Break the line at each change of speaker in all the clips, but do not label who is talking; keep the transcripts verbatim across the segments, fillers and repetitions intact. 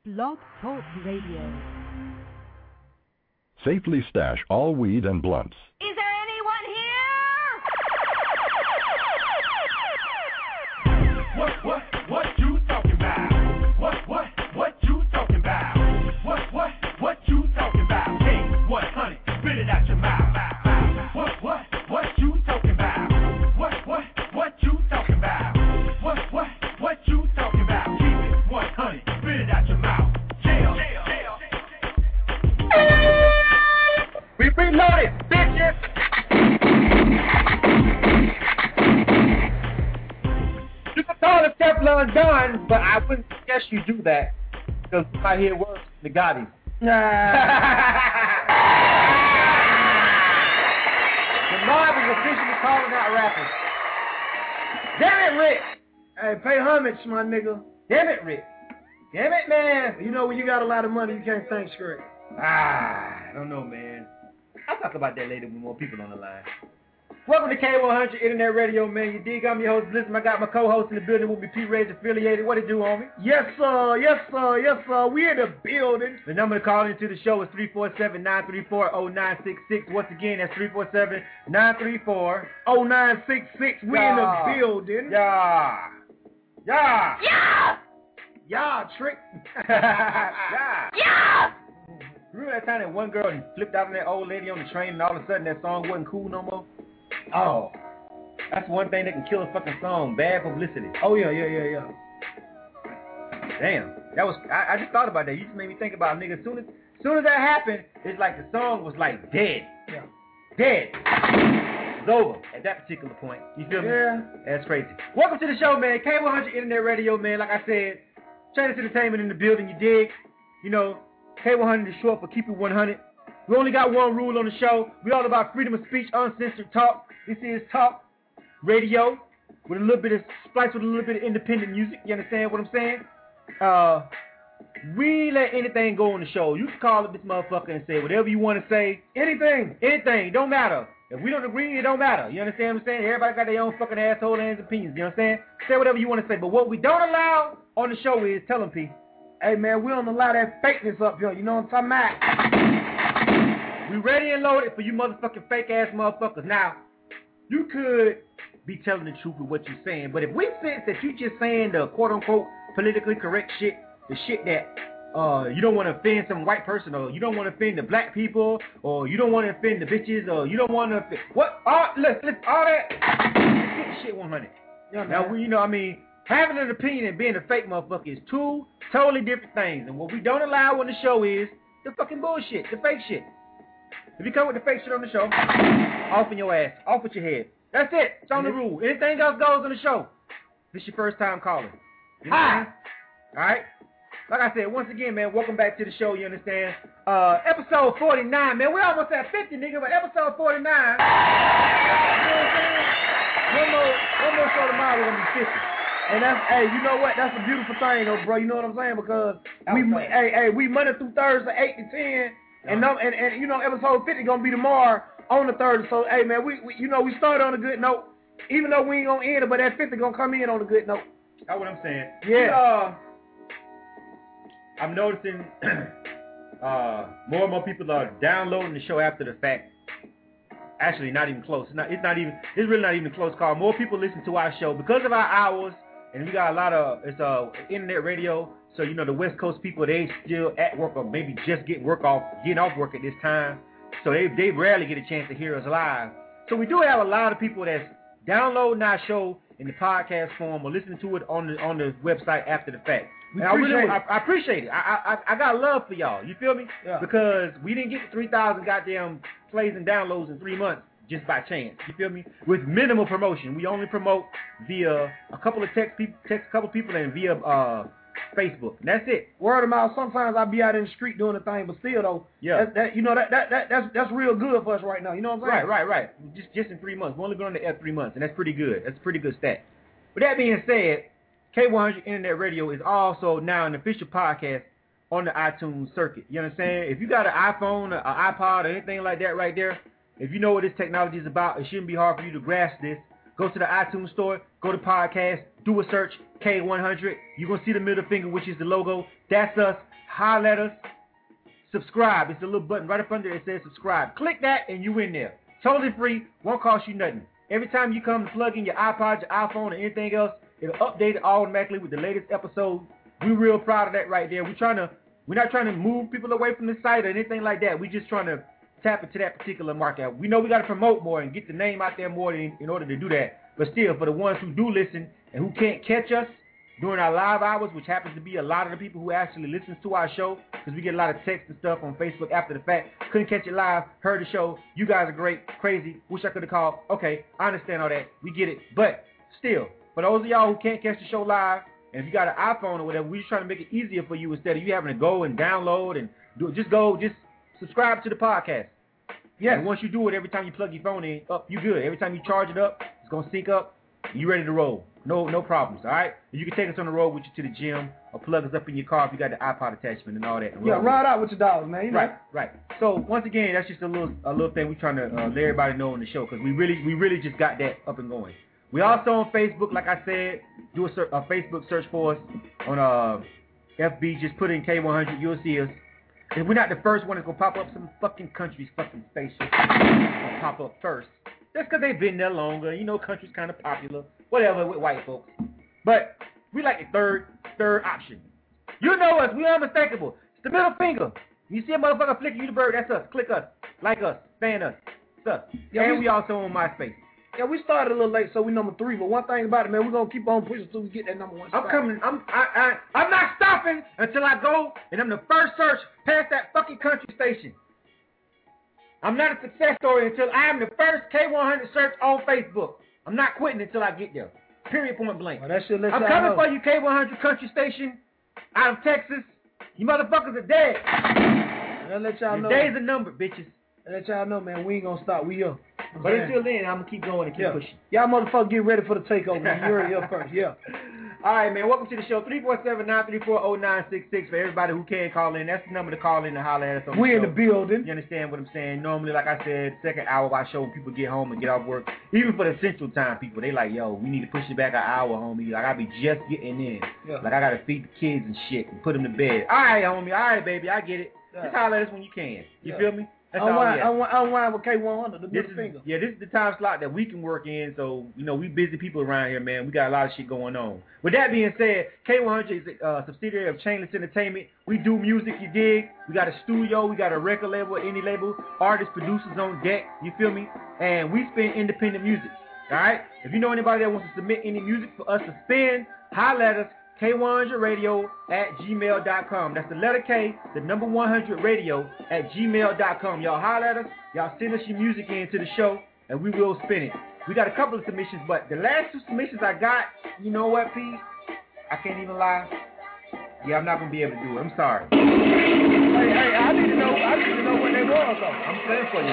Blog Talk Radio.
Safely stash all weed and blunts.
Is there anyone here?
What, what, what you talking about? What, what, what you talking about? What, what, what you talking about? Hey, what, honey, spit it out your mouth. What, what, what you talking about? What, what, what you talking about? What, what, what you talking about? Keep it, what, honey, spit it out your mouth. Jail, jail, jail.
We reloaded, bitches! You can call it Teflon Don, but I wouldn't suggest you do that, because you might hear worse than the Gotti. The mob is officially calling out rappers. Damn it, Rick!
Hey, pay homage, my nigga.
Damn it, Rick. Damn it, man.
You know, when you got a lot of money, you can't think straight.
Ah, I don't know, man. I'll talk about that later with more people on the line. Welcome to K one hundred Internet Radio, man. You dig? I'm your host, Blizzard. I got my co-host in the building with me, P-Rage affiliated. What it do, homie?
Yes, sir. Yes, sir. Yes, sir. We in the building.
The number to call into the show is three four seven, nine three four, zero nine six six. Once again, that's three four seven, nine three four,
zero nine six six. We
yeah.
in the building.
Yeah. Yeah.
Yeah!
Yeah, trick.
yeah.
Yeah!
Remember that time that one girl flipped out on that old lady on the train and all of a sudden that song wasn't cool no more? Oh. That's one thing that can kill a fucking song. Bad publicity.
Oh, yeah, yeah, yeah, yeah.
Damn. That was, I, I just thought about that. You just made me think about, nigga, as soon as, as soon as that happened, it's like the song was like dead.
Yeah.
Dead. It was over at that particular point. You feel me?
Yeah.
That's crazy. Welcome to the show, man. K one hundred Internet Radio, man. Like I said, Chinese Entertainment in the building. You dig? You know, K one hundred is short for Keep It one hundred. We only got one rule on the show. We all about freedom of speech, uncensored talk. This is talk radio with a little bit of splice with a little bit of independent music. You understand what I'm saying? Uh, we let anything go on the show. You can call up this motherfucker and say whatever you want to say. Anything, anything. It don't matter. If we don't agree, it don't matter. You understand what I'm saying? Everybody got their own fucking asshole and opinions. You understand? Say whatever you want to say. But what we don't allow on the show is, tell them, P.
Hey, man, we don't allow that fakeness up here. You know what I'm talking about?
We ready and loaded for you motherfucking fake-ass motherfuckers. Now, you could be telling the truth with what you're saying, but if we sense that you just saying the quote-unquote politically correct shit, the shit that uh, you don't want to offend some white person, or you don't want to offend the black people, or you don't want to offend the bitches, or you don't want to offend... What? All, listen, listen, all that... Let's get the shit one hundred.
Yeah,
now,
man.
we, you know, I mean... Having an opinion and being a fake motherfucker is two totally different things. And what we don't allow on the show is the fucking bullshit, the fake shit. If you come with the fake shit on the show, off in your ass, off with your head. That's it. It's on the rule. Anything else goes on the show. This is your first time calling. You know Hi. All right? Like I said, once again, man, welcome back to the show, you understand? Uh, episode forty-nine, man. We're almost at fifty, nigga, but episode forty-nine. You know what I'm saying? One more, one more show tomorrow, we're going to be fifty.
And that's, hey, you know what? That's a beautiful thing, though, bro. You know what I'm saying? Because we,
right.
hey, hey, we Monday through Thursday, eight to ten, yeah. and, no, and and you know, episode fifty gonna be tomorrow on the third. So, hey, man, we, we you know, we started on a good note, even though we ain't gonna end it, but that fifty gonna come in on a good note.
That's what I'm saying.
Yeah.
Uh, I'm noticing uh, more and more people are downloading the show after the fact. Actually, not even close. It's not. It's not even. It's really not even a close call. More people listen to our show because of our hours. And we got a lot of, it's uh, internet radio, so, you know, the West Coast people, they still at work or maybe just getting work off, getting off work at this time. So they they rarely get a chance to hear us live. So we do have a lot of people that's downloading our show in the podcast form or listening to it on the on the website after the fact.
We
and
appreciate
I really,
it.
I, I appreciate it. I, I I got love for y'all. You feel me?
Yeah.
Because we didn't get three thousand goddamn plays and downloads in three months. Just by chance, you feel me? With minimal promotion, we only promote via a couple of text people, text a couple people, and via uh, Facebook. And that's it.
Word of mouth. Sometimes I be out in the street doing a thing, but still though,
yeah,
that, that you know that, that that that's that's real good for us right now. You know what I'm saying?
Right, right, right. Just just in three months, we've only been on the air three months, and that's pretty good. That's a pretty good stat. With that being said, K one hundred Internet Radio is also now an official podcast on the iTunes circuit. You understand? If you got an iPhone, an iPod, or anything like that right there. If you know what this technology is about, it shouldn't be hard for you to grasp this. go to the iTunes store, go to podcast, do a search, K one hundred. You're going to see the middle finger, which is the logo. That's us. Holler at us. Subscribe. It's a little button right up under it that says subscribe. Click that and you in there. Totally free. Won't cost you nothing. Every time you come to plug in your iPod, your iPhone, or anything else, it'll update it automatically with the latest episode. We're real proud of that right there. We're trying to, we're not trying to move people away from the site or anything like that. We're just trying to tap into that particular market. We know we got to promote more and get the name out there more in, in order to do that. But still, for the ones who do listen and who can't catch us during our live hours, which happens to be a lot of the people who actually listen to our show, because we get a lot of text and stuff on Facebook after the fact. Couldn't catch it live, heard the show. You guys are great, crazy. Wish I could have called. Okay, I understand all that. We get it. But still, for those of y'all who can't catch the show live, and if you got an iPhone or whatever, we're just trying to make it easier for you instead of you having to go and download and do it. Just go, just subscribe to the podcast. Yeah. And once you do it, every time you plug your phone in, up, you good. Every time you charge it up, it's gonna sync up. You ready to roll? No, no problems. All right. You can take us on the road with you to the gym, or plug us up in your car if you got the iPod attachment and all that. And
yeah, ride out with your dogs, man. You know?
Right, right. So once again, that's just a little, a little thing we're trying to uh, let everybody know on the show, because we really, we really just got that up and going. We also on Facebook, like I said, do a, ser- a Facebook search for us on uh, F B. Just put in K one hundred, you'll see us. If we're not the first one, it's gonna pop up. Some fucking country's fucking station gonna pop up first. That's because they've been there longer. You know, country's kind of popular, whatever, with white folks. But we like the third, third option. You know us. We unmistakable. It's the middle finger. You see a motherfucker flicking you the bird, that's us. Click us. Like us. Fan us. It's us. Yeah, and we, we also on MySpace.
Yeah, we started a little late, so we number three. But one thing about it, man, we're gonna keep on pushing until we get that number one spot.
I'm coming. I'm. I. I. I'm not stopping until I go and I'm the first search past that fucking country station. I'm not a success story until I am the first K one hundred search on Facebook. I'm not quitting until I get there. Period. Point blank.
Well, that shit let
I'm
y'all
coming
know.
for you, K one hundred country station out of Texas. You motherfuckers are dead.
That let y'all
Your
know.
days are numbered, bitches.
That let y'all know, man. We ain't gonna stop. We here.
But until then, I'm gonna keep going and keep
yeah.
pushing.
Y'all motherfuckers get ready for the takeover. You're here first. Yeah.
All right, man. Welcome to the show. three four seven, nine three four, zero nine six six for everybody who can call in. That's the number to call in and holler at us on
we
the
in
show.
the building.
You understand what I'm saying? Normally, like I said, second hour of our show, when people get home and get off work, even for the central time people, they like, yo, we need to push it back an hour, homie. Like, I be just getting in.
Yeah.
Like, I got to feed the kids and shit and put them to bed. All right, homie. All right, baby. I get it.
Yeah.
Just holler at us when you can. You
Yeah.
feel me? That's
Unwind,
all.
unwind, unwind with K one hundred, the
This
middle
is,
finger.
yeah, this is the time slot that we can work in, so, you know, we busy people around here, man. We got a lot of shit going on. With that being said, K one hundred is a uh, subsidiary of Chainless Entertainment. We do music, you dig? We got a studio, we got a record label, indie label, artists, producers on deck, you feel me? And we spin independent music, all right? If you know anybody that wants to submit any music for us to spin, holler at us, K one hundred radio at gmail dot com. That's the letter K, the number one hundred radio at gmail dot com. Y'all holler at us. Y'all send us your music in to the show, and we will spin it. We got a couple of submissions, but the last two submissions I got, you know what, P? I can't even lie. Yeah, I'm not going to be able to do it. I'm sorry.
Hey, hey, I need to know, I need to know what they was, though.
I'm playing for you,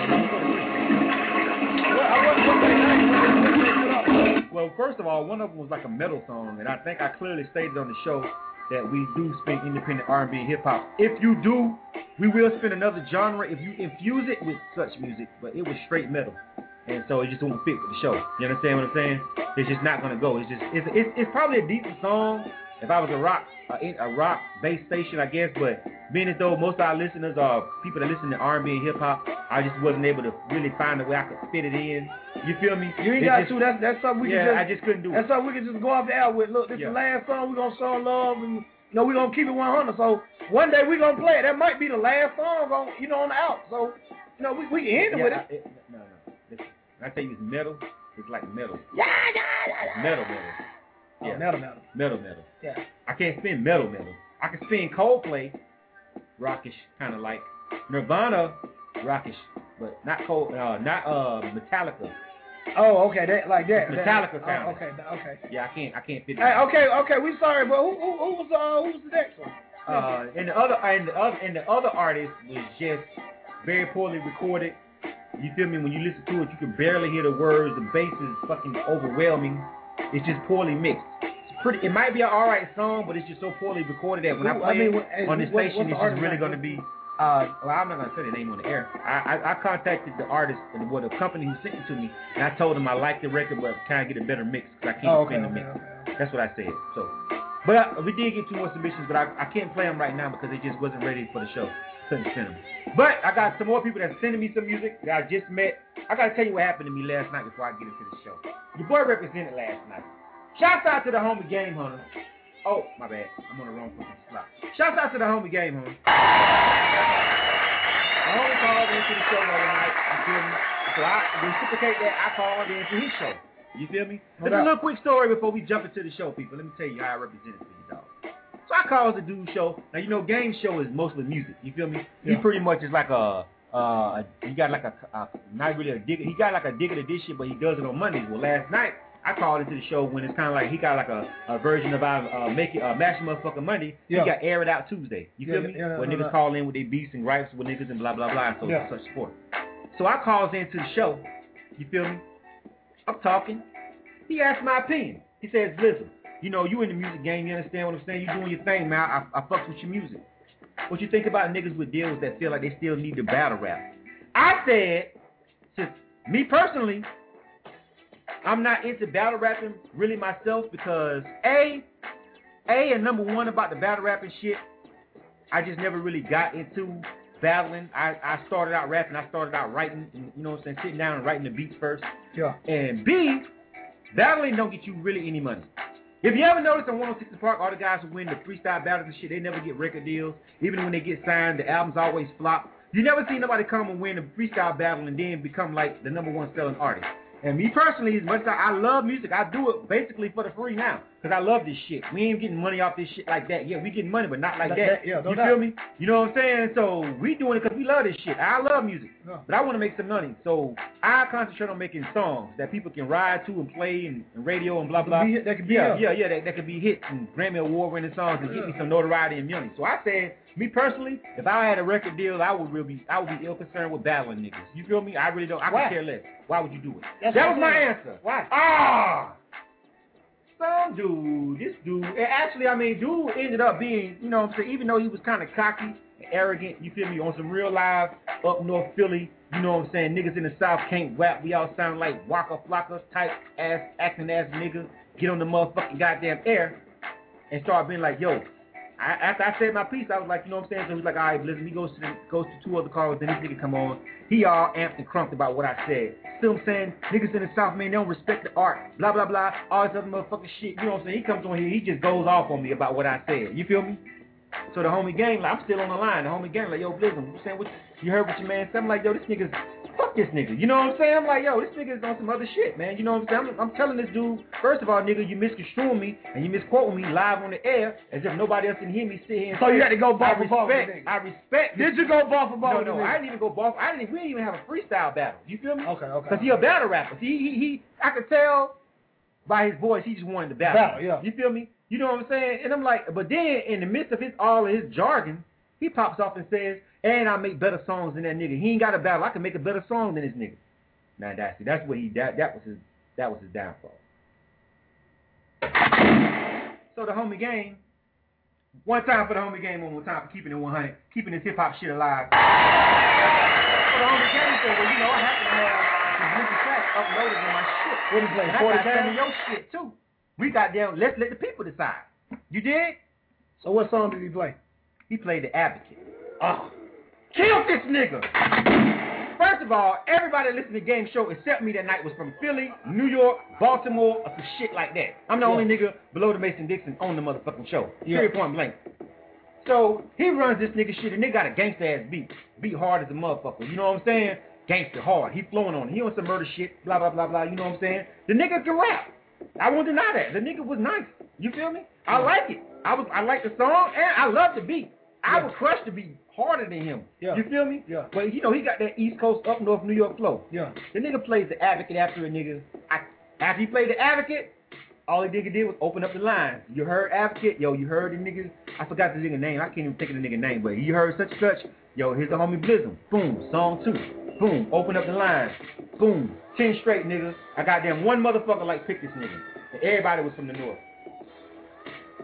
man.
What, I wasn't what they name, what they, what they put up.
Well, first of all, one of them was like a metal song, and I think I clearly stated on the show that we do spin independent R and B and hip-hop. If you do, we will spin another genre if you infuse it with such music, but it was straight metal, and so it just won't fit with the show. You understand what I'm saying? It's just not going to go. It's just it's, it's, it's probably a decent song if I was a rock uh, a rock-based station, I guess, but being as though most of our listeners are people that listen to R and B and hip-hop, I just wasn't able to really find a way I could fit it in. You feel me?
You ain't
It's
got
just,
to. That's, that's something we
yeah,
can just...
I just couldn't do it.
That's something we can just go off the air with. Look, this
Yeah.
is the last song. We're going to show love, and, you know, we're going to keep it one hundred. So, one day we're going to play it. That might be the last song, on, you know, on the out. So, you know, we, we can end it
Yeah,
with
I,
it.
it. No, no. Listen, when I tell you it's metal, it's like metal.
Yeah, yeah, yeah, yeah.
Metal, metal.
Oh,
Yeah.
metal, metal.
Metal, metal.
Yeah.
I can't spin metal, metal. I can spin Coldplay, rockish, kind of like Nirvana, rockish, but not cold, uh, not uh, Metallica.
Oh, okay, that like that.
Metallica
that,
sound.
oh, okay, okay.
Yeah, I can't, I can't fit it.
Hey, okay, okay. We sorry, but who, who, who was uh, who was the next one?
Uh, and the other, and the other, and the other artist was just very poorly recorded. You feel me? When you listen to it, you can barely hear the words. The bass is fucking overwhelming. It's just poorly mixed. It's pretty. It might be an alright song, but it's just so poorly recorded that when
Who-
I play
I mean,
it
what- hey,
on the
what-
station,
what's the
it's just
artist
really
name?
gonna be Uh, well, I'm not gonna say the name on the air. I, I, I contacted the artist and well, the company who sent it to me, and I told them I like the record, but can I get a better mix? Cause I can't
Oh, okay,
defend the
okay,
mix.
okay.
That's what I said. So, but uh, we did get two more submissions, but I, I can't play them right now because they just wasn't ready for the show. Couldn't send them. But I got some more people that's sending me some music that I just met. I gotta tell you what happened to me last night before I get into the show. Your boy represented last night. Shouts out to the homie Game Hunter. Oh, my bad. I'm on the wrong fucking slot. Shouts out to the homie Game Hunter. I only called into the show the other night. You feel me? So I reciprocate that. I called into his show. You feel me?
No
There's a
doubt.
little quick story before we jump into the show, people. Let me tell you how I represent it for you, dog. So I called the dude show. Now, you know, Game Show is mostly music. You feel me?
Yeah.
He pretty much is like a, uh, a, he got like a, a, not really a digger. He got like a digger to this shit, but he does it on Mondays. Well, last night, I called into the show when it's kind of like he got like a, a version of our uh, make it uh, Mash Motherfucking Monday.
Yeah.
He got Air It Out Tuesday. You
Yeah,
feel me?
yeah, yeah,
Where
no,
niggas
no.
call in with their beefs and gripes with niggas and blah blah blah. So
Yeah.
such sport. So I calls into the show. You feel me? I'm talking. He asked my opinion. He says, "Listen, you know you in the music game. You understand what I'm saying? You doing your thing, man. I, I fucks with your music. What you think about niggas with deals that feel like they still need to battle rap?" I said, to me personally, I'm not into battle rapping really myself because A, A and number one about the battle rapping shit, I just never really got into battling. I, I started out rapping, I started out writing, and, you know what I'm saying, sitting down and writing the beats first.
Yeah.
And B, battling don't get you really any money. If you ever notice on one oh six in Park, all the guys who win the freestyle battles and shit, they never get record deals. Even when they get signed, the albums always flop. You never see nobody come and win a freestyle battle and then become like the number one selling artist. And me personally, as much as I, I love music, I do it basically for the free now. Because I love this shit. We ain't getting money off this shit like that. Yeah, we getting money, but not like
Like
that.
that, yeah, no
you
doubt.
feel me? You know what I'm saying? So we doing it because we love this shit. I love music.
Yeah.
But I want to make some money. So I concentrate on making songs that people can ride to and play and, and radio and blah,
That
blah.
could be hit- that could be
yeah,
hit.
yeah, yeah, that, that could be hits and Grammy Award winning songs and get me some notoriety and money. So I said, me personally, if I had a record deal, I would really be, I would be ill concerned with battling niggas. You feel me? I really don't. I
Why?
could care less. Why would you do it?
That's
that
what
was my
I'm saying.
answer.
Why?
Ah, some dude, this dude, and actually, I mean, dude ended up being, you know what I'm saying, even though he was kind of cocky and arrogant, you feel me, on some real live up north Philly, you know what I'm saying, niggas in the South can't rap, we all sound like Waka Flocka type ass, acting ass niggas, get on the motherfucking goddamn air and start being like, yo, I, after I said my piece, I was like, you know what I'm saying? So he's like, all right, listen, he goes to the, goes to two other callers, then this nigga come on. He all amped and crunked about what I said. Still I'm saying, niggas in the South, man, they don't respect the art, blah, blah, blah, all this other motherfucking shit. You know what I'm saying? He comes on here, he just goes off on me about what I said. You feel me? So the homie gang, like, I'm still on the line. The homie gang, like, yo, Blizzard, you saying what you heard what your man said? I'm like, yo, this nigga's, fuck this nigga. You know what I'm saying? I'm like, yo, this nigga's on some other shit, man. You know what I'm saying? I'm, I'm telling this dude, first of all, nigga, you misconstruing me and you misquoting me live on the air as if nobody else can hear me sit here and
So
say
you had to go
I
ball for ball with the
respect,
nigga.
I respect.
Did you go ball for ball
No,
with the
no,
nigga?
I didn't even go ball. I didn't. We didn't even have a freestyle battle. You feel me?
Okay, okay.
Because he a battle rapper. See, he, he, I could tell by his voice, he just wanted to battle.
Battle, yeah.
You feel me? You know what I'm saying? And I'm like, but then in the midst of his all of his jargon, he pops off and says, "And I make better songs than that nigga. He ain't got a battle. I can make a better song than this nigga." Now that's that's what he that that was his that was his downfall. So the homie game, one time for the homie game, one more time for keeping it one hundred, keeping this hip hop shit alive. So the homie game said, well, you know, I happen to have some music tracks uploaded on my shit.
What he play?
And I
forty
got some of
pounds?
your shit too. We got down. Let's let the people decide. You did?
So what song did he play?
He played The Advocate. Oh, killed this nigga. First of all, everybody listening to the game show except me that night was from Philly, New York, Baltimore, or some shit like that. I'm the
Yeah.
only nigga below the Mason-Dixon on the motherfucking show.
Yeah.
Period, point blank. So he runs this nigga shit, and they got a gangster ass beat. Beat hard as a motherfucker. You know what I'm saying? Gangster hard. He flowing on it. He on some murder shit, blah, blah, blah, blah. You know what I'm saying? The nigga can rap. I won't deny that. The nigga was nice. You feel me? I like it. I was I like the song, and I love the beat. I
Yeah.
would crush the beat harder than him.
Yeah.
You feel me?
Yeah.
But you know, he got that East Coast, up north New York flow.
Yeah.
The nigga plays the Advocate after a nigga. I, after he played the Advocate, all the nigga did was open up the lines. You heard Advocate, yo, you heard the nigga, I forgot the nigga name, I can't even think of the nigga name, but you heard such and such, yo, here's the homie Blizzard. Boom, song two. Boom, open up the lines. Boom, ten straight niggas. I got them one motherfucker like pick this nigga. And everybody was from the north.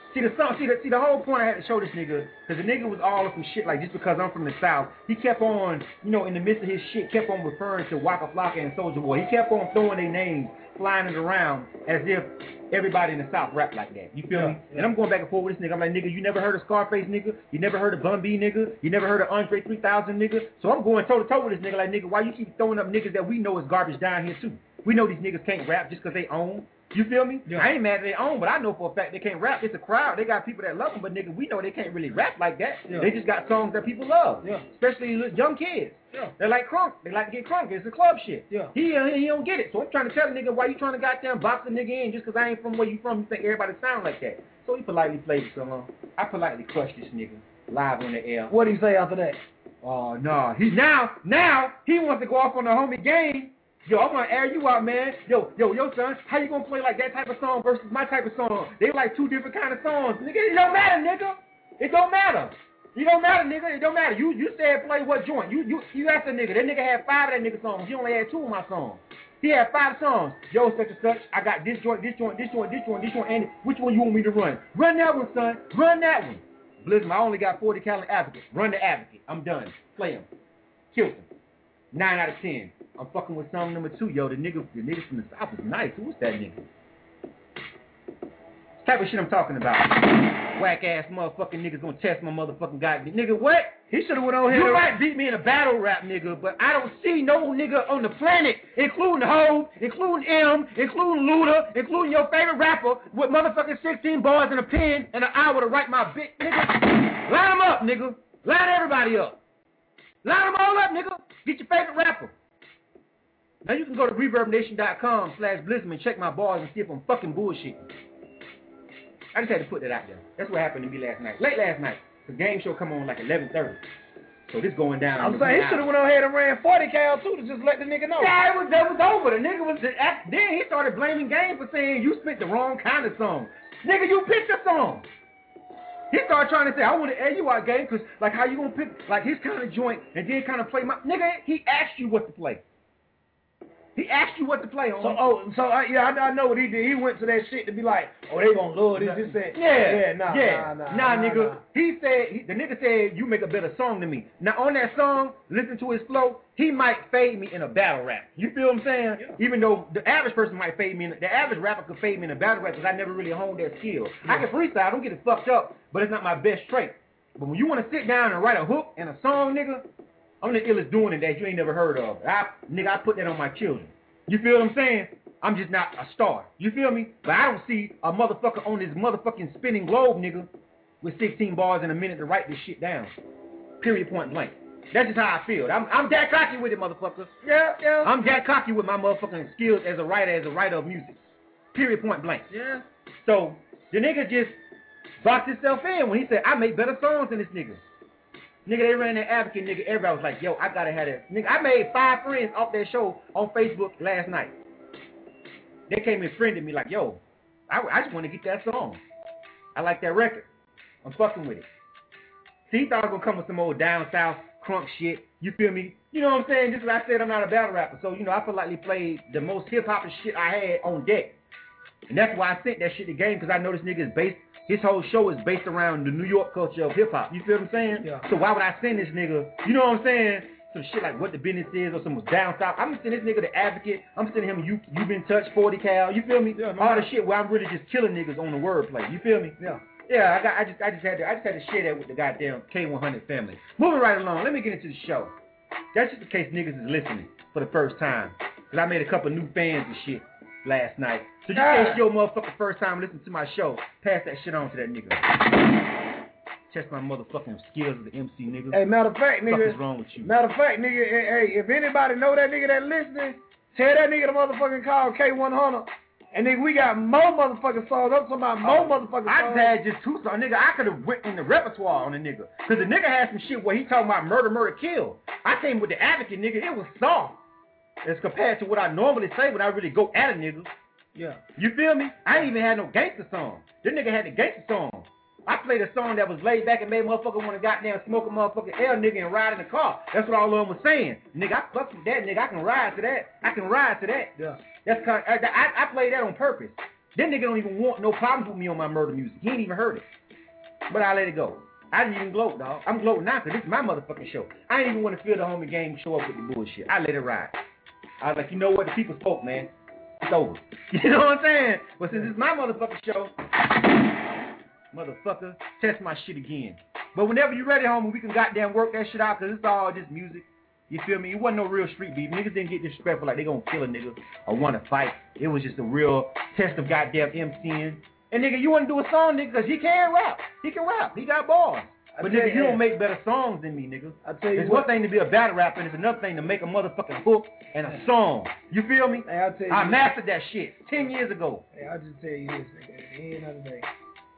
See the song, see the see the whole point I had to show this nigga, because the nigga was all of some shit like just because I'm from the South, he kept on, you know, in the midst of his shit, kept on referring to Waka Flocka and Soulja Boy. He kept on throwing their names, flying it around as if everybody in the South rap like that. You feel
yeah,
me?
Yeah.
And I'm going back and forth with this nigga. I'm like, nigga, you never heard of Scarface, nigga? You never heard of Bun B, nigga? You never heard of Andre three thousand, nigga? So I'm going toe to toe with this nigga, like, nigga, why you keep throwing up niggas that we know is garbage down here too? We know these niggas can't rap just because they own. You feel me?
Yeah.
I ain't mad at they own, but I know for a fact they can't rap. It's a crowd. They got people that love them, but nigga, we know they can't really rap like that.
Yeah.
They just got songs that people love.
Yeah.
Especially young kids.
Yeah.
They like crunk. They like to get crunk. It's a club shit.
Yeah.
He uh, he don't get it. So I'm trying to tell the nigga, why you trying to goddamn box the nigga in just because I ain't from where you from, you think everybody sound like that. So he politely played the song. I politely crushed this nigga live on the air.
What'd he say after that?
Oh, no. He now, now, he wants to go off on the homie game. Yo, I'm gonna air you out, man. Yo, yo, yo, son, how you gonna play like that type of song versus my type of song? They like two different kind of songs. Nigga, it don't matter, nigga. It don't matter. It don't matter, nigga. It don't matter. You you said play what joint. You you you asked the nigga. That nigga had five of that nigga songs. He only had two of my songs. He had five songs. Yo, such and such. I got this joint, this joint, this joint, this joint, this joint, and which one you want me to run? Run that one, son. Run that one. Blizzard, I only got forty calorie advocates. Run the advocate. I'm done. Play him. Kill him. Nine out of ten. I'm fucking with song number two, yo. The nigga, the nigga from the South is nice. Who's that nigga? This type of shit I'm talking about. Whack ass motherfucking niggas gonna test my motherfucking goddamn nigga. What?
He should have went on here.
You might beat me in a battle rap, nigga, but I don't see no nigga on the planet, including Hov, including M, including Luda, including your favorite rapper, with motherfucking sixteen bars and a pen and an hour to write my bit, nigga. Line them up, nigga. Line everybody up. Line them all up, nigga. Get your favorite rapper. Now you can go to ReverbNation.com slash Blizzman and check my bars and see if I'm fucking bullshitting. I just had to put that out there. That's what happened to me last night. Late last night. The game show come on like eleven thirty. So this going down.
I'm saying he should have went on ahead and ran forty cal too to just let the nigga know.
Yeah, it was, that was over. The nigga was, then he started blaming Game for saying you spit the wrong kind of song. Nigga, you picked the song. He started trying to say, I want to air you out, Game, because like how you gonna pick like his kind of joint and then kind of play my nigga. He asked you what to play. He asked you what to play on.
So, oh, so I, yeah, I, I know what he did. He went to that shit to be like, oh, they gonna love this. This that.
Yeah,
yeah, nah,
yeah.
nah, nah,
nah,
nah,
nigga.
nah.
He said he, the nigga said you make a better song than me. Now on that song, listen to his flow. He might fade me in a battle rap. You feel what I'm saying?
Yeah.
Even though the average person might fade me, in the average rapper could fade me in a battle rap because I never really honed that skill. Yeah. I can freestyle. I don't get it fucked up, but it's not my best trait. But when you want to sit down and write a hook and a song, nigga, I'm the illest doing it that you ain't never heard of. I, nigga, I put that on my children. You feel what I'm saying? I'm just not a star. You feel me? But I don't see a motherfucker on this motherfucking spinning globe, nigga, with sixteen bars in a minute to write this shit down. Period, point blank. That's just how I feel. I'm, I'm that cocky with it, motherfucker.
Yeah, yeah.
I'm that cocky with my motherfucking skills as a writer, as a writer of music. Period, point blank.
Yeah.
So the nigga just boxed himself in when he said, I make better songs than this nigga. Nigga, they ran that advocate, nigga. Everybody was like, yo, I gotta have that. Nigga, I made five friends off that show on Facebook last night. They came and friended me like, yo, I, I just want to get that song. I like that record. I'm fucking with it. See, he thought I was gonna come with some old down south crunk shit. You feel me? You know what I'm saying? Just like I said, I'm not a battle rapper. So, you know, I feel like he played the most hip-hop shit I had on deck. And that's why I sent that shit to Game, because I know this nigga is based, his whole show is based around the New York culture of hip-hop. You feel what I'm saying?
Yeah.
So why would I send this nigga, you know what I'm saying, some shit like What the Business Is or some down south? I'm gonna send this nigga The Advocate. I'm sending him You You Been Touched, forty cal. You feel me?
Yeah, no
All the
doubt.
shit where I'm really just killing niggas on the wordplay. You feel me?
Yeah.
Yeah, I got. I just, I just had to, I just had to share that with the goddamn K one hundred family. Moving right along. Let me get into the show. That's just in case niggas is listening for the first time, cause I made a couple new fans and shit last night. So just in case your motherfucking first time listening to my show, pass that shit on to that nigga. Test my motherfucking skills as an M C, nigga.
Hey, matter of fact,
What the
nigga.
fuck is wrong with you?
Matter of fact, nigga. Hey, if anybody know that nigga that listening, tell that nigga to motherfucking call K one hundred. And nigga, we got more motherfucking songs. I'm talking about more motherfucking
I
songs.
just had just two songs, nigga. I could have went in the repertoire on the nigga, cause the nigga had some shit where he talking about murder, murder, kill. I came with The Advocate, nigga. It was soft as compared to what I normally say when I really go at a nigga.
Yeah.
You feel me? I ain't even had no gangster song. This nigga had the gangster song. I played a song that was laid back and made motherfucker want to goddamn smoke a motherfucking L nigga and ride in the car. That's what all of them was saying. Nigga, I fuck with that, nigga. I can ride to that. I can ride to that.
Yeah.
That's kind of, I, I, I played that on purpose. That nigga don't even want no problems with me on my murder music. He ain't even heard it. But I let it go. I didn't even gloat, dog. I'm gloating now because this is my motherfucking show. I didn't even want to feel the homie game show up with the bullshit. I let it ride. I was like, you know what? The people spoke, man. It's over. You know what I'm saying? But since it's my motherfucking show, motherfucker, test my shit again. But whenever you ready, homie, we can goddamn work that shit out because it's all just music. You feel me? It wasn't no real street beef. Niggas didn't get disrespectful like they gonna kill a nigga or want to fight. It was just a real test of goddamn MCing. And nigga, you want to do a song, nigga, because he can rap. He can rap. He got bars. But nigga, you don't make better songs than me, nigga. I tell you, it's one thing to be a battle rapper, and it's another thing to make a motherfucking hook and a song. You feel me?
Hey, I'll tell you
I mastered that shit ten years ago.
Hey, I'll just tell you this, nigga. At the end of the day,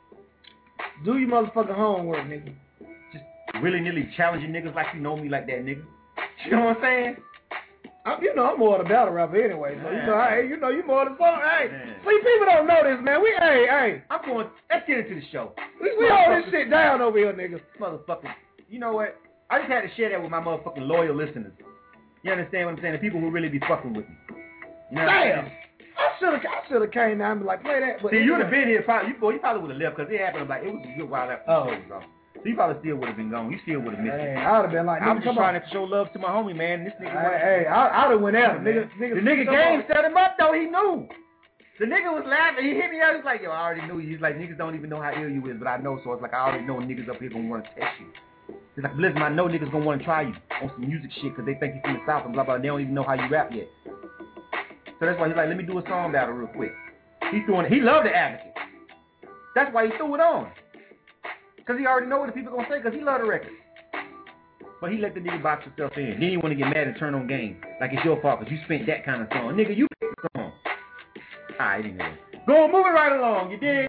do your motherfucking homework, nigga.
Just willy-nilly challenging niggas like you know me like that, nigga. You know what I'm saying?
I'm, you know, I'm more of a battle rapper anyway. So you know, hey, you know, you more of the song. Hey, man. See, people don't know this, man. We, hey, hey.
I'm going. Let's get into the show.
We, we hold this shit down over here, nigga.
Motherfucker. You know what? I just had to share that with my motherfucking loyal listeners. You understand what I'm saying? The people who really be fucking with me. You know
Damn. I should have, I should have came down and be like, play that. But
see, you would have been here. Probably, you, boy, you probably would have left because it happened like it was a good while after the
oh.
show was off. So you probably still would have been gone. You still would have missed
hey,
it.
I would have been like,
I was just trying
on.
to show love to my homie, man. This nigga.
Hey, hey I, I'd have went at him, nigga. nigga.
The nigga game set him up though. He knew. The nigga was laughing. He hit me out. He's like, yo, I already knew. He's like, niggas don't even know how ill you is, but I know. So it's like, I already know niggas up here gonna want to test you. He's like, listen, I know niggas gonna want to try you on some music shit because they think you from the South and blah blah. They don't even know how you rap yet. So that's why he's like, let me do a song battle real quick. He's doing it. He loved the Advocate. That's why he threw it on. Because he already know what the people gonna say because he loved the record. But he let the nigga box himself in. Then he want to get mad and turn on game. Like it's your fault because you spent that kind of song. Nigga, you picked the song. Alright, anyway. Go on, moving right along, you dig?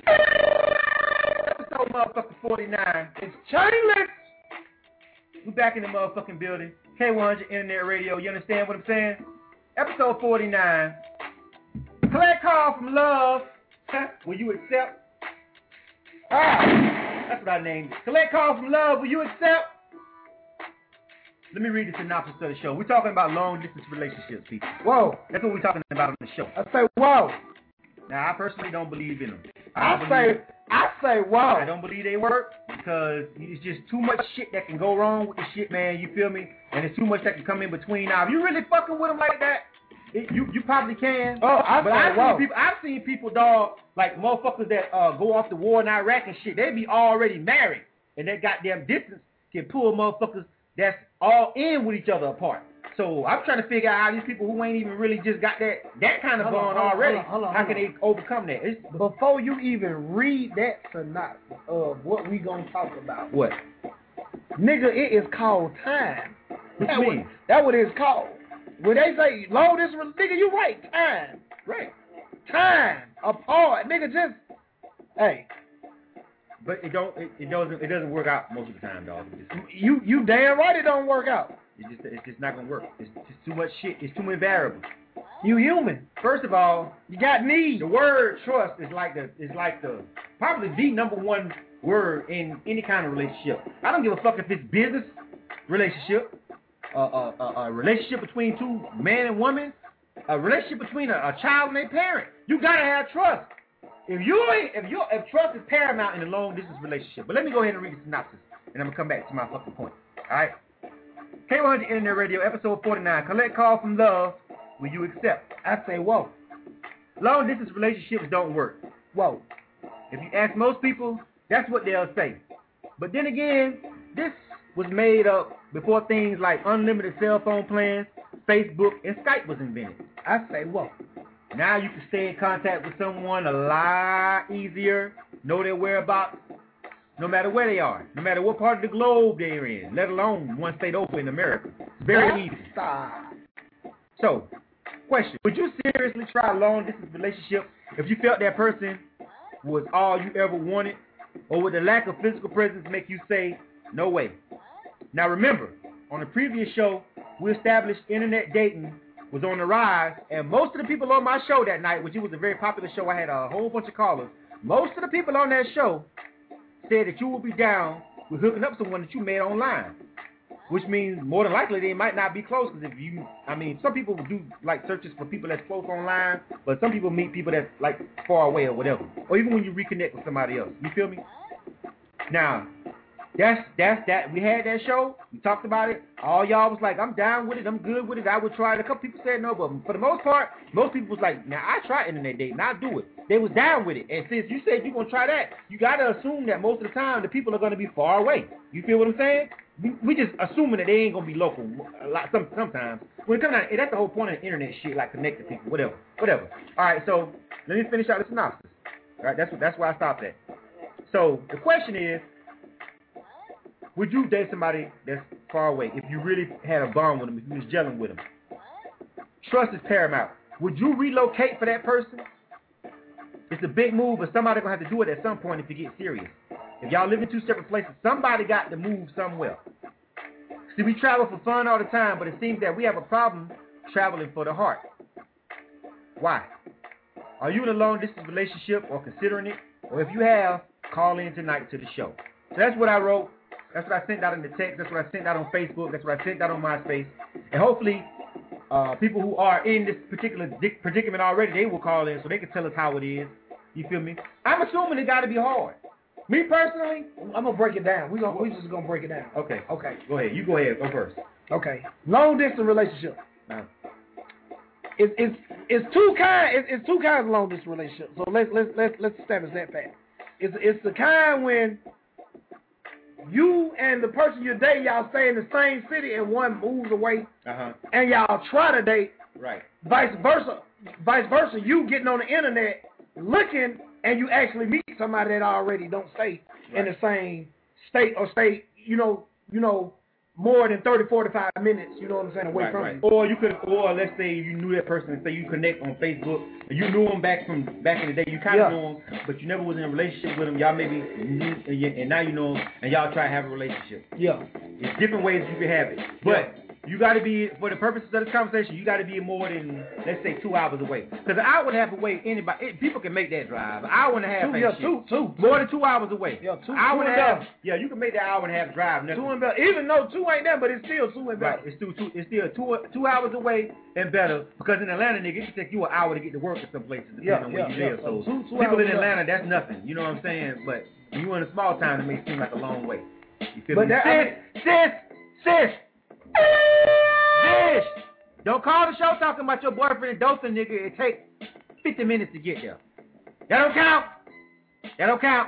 Episode motherfucking forty-nine. It's Chainless. We back in the motherfucking building. K one hundred Internet Radio. You understand what I'm saying? Episode forty-nine. Collect call from love. Huh? Will you accept? Ah, that's what I named it. Collect call from love. Will you accept? Let me read the synopsis of the show. We're talking about long distance relationships, people.
Whoa.
That's what we're talking about on the show.
I say, whoa.
Now, I personally don't believe in them.
I,
I
say, I say, whoa.
I don't believe they work because it's just too much shit that can go wrong with the shit, man. You feel me? And there's too much that can come in between. Now, if you really fucking with them like that, it, you you probably can.
Oh, I
but
say,
I've
whoa.
seen people. I've seen people, dog, like motherfuckers that uh, go off the war in Iraq and shit. They be already married, and that goddamn distance can pull motherfuckers that's all in with each other apart. So I'm trying to figure out how these people who ain't even really just got that that kind of bond already,
hold on, hold on,
how
hold
can they overcome that? It's,
Before you even read that synopsis of what we gonna talk about,
what?
Nigga, it is called time.
What
that
you
what,
mean?
That what it's called. When they say long distance, nigga, you right. Time,
Right.
time apart, nigga. Just hey.
But it don't. It, it doesn't. It doesn't work out most of the time, dog. It just,
You you damn right it don't work out.
It's just. It's just not gonna work. It's just too much shit. It's too many variables.
You human.
First of all,
You got needs.
the word trust is like the is like the probably the number one word in any kind of relationship. I don't give a fuck if it's business relationship, a uh, uh, uh, a relationship between two man and woman, a relationship between a, a child and their parent. You gotta have trust. If you ain't, if you if trust is paramount in a long distance relationship. But let me go ahead and read the synopsis, and I'm gonna come back to my fucking point. All right. K one hundred Internet Radio, episode forty-nine. Collect call from love. Will you accept?
I say whoa,
Long distance relationships don't work.
whoa.
If you ask most people, that's what they'll say. But then again, this was made up before things like unlimited cell phone plans, Facebook, and Skype was invented.
I say whoa.
Now you can stay in contact with someone a lot easier, know their whereabouts, no matter where they are, no matter what part of the globe they're in, let alone one state over in America. It's very easy.
Stop.
So, question, would you seriously try a long distance relationship if you felt that person was all you ever wanted? Or would the lack of physical presence make you say, no way? Now remember, on the previous show, we established internet dating was on the rise, and most of the people on my show that night, which it was a very popular show, I had a whole bunch of callers, most of the people on that show said that you would be down with hooking up someone that you met online. which means more than likely they might not be close. Because if you, I mean, some people do like searches for people that's close online, but some people meet people that's like far away or whatever. Or even when you reconnect with somebody else. You feel me? Now, that's that's that. We had that show. We talked about it. All y'all was like, I'm down with it. I'm good with it. I would try it. A couple people said no, but for the most part, most people was like, now I try internet dating. I do it. They was down with it. And since you said you're going to try that, you got to assume that most of the time the people are going to be far away. You feel what I'm saying? We, we just assuming that they ain't going to be local a lot, some, sometimes. When it comes down, that's the whole point of the internet shit, like connecting people, whatever, whatever. All right, so let me finish out the synopsis. All right, that's, what, that's where I stopped at. So the question is, would you date somebody that's far away if you really had a bond with them, if you was gelling with them? Trust is paramount. Would you relocate for that person? It's a big move, but somebody's going to have to do it at some point if you get serious. If y'all live in two separate places, somebody got to move somewhere. See, we travel for fun all the time, but it seems that we have a problem traveling for the heart. Why? Are you in a long-distance relationship or considering it? Or if you have, call in tonight to the show. So that's what I wrote. That's what I sent out in the text. That's what I sent out on Facebook. That's what I sent out on MySpace. And hopefully, uh, people who are in this particular predicament already, they will call in so they can tell us how it is. You feel me? I'm assuming it got to be hard. Me personally,
I'm gonna break it down. We gonna we just gonna break it down.
Okay.
Okay.
Go ahead. You go ahead. Go first.
Okay. Long distance relationship.
Uh,
It's it's it's two kind. It's, it's two kinds of long distance relationships. So let's let's let's let's establish that fact. It's it's the kind when you and the person you're dating, y'all stay in the same city and one moves away,
uh-huh.
and y'all try to date.
Right.
Vice versa. Vice versa. You getting on the internet looking, and you actually meet somebody that already don't stay right. in the same state or state. You know. You know. More than thirty, forty-five minutes, you know what I'm saying, away
right,
from
right.
you.
Or you could, or let's say you knew that person, and say you connect on Facebook, and you knew them back from back in the day. You kind of
yeah.
knew them, but you never was in a relationship with them. Y'all maybe knew, and, you, and now you know them, and y'all try to have a relationship.
Yeah.
It's different ways you can have it, but yeah. you got to be, for the purposes of this conversation, you got to be more than, let's say, two hours away. Because an hour and a half away, anybody, it, people can make that drive. An hour and a half,
two,
ain't
yeah,
shit.
two, two,
more than two hours away.
Yeah, two,
hour
two
and a half. Yeah, you can make that hour and a half drive. Nothing.
Two and better. Even though two ain't that, but it's still two and better.
Right. It's still two. It's still two two hours away and better. Because in Atlanta, nigga, it can take you an hour to get to work in some places, depending
yeah,
on
yeah,
where you
yeah.
live. So,
so two, two
people in
hours
Atlanta, that's nothing. You know what I'm saying? But you in a small town, it may seem like a long way. You feel
but
me?
that,
sis,
I mean,
sis, sis, sis. Don't call the show talking about your boyfriend and Dothan, nigga. It takes fifty minutes to get there. That don't count. That don't count.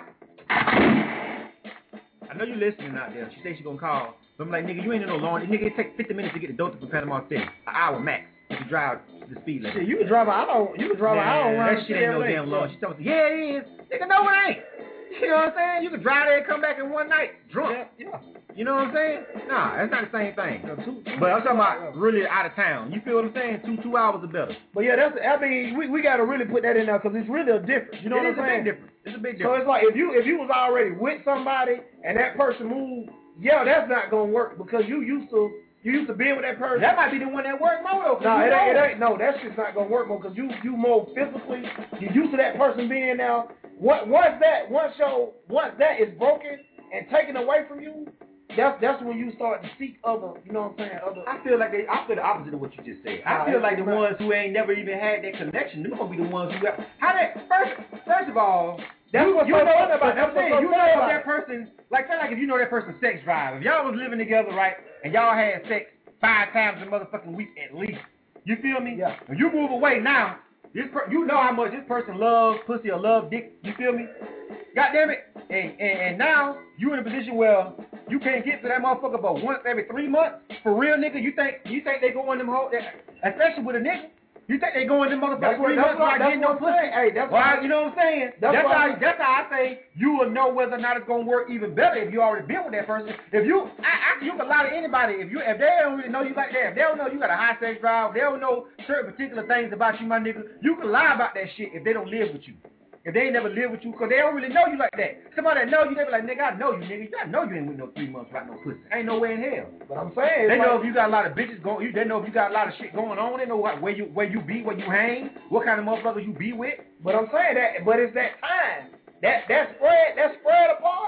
I know you listening out there. She said she gonna call. But I'm like, nigga, you ain't in no long. Nigga, it takes fifty minutes to get to Dothan from Panama City. An hour max. If you drive the speed limit.
Shit, you can drive an hour. You can drive an hour around.
That shit ain't no damn long. She told me, yeah, it is. Nigga, no, it ain't. You know what I'm saying? You can drive there and come back in one night drunk.
Yeah, yeah.
You know what I'm saying? Nah, that's not the same thing.
No, two, two,
but I'm talking about really out of town. You feel what I'm saying? Two two hours or better.
But yeah, that's. I mean, we, we got to really put that in there because it's really a difference. You know
it
what I'm saying?
It's a big difference. It's a big
So
difference.
it's like if you if you was already with somebody and that person moved, yeah, that's not gonna work because you used to you used to be with that person.
That might be the one that worked more though.
No, it ain't, it ain't. No, that's just not gonna work more because you you more physically. You used to that person being now. What once that once your once that is broken and taken away from you, that's that's when you start to seek other. You know what I'm saying? Other.
I feel like they. I feel the opposite of what you just said. I
Nah,
feel like the
right.
ones who ain't never even had that connection. They're gonna be the ones who got. How that first? First of all.
That's
you,
what's
you
so
know,
funny about
I'm
that's
saying,
what's so
you know
funny
if
about
that person, like, say like if you know that person's sex drive, if y'all was living together, right, and y'all had sex five times a motherfucking week at least, you feel me?
Yeah.
When you move away now, this per- you know how much this person loves pussy or loves dick, you feel me? God damn it. And, and, and now you in a position where you can't get to that motherfucker but once every three months. For real, nigga, you think you think they go in them whole, especially with a nigga? You think they go in them motherfuckers three months without getting no pussy?
Hey, that's
why,
why,
you know what I'm saying?
That's,
that's
why,
how that's how I say you will know whether or not it's gonna work even better if you already been with that person. If you, I, I, you can lie to anybody if you, if they don't really know you like that, if they don't know you got a high sex drive, they don't know certain particular things about you, my nigga. You can lie about that shit if they don't live with you. If they ain't never lived with you, because they don't really know you like that. Somebody that know you, they be like, nigga, I know you, nigga. I know you ain't with no three months without no pussy. Ain't no way in hell.
But I'm saying,
they know
like,
if you got a lot of bitches going. You, they know if you got a lot of shit going on. They know what, where you where you be, where you hang, what kind of motherfuckers you be with.
But I'm saying that, but it's that time. That that spread that spread apart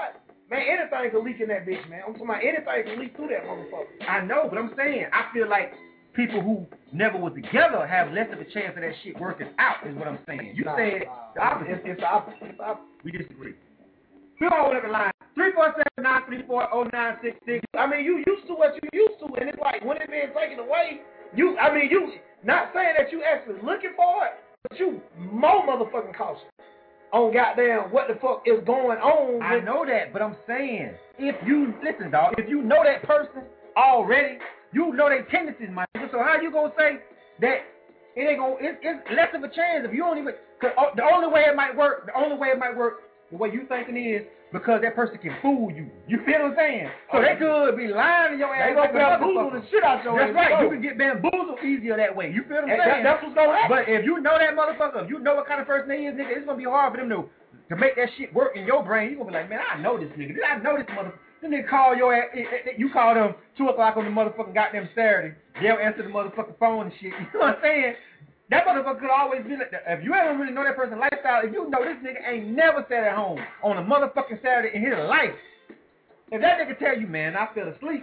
Man, anything can leak in that bitch, man. I'm talking about anything can leak through that motherfucker.
I know, but I'm saying, I feel like people who never was together have less of a chance of that shit working out, is what I'm saying. You
Nah,
said
nah,
the opposite.
It's, it's the opposite. It's the opposite.
We disagree. We all have a line. three four seven, nine three four, oh nine six six.
I mean, you used to what you used to, and it's like, when it being taken away, you, I mean, you, not saying that you actually looking for it, but you more motherfucking cautious on goddamn what the fuck is going on.
I know that, but I'm saying, if you, listen, dog, if you know that person already, you know their tendencies, my nigga, so how you gonna say that it ain't gonna, it, it's less of a chance if you don't even, cause the only way it might work, the only way it might work, the way you thinking is, because that person can fool you. You feel what I'm saying? So oh, they could be lying to your ass.
They gonna bamboozle the shit out your
ass. That's right.
Go.
You can get bamboozled easier that way. You feel what I'm
and
saying?
That, that's what's gonna happen.
But if you know that motherfucker, if you know what kind of person they is, nigga, it's gonna be hard for them to to make that shit work in your brain. You gonna be like, man, I know this nigga. I know this motherfucker. Then they call your ass. You call them two o'clock on the motherfucking goddamn Saturday. They'll answer the motherfucking phone and shit. You know what I'm saying? That motherfucker could always be like that. If you ever really know that person's lifestyle, if you know this nigga ain't never sat at home on a motherfucking Saturday in his life, if that nigga tell you, man, I fell asleep,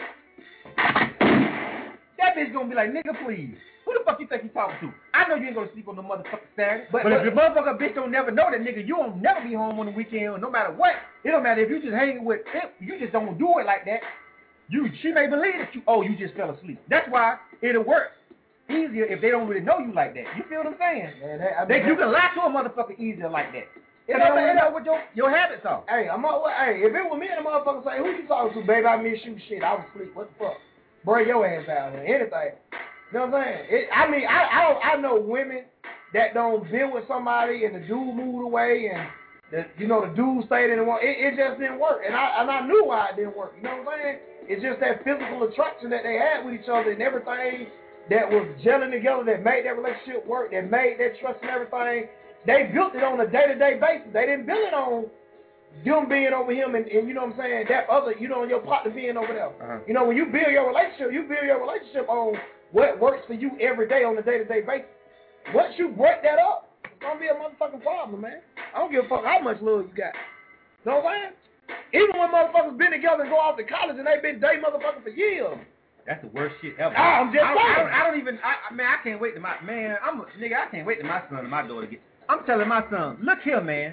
that bitch gonna be like, nigga, please. Who the fuck you think you talking to? I know you ain't gonna sleep on no motherfucking Saturday, but, but, but if the motherfucker bitch don't never know that nigga, you don't never be home on the weekend, or no matter what. It don't matter if you just hanging with it, you just don't do it like that. You, she may believe that you, oh, you just fell asleep. That's why it'll work easier if they don't really know you like that. You feel what I'm saying?
Man, that, I mean,
they, you can lie to a motherfucker easier like that. It don't really know what your, your habits are.
Hey, I'm all, hey, if it was me and the motherfucker say, who you talking to, baby? I miss you, shit. I was asleep. What the fuck? Bring your ass out here. Anything. You know what I'm saying? It, I mean, I I, don't, I know women that don't deal with somebody and the dude moved away and the, you know, the dude stayed in the one. It, it just didn't work. And I and I knew why it didn't work. You know what I'm saying? It's just that physical attraction that they had with each other and everything that was gelling together, that made that relationship work, that made that trust and everything. They built it on a day-to-day basis. They didn't build it on them being over him and, and you know what I'm saying, that other, you know, your partner being over there. Uh-huh. You know, when you build your relationship, you build your relationship on what works for you every day on a day-to-day basis. Once you break that up, it's going to be a motherfucking problem, man. I don't give a fuck how much love you got. You know what I'm saying? Even when motherfuckers been together and go off to college and they been dating motherfuckers for years.
That's the worst shit ever.
Ah, I'm just
I,
saying.
I, don't, I don't even, I, man, I can't wait to my, man, I'm a, nigga, I can't wait to my son and my daughter get, I'm telling my son, look here, man.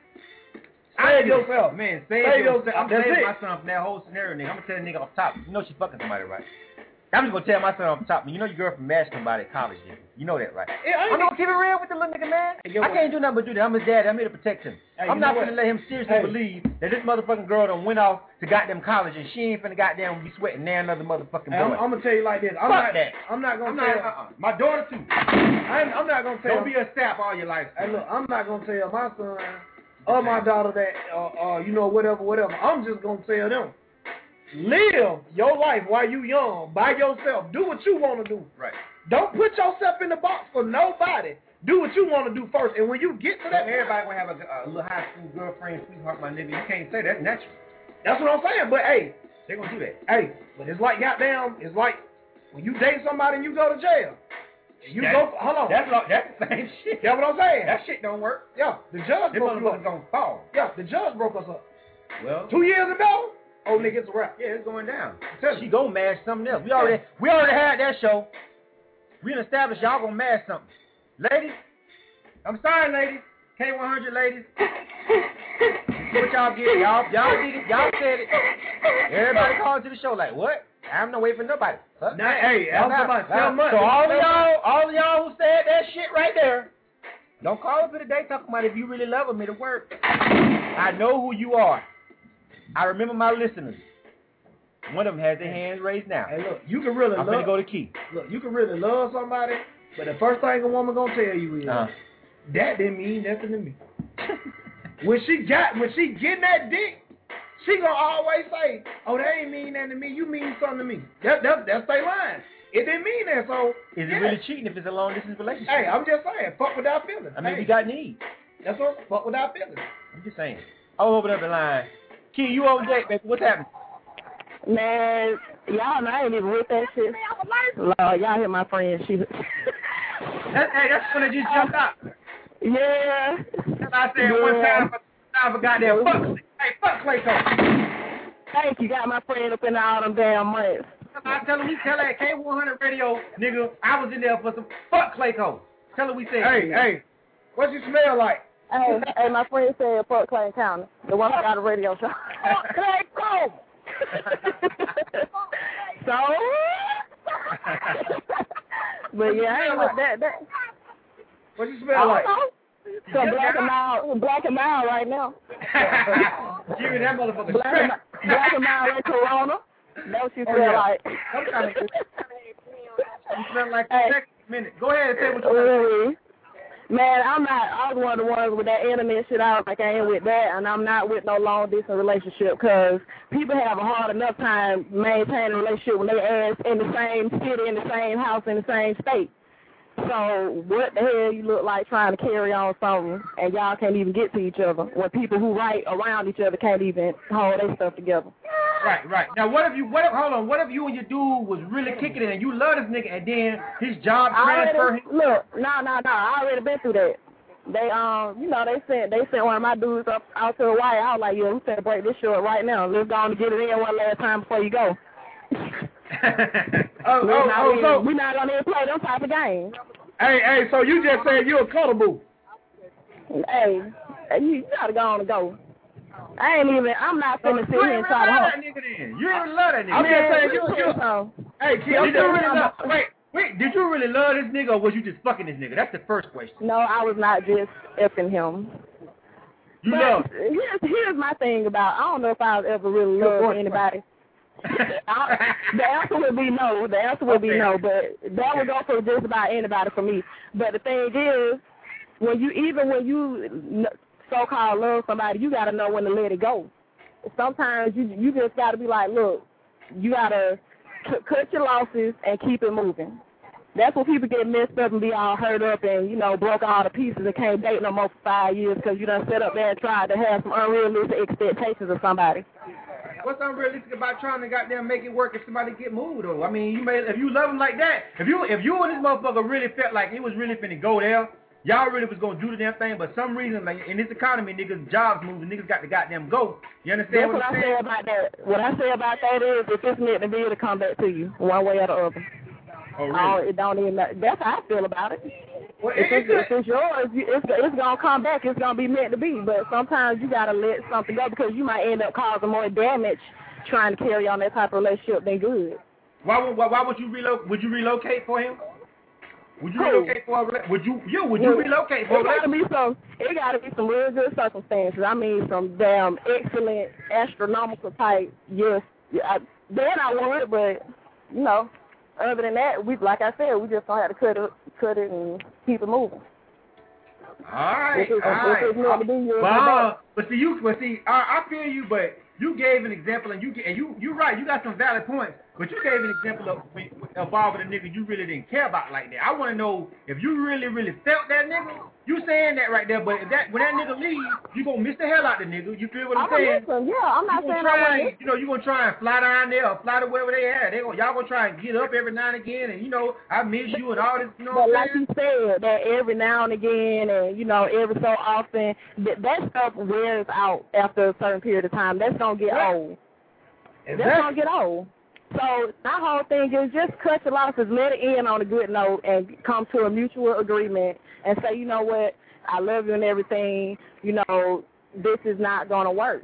Save yourself.
Man, save,
save
yourself.
yourself.
I'm
That's
saving
it.
my son from that whole scenario, nigga. I'm going to tell the nigga off top. You know she fucking somebody, right? I'm just going to tell my son off top. You know your girl from matched somebody at college, nigga. You know that, right?
Yeah,
I'm going to keep it real with the little nigga, man.
Hey, yo,
I can't do nothing but do that. I'm his daddy. I'm here to protect him.
Hey,
I'm not going to let him seriously
hey.
believe that this motherfucking girl done went off to goddamn college and she ain't finna goddamn be sweating now another motherfucking boy.
Hey, I'm, I'm going to tell you like this. I'm
Fuck
not,
that.
I'm not going
I'm
to
not,
tell
uh-uh. My daughter, too.
I'm, I'm not going to tell
Don't be a sap all your life.
Hey, look, I'm not going to tell my son or my daughter that, uh, uh, you know, whatever, whatever. I'm just going to tell them, live your life while you young, by yourself. Do what you want to do.
Right.
Don't put yourself in the box for nobody. Do what you want to do first. And when you get to that,
everybody going to have a, a little high school girlfriend, sweetheart, my nigga. You can't say that's natural.
That's what I'm saying. But, hey.
They're going to do that.
Hey, but it's like, goddamn, it's like when you date somebody and you go to jail. You
that's,
go, hold on.
That's, that's the same shit.
That's what I'm saying.
That shit don't work.
Yeah, the judge
this
broke you up.
Gonna fall.
Yeah, the judge broke us up.
Well,
two years ago, oh nigga, it's a wrap.
Yeah, it's going down.
She
gonna mash something else. We already, we already had that show. We done established y'all gonna mash something. Ladies, I'm sorry, ladies. K one hundred ladies. What y'all get? Y'all, y'all did it. Y'all said it. Everybody called to the show like, what? I'm not waiting for nobody. Huh?
Nah, hey, I'm about seven months.
So all of y'all, all of y'all who said that shit right there, don't call up for the day talking about if you really love them, it'll work. I know who you are. I remember my listeners. One of them has their hands raised now.
Hey, look, you can really
I'm
love.
I'm gonna go to Key.
Look, you can really love somebody, but the first thing a woman gonna tell you is,
uh-huh.
that didn't mean nothing to me. when she got, when she getting that dick, she gonna always say, "Oh, that ain't mean nothing to me. You mean something to me." That, that that's their line. It didn't mean that. So
is
yeah.
it really cheating if it's a long distance relationship?
Hey, I'm just saying, fuck without feelings.
I mean,
hey.
we got needs.
That's what. Fuck without feelings.
I'm just saying. I'll open up the line. Key, you on deck, baby. What's happening?
Man, y'all know I ain't even with that shit. Lord, y'all hear my friend. She.
that, hey, that's when it just jumped out.
Yeah.
I said yeah. one time for, time for goddamn fuck. Hey, fuck Clayco.
Thank you. Got my friend up in all them damn months.
I tell him we tell that K one hundred radio, nigga, I was in there for some fuck Clayco. Tell him we said.
Hey, hey, what you smell like?
Hey, hey, my friend said Fort Clayton County, the one who got a radio show. Fort Clayton. So, but yeah, I ain't with that. that.
What you smell like?
So black and mild, black and mild right now.
Give me that motherfucker.
Black and, black and mild like Corona. That's what you
Oh,
feel
yeah.
like.
Sometimes you smell like
Hey.
a second minute. Go ahead and say what you
Really? Man, I'm not, I was one of the ones with that internet shit. I was like, I ain't with that, and I'm not with no long distance relationship because people have a hard enough time maintaining a relationship when they ass in the same city, in the same house, in the same state. So what the hell you look like trying to carry on something and y'all can't even get to each other when people who write around each other can't even hold their stuff together.
Right, right. Now, what if you, what if, hold on, what if you and your dude was really kicking it and you love this nigga and then his job transfer him?
Look, no, no, no, I already been through that. They, um, you know, they sent, they sent one of my dudes up out to the wire. I was like, yeah, we finna break this short right now. Let's go on and get it in one last time before you go.
oh,
we're
oh,
not,
oh, so,
we're not gonna even play them type of games.
hey, hey, so you just said you a cuddle.
Hey, you, you gotta go on and go. I ain't even, I'm not finna sit
You
here
ain't
and
really
try to
love
help.
that nigga then. You ain't really love that nigga.
I'm
Man,
just saying, you,
you
you,
so.
hey, kid,
Did
I'm
you
just
really
saying,
love, wait, wait, did you really love this nigga or was you just fucking this nigga? That's the first question.
No, I was not just effing him.
You
but
love.
here's, here's my thing about, I don't know if I've ever really loved anybody. I, the answer would be no. The answer would be
Okay.
no, but that would go for just about anybody for me. But the thing is, when you even when you so-called love somebody, you got to know when to let it go. Sometimes you you just got to be like, look, you got to c- cut your losses and keep it moving. That's when people get messed up and be all hurt up and, you know, broke all the pieces and can't date no more for five years because you done set up there and tried to have some unrealistic expectations of somebody.
What's unrealistic about trying to goddamn make it work if somebody get moved though? I mean, you may if you love him like that, if you if you and this motherfucker really felt like it was really finna go there, y'all really was gonna do the damn thing, but some reason like in this economy, niggas jobs moving, niggas got to goddamn go. You understand
That's
what
what
I'm
I
saying?
say about that. What I say about that is if it's meant to be, it'll come back to you one way or the other.
Oh really?
Oh, it don't even matter. That's how I feel about it.
Well,
If
it,
it's, if it's yours, you- it's, it's going to come back. It's going to be meant to be. But sometimes you got to let something go because you might end up causing more damage trying to carry on that type of relationship than good.
why would why, why would you relocate? Would you relocate for him? Would you
Who?
relocate for a rela- Would you you would you
Well,
relocate for
It
a
got to be some. It got to be some real good circumstances. I mean, some damn excellent astronomical type. Yes, yeah, I, then I would, but you know, other than that, we like I said, we just gonna have to cut it, cut it, and keep it moving.
All right,
If it's-
all
if
right.
it's meant to be, you'll
but,
do
uh,
that.
but see, you, but see, I, I feel you, but you gave an example, and you, and you, you're right. You got some valid points, but you gave an example of involving a nigga you really didn't care about like that. I want to know if you really, really felt that nigga. You saying that right there, but if that when that nigga leaves, you gonna miss the hell out the nigga. You feel what I'm,
I'm
saying?
gonna listen. Yeah, I'm not
you
saying
gonna
I
try,
want
and, you know, you gonna try and fly down there or fly to wherever they at. They gonna, y'all gonna try and get up every now and again, and you know, I miss you and all this. You know
But
what
like
I'm saying?
you said, that every now and again, and you know, every so often, that, that stuff wears out after a certain period of time. That's gonna get
Right.
old. That's gonna get old. So my whole thing is just cut your losses, let it end on a good note, and come to a mutual agreement, and say, you know what, I love you and everything. You know, this is not gonna work.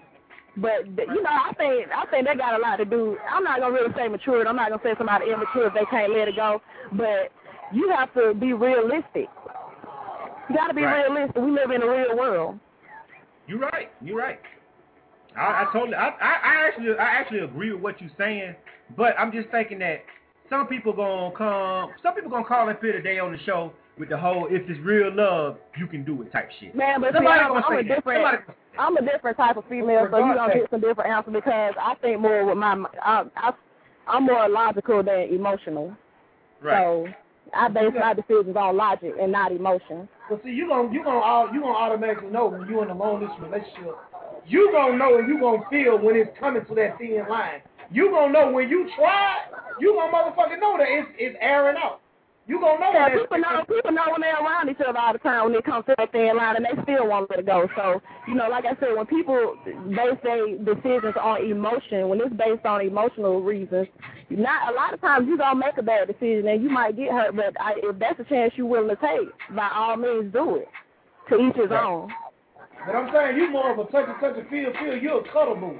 But you know, I think I think they got a lot to do. I'm not gonna really say mature. I'm not gonna say somebody immature if they can't let it go. But you have to be realistic. You got to be
Right.
realistic. We live in a real world.
You're right. You're right. I, I totally. I, I, I actually, I actually agree with what you're saying. But I'm just thinking that some people gonna come. Some people gonna call up here today on the show with the whole "if it's real love, you can do it" type shit.
Man, but see,
Somebody
I'm,
gonna
I'm
say
a
that.
different.
Somebody gonna say that.
I'm a different type of female, so you're gonna
Okay.
get some different answers because I think more with my. I, I, I'm more logical than emotional.
Right.
So I base my decisions on logic and not emotion.
But see, you gonna you gonna all you gonna automatically know when you in a long distance relationship. You gonna know and you gonna feel when it's coming to that thin line. You gonna know when you try. You gonna motherfucking know that it's it's airing out. You gonna know
Yeah,
that.
people know people know when they're around each other all the time when it comes to that thin line, and they still want to let it go. So, you know, like I said, when people base their decisions on emotion, when it's based on emotional reasons, not a lot of times you gonna make a bad decision and you might get hurt. But I, if that's a chance you're willing to take, by all means, do it. To each his
Right.
own.
But I'm saying you more of a touch and touch and feel feel. You're a cuddle boo.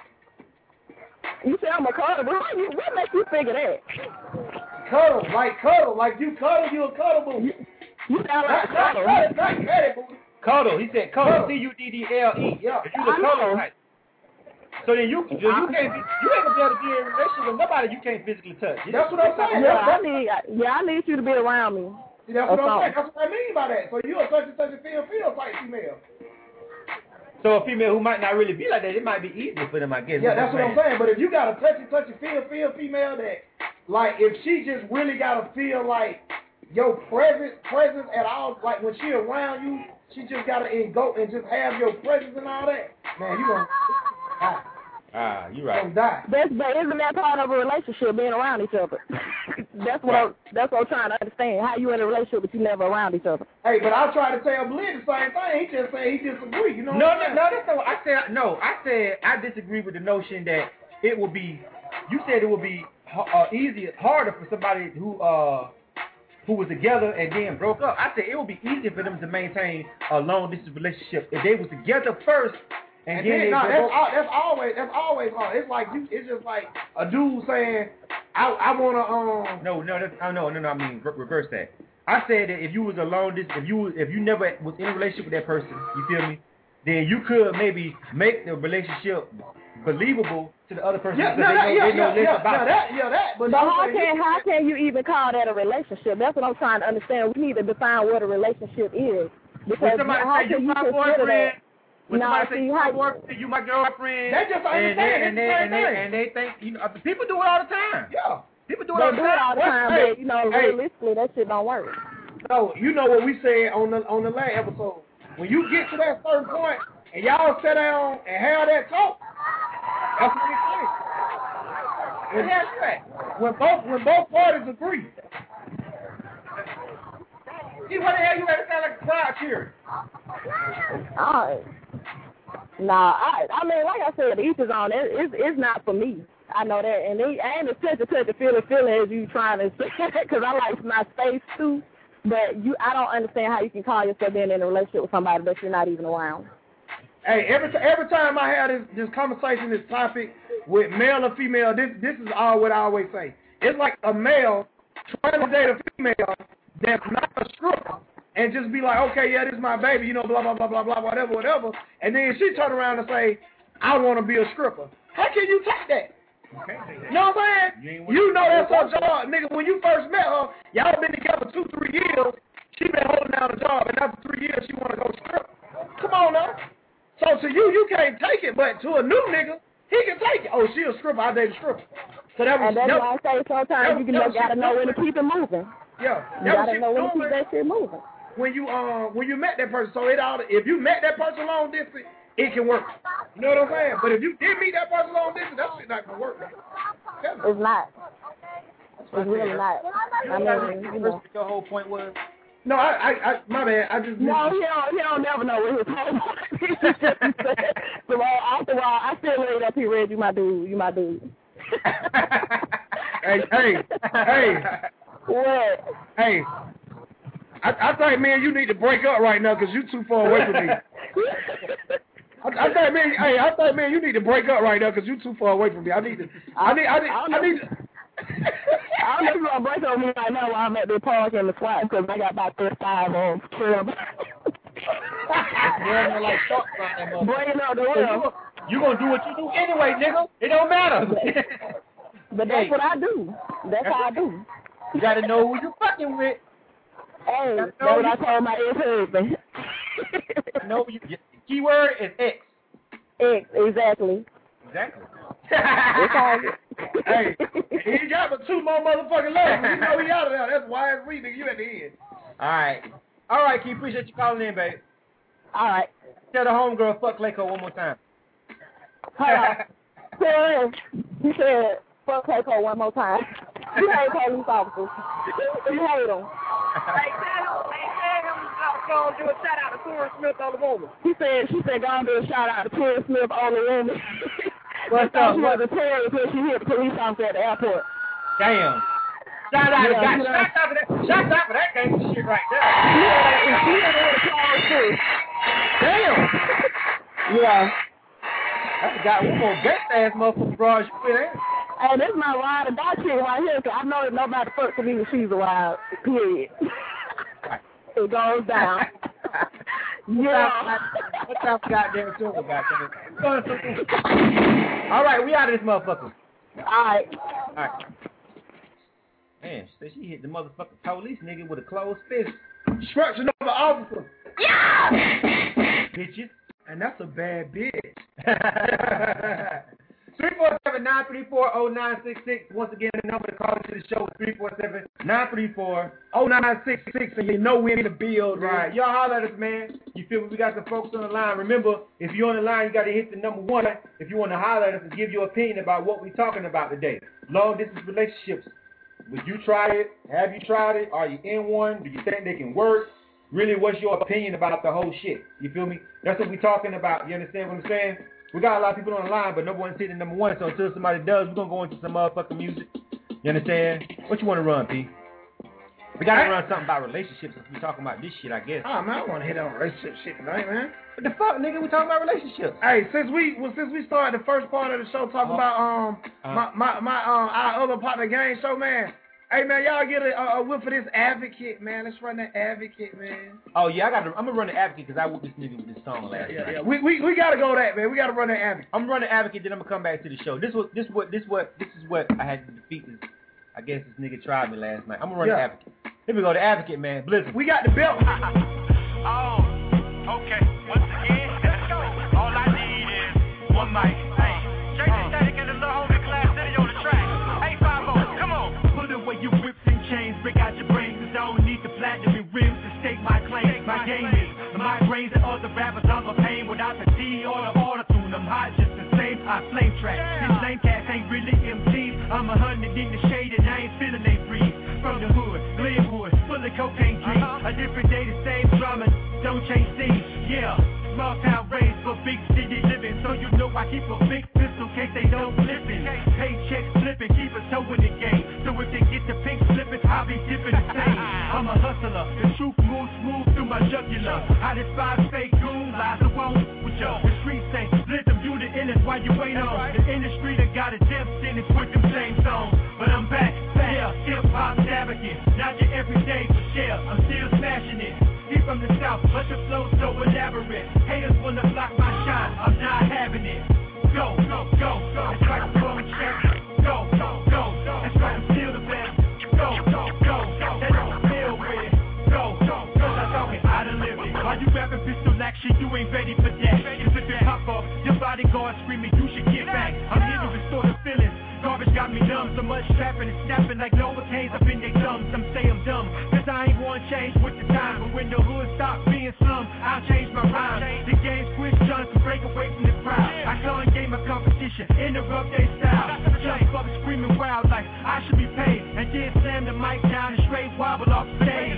You say I'm a cuddle, but what, what makes you figure that?
Cuddle, like cuddle, like you cuddle, you a cuddle boo.
You, you sound like a
Not,
cuddle.
not, not, not credit boo.
Cuddle. He said cuddle.
Cuddle.
C U D D L E.
Yeah.
If you the
I
cuddle
know.
type. So then you, you, you can't be, you ain't gonna be able to be in a relationship with nobody you can't physically touch.
That's what I'm saying.
Yeah,
That's,
I need yeah, I need you to be around me.
see, that's
or
what I'm
something.
saying. That's what I mean by that. So you a touch and touch and feel feel type female.
So a female who might not really be like that, it might be easier for them, I guess.
Yeah, that's what I'm saying. But if you got a touch and touch and feel feel female that, like, if she just really gotta feel like your presence presence at all, like when she around you, she just gotta go and just have your presence and all that. Man, you gonna die.
Ah, you
You
right.
gonna die.
That's but isn't that part of a relationship, being around each other? that's what
Right.
I'm, that's what I'm trying to understand. How you in a relationship but you never around each other?
Hey, but I tried to tell Blid the same thing. He just said he disagree. You know
No,
what
no,
I'm
no,
saying?
that's not what I said. No, I said I disagree with the notion that it would be. You said it would be uh, easier, harder for somebody who uh who was together and then broke up. I said it would be easier for them to maintain a long distance relationship if they was together first and,
And
then
then,
they
no,
broke
that's, al- that's always that's always hard. It's like you. It's just like a dude saying, "I I wanna um."
No, no, that's, oh, no, no, no. I mean re- reverse that. I said that if you was alone, this if you was- if you never was in a relationship with that person, you feel me? Then you could maybe make the relationship believable to the other person
Yeah,
because
no,
they
that,
know,
yeah,
they know
yeah,
less
yeah,
about
yeah,
it.
that, yeah, that. But,
But
I'm
how
saying
can
you-
how can you even call that a relationship? That's what I'm trying to understand. We need to define what a relationship is. Because
When somebody
how
say you
can
my
consider
boyfriend,
that?
when
No,
somebody say
see,
you
how-
my boyfriend, you my girlfriend,
They just
and they,
understand
and they,
it's the
and
same
they,
thing.
and they think, you know, people do it all the time.
Yeah.
People do it
They
all the
do it all
time.
the time,
Hey,
but you know,
hey.
realistically, that shit don't work.
So you know what we said on the on the last episode. When you get to that certain point and y'all sit down and have that talk, that's what it is. When, when both when both parties agree.
See, what the hell you ever sound like a crowd cheering?
Alright. Nah, I I mean, like I said, each is on. It, it's it's not for me. I know that, and it ain't as touch a touch a feeling feeling as you trying to say, because I like my space too. But you, I don't understand how you can call yourself being in a relationship with somebody that you're not even around.
Hey, every t- every time I have this this conversation, this topic with male or female, this this is all what I always say. It's like a male trying to date a female that's not a stripper and just be like, okay, yeah, this is my baby, you know, blah blah blah blah blah, whatever, whatever, and then she turn around and say, I want to be a stripper. How can you take that? You know what I'm saying? You know that's her job, nigga. When you first met her, y'all been together two, three years. She been holding down the job, and after three years, she want to go strip. Come on now. So to you, you can't take it, but to a new nigga, he can take it. Oh, she a stripper, I date a stripper. So that was
And that's
that,
why I say sometimes you can
that
just
was
gotta
shit
know when to
different.
keep it moving.
yeah,
You
that was
gotta
shit
know when to keep
different
that shit moving.
when you um when you met that person. So it all if you met that person long distance, it can work. You know what I'm saying? But if you did meet that person long distance, that shit not gonna work. Man.
It's not. It's really not. I mean, you know.
Your whole point was?
No, I, I, I, my bad. I just.
No, he don't, he don't never know what his home is. So well, after a while, I still laid up here, Red, you my dude, you my dude.
Hey, hey, hey,
What?
hey. I, I think, man, you need to break up right now because you too far away from me. I, I think, man, hey, I think, man, you need to break up right now because you too far away from me. I need to. I need. I need.
I,
I need. To,
I don't know if you're going to break up with me right now while I'm at the park in the squat because I got about thirty-five on trail.
Yeah, like talk about that motherfucker.
Bringing up the world.
You gonna do what you do anyway, nigga. It don't matter.
But that's
Hey.
what I do. That's how I do.
You gotta know who you fucking with.
Hey, that's what I told my ex-husband.
No, you, your keyword is X.
Ex, exactly.
Exactly.
It's all
hey, he got but two more motherfucking legs. You know he out of there. That's why it's reading you at the end.
All right. All right, Key. Appreciate you calling in, babe.
All right.
Tell the homegirl fuck Clayco one more time.
Hold on. Sarah, you said fuck Clayco one more time. You hate police officers. You hate them.
Hey, tell him, hey, tell him uh, go and do a shout out to Torrey Smith on the woman.
He said, she said, go and do a shout out to Torrey Smith on the woman.
What's up?
She was a terrorist when she hit the police officer at the airport.
Damn. Shout out,
Yeah,
to,
you know.
shout out for that. Shout out for that gangster shit right there.
Yeah, and she had a call too.
Damn.
Yeah.
I got one more gangster ass motherfucker broad shit with that.
Hey, this is my ride or die chick right here, because I know that nobody fucks with me when she's a wild, period. It goes down. Yeah.
What's up, goddamn silver, goddamn. All right, we out of this motherfucker.
All right.
All right. Man, she said she hit the motherfucking police nigga with a closed fist.
Instruction of the officer.
Yeah!
Bitches.
And that's a bad bitch.
three four seven, nine three four, oh nine six six. Once again, the number to call into the show is three four seven, nine three four,
oh nine six six, and you know we're in the build,
right. Y'all holler at us, man. You feel me? We got some folks on the line. Remember, if you're on the line, you got to hit the number one if you want to holler at us and give your opinion about what we're talking about today. Long distance relationships. Would you try it? Have you tried it? Are you in one? Do you think they can work? Really, what's your opinion about the whole shit? You feel me? That's what we're talking about. You understand what I'm saying? We got a lot of people on the line, but no one's hitting number one. So until somebody does, we're going to go into some motherfucking music. You understand? What you want to run, P? We got to run something about relationships since we're talking about this shit, I guess.
Oh, man, I want to hit on relationship shit tonight, man.
What the fuck, nigga? We talking about relationships.
Hey, since we well, since we started the first part of the show talking uh, about um uh, my my my um our other partner game show, man. Hey, man, y'all get a, a, a whip for this Advocate, man. Let's run that Advocate, man.
Oh, yeah, I got. I'm going to run the Advocate because I whooped this nigga with this song last
yeah,
night.
Yeah, we, we, we got to go that, man. We got to run that Advocate.
I'm running Advocate, then I'm going to come back to the show. This was this what this what this is what I had to defeat this. I guess this nigga tried me last night. I'm going to run
yeah.
the Advocate. Here we go, the Advocate, man. Blizzard.
We got the belt.
Oh, okay. Once again, all I need is one mic. Hey, Jason Static and the little homie Class City on the track. Hey, five oh, come on. Put away your whips and chains, break out your brains, cause I don't need the platinum and rims to stake my claim. My game is my brains and other rappers, I'm a pain without the D or the auto-tune. I'm hot just the same, I flame track. These lame cats ain't really M Cs. I'm a hundred in the shade and I ain't feeling they breeze. From the hood, Glenwood, full of cocaine dreams. A different day, the same drama, don't change things. Yeah, small town raised for big city living. So you know I keep a big pistol in case they don't listen. Paychecks flipping, keep a toe in the game. So if they get the pink slipping, I'll be dipping the same. I'm a hustler, the truth moves smooth through my jugular. I despise fake goons, lies alone with you. The streets say, listen, you the illest while you ain't on. The industry that got a death sentence with them same songs. But I'm back, yeah, hip-hop advocate. Not your everyday for share, I'm still smashing it. He from the south, but the flow so elaborate. Haters wanna block my shine, I'm not having it. Go, go, go, go, that's right, I'm going check. Go, go, go, go, that's right, I'm still the best. Go, go, go, go, that's what I feel with it. Go, go, go, that's how I deliver it. While you rapping pistol action, you ain't ready for that. If it pop off, your bodyguard screaming, you should get back. I'm here to restore the feelings. Garbage got me numb, so much trapping and snapping like Novocaines up in their thumbs. Some say I'm dumb, cause I ain't wanna change with the time. But when the hood stops being slum, I'll change my rhyme. The game's quick done to break away from the crowd. I can't game my competition, interrupt their style. Jump up screaming wild like I should be paid. And then slam the mic down and straight wobble off stage.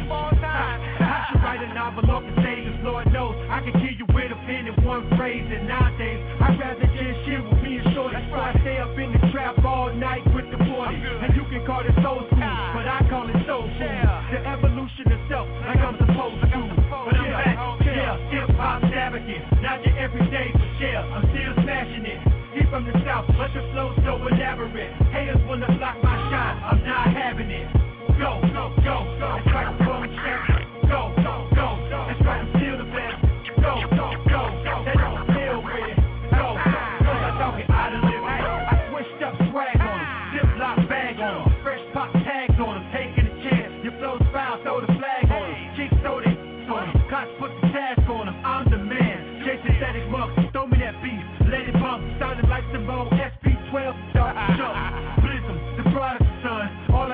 I should write a novel off the stage, cause Lord knows I can kill you with a pen in one phrase. And nowadays, I'd rather just chill with me and Shorty. That's why I stay up in the trap all night with the forty. And you can call it soul food, but I call it soul food. The evolution of self, like I'm supposed to. But I'm back, yeah, hip-hop advocate. Not your everyday for share, I'm still smashing it. He from the south, but the flow so elaborate. Haters wanna block my shine, I'm not having it. Go, go, go, go, that's right, I'm going check. Go, go, go, go, that's right, I'm still the best. Go, go, go, go, that's how I feel with it. Go, go, go, that's how I deliver it. I switched up swag on him, ziploc bag on him, fresh pop tags on him, taking a chance. Your flow's foul, throw the flag on him. Chicks throw it on him, cops put the task on him. I'm the man, Jason Static Mug, throw me that beat, let it bump. Sounding like Simone, S P twelve, start to jump. Blizzum, the product son, all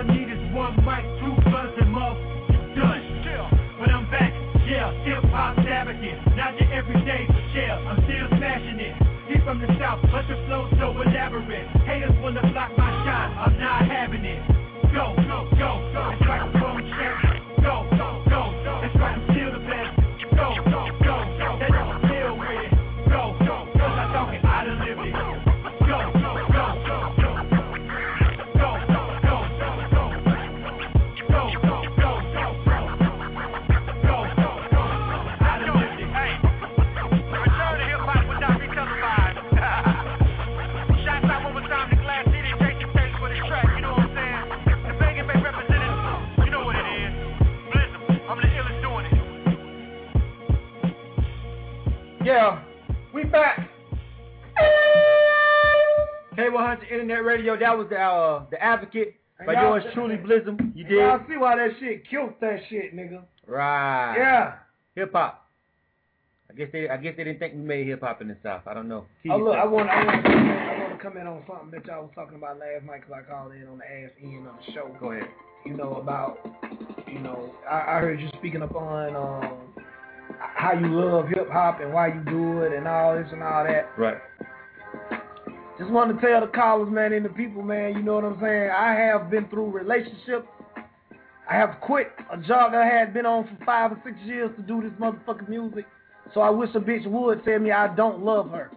Yeah, we back. K one hundred Internet Radio. That was the uh, the Advocate by yours truly, Blizzum. You did.
Y'all see why that shit killed that shit, nigga.
Right.
Yeah.
Hip hop. I guess they I guess they didn't think we made hip hop in the South. I don't know. Keep
Oh look, I
yourself.
want I want to comment, I want to comment on something that y'all was talking about last night because I called in on the ass end of the show.
Go ahead.
You know about, you know, I, I heard you speaking upon um, how you love hip hop and why you do it and all this and all that.
Right.
Just wanted to tell the callers, man, and the people, man, you know what I'm saying? I have been through relationships. I have quit a job that I had been on for five or six years to do this motherfucking music. So I wish a bitch would tell me I don't love her.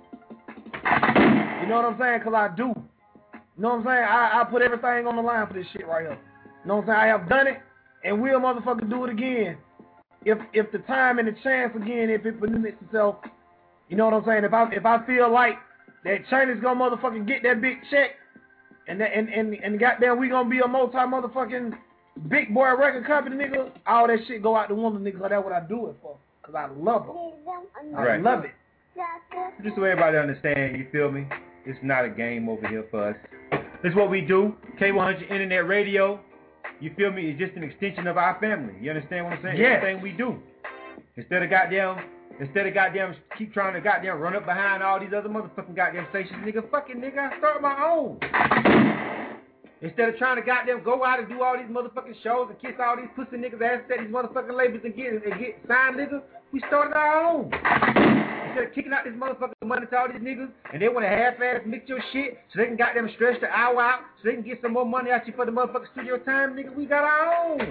You know what I'm saying? Because I do. You know what I'm saying? I, I put everything on the line for this shit right here. You know what I'm saying? I have done it, and we'll motherfucker do it again. If if the time and the chance again, if it presents itself, you know what I'm saying? If I if I feel like that China's gonna motherfucking get that big check, and that, and, and and goddamn we gonna be a multi motherfucking big boy record company, nigga, all that shit go out the window, nigga. That's what I do it for, cause I love it. I
Right.
love it.
Just so everybody understand, you feel me? It's not a game over here for us. This is what we do. K one hundred Internet Radio. You feel me? It's just an extension of our family. You understand what I'm saying?
Yes.
Everything we do. Instead of goddamn, instead of goddamn keep trying to goddamn run up behind all these other motherfucking goddamn stations, nigga, fucking nigga, I start my own. Instead of trying to goddamn go out and do all these motherfucking shows and kiss all these pussy niggas ass at these motherfucking labels and get and get signed niggas, we started our own. Instead of kicking out this motherfucking money to all these niggas and they want to half-ass mix your shit so they can goddamn stretch the hour out so they can get some more money out you for the motherfucking studio time, nigga, we got our own.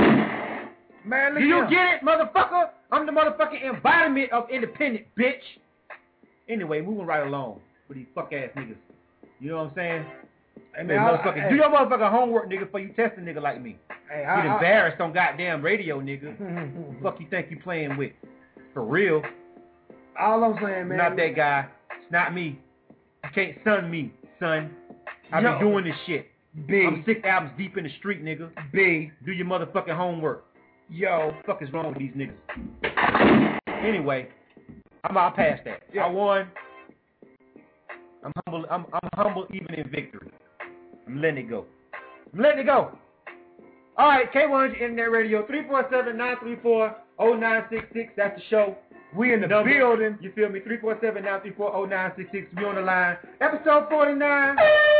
Man,
Do you get it, motherfucker? I'm the motherfucking embodiment of independent, bitch. Anyway, moving right along with these fuck-ass niggas. You know what I'm saying?
Hey,
Hey,
man, I-
motherfucker,
I-
do your motherfucking homework, nigga, before you test a nigga like me.
Hey,
Get
I, I,
embarrassed on goddamn radio, nigga. Fuck you think you playing with? For real.
all I'm saying, man.
Not that guy. It's not me. You can't son me, son. I
Yo.
be doing this shit.
B,
I'm six albums deep in the street, nigga.
B,
Do your motherfucking homework.
yo.
What the fuck is wrong with these niggas? Anyway, I'm out past that.
Yeah.
I won. I'm humble. I'm, I'm humble even in victory. I'm letting it go. I'm letting it go. All right, K one hundred Internet Radio, three four seven, nine three four, zero nine six six. That's the show.
We in the
Number,
building.
You feel me? three four seven, nine three four, zero nine six six. We on the line. Episode forty-nine.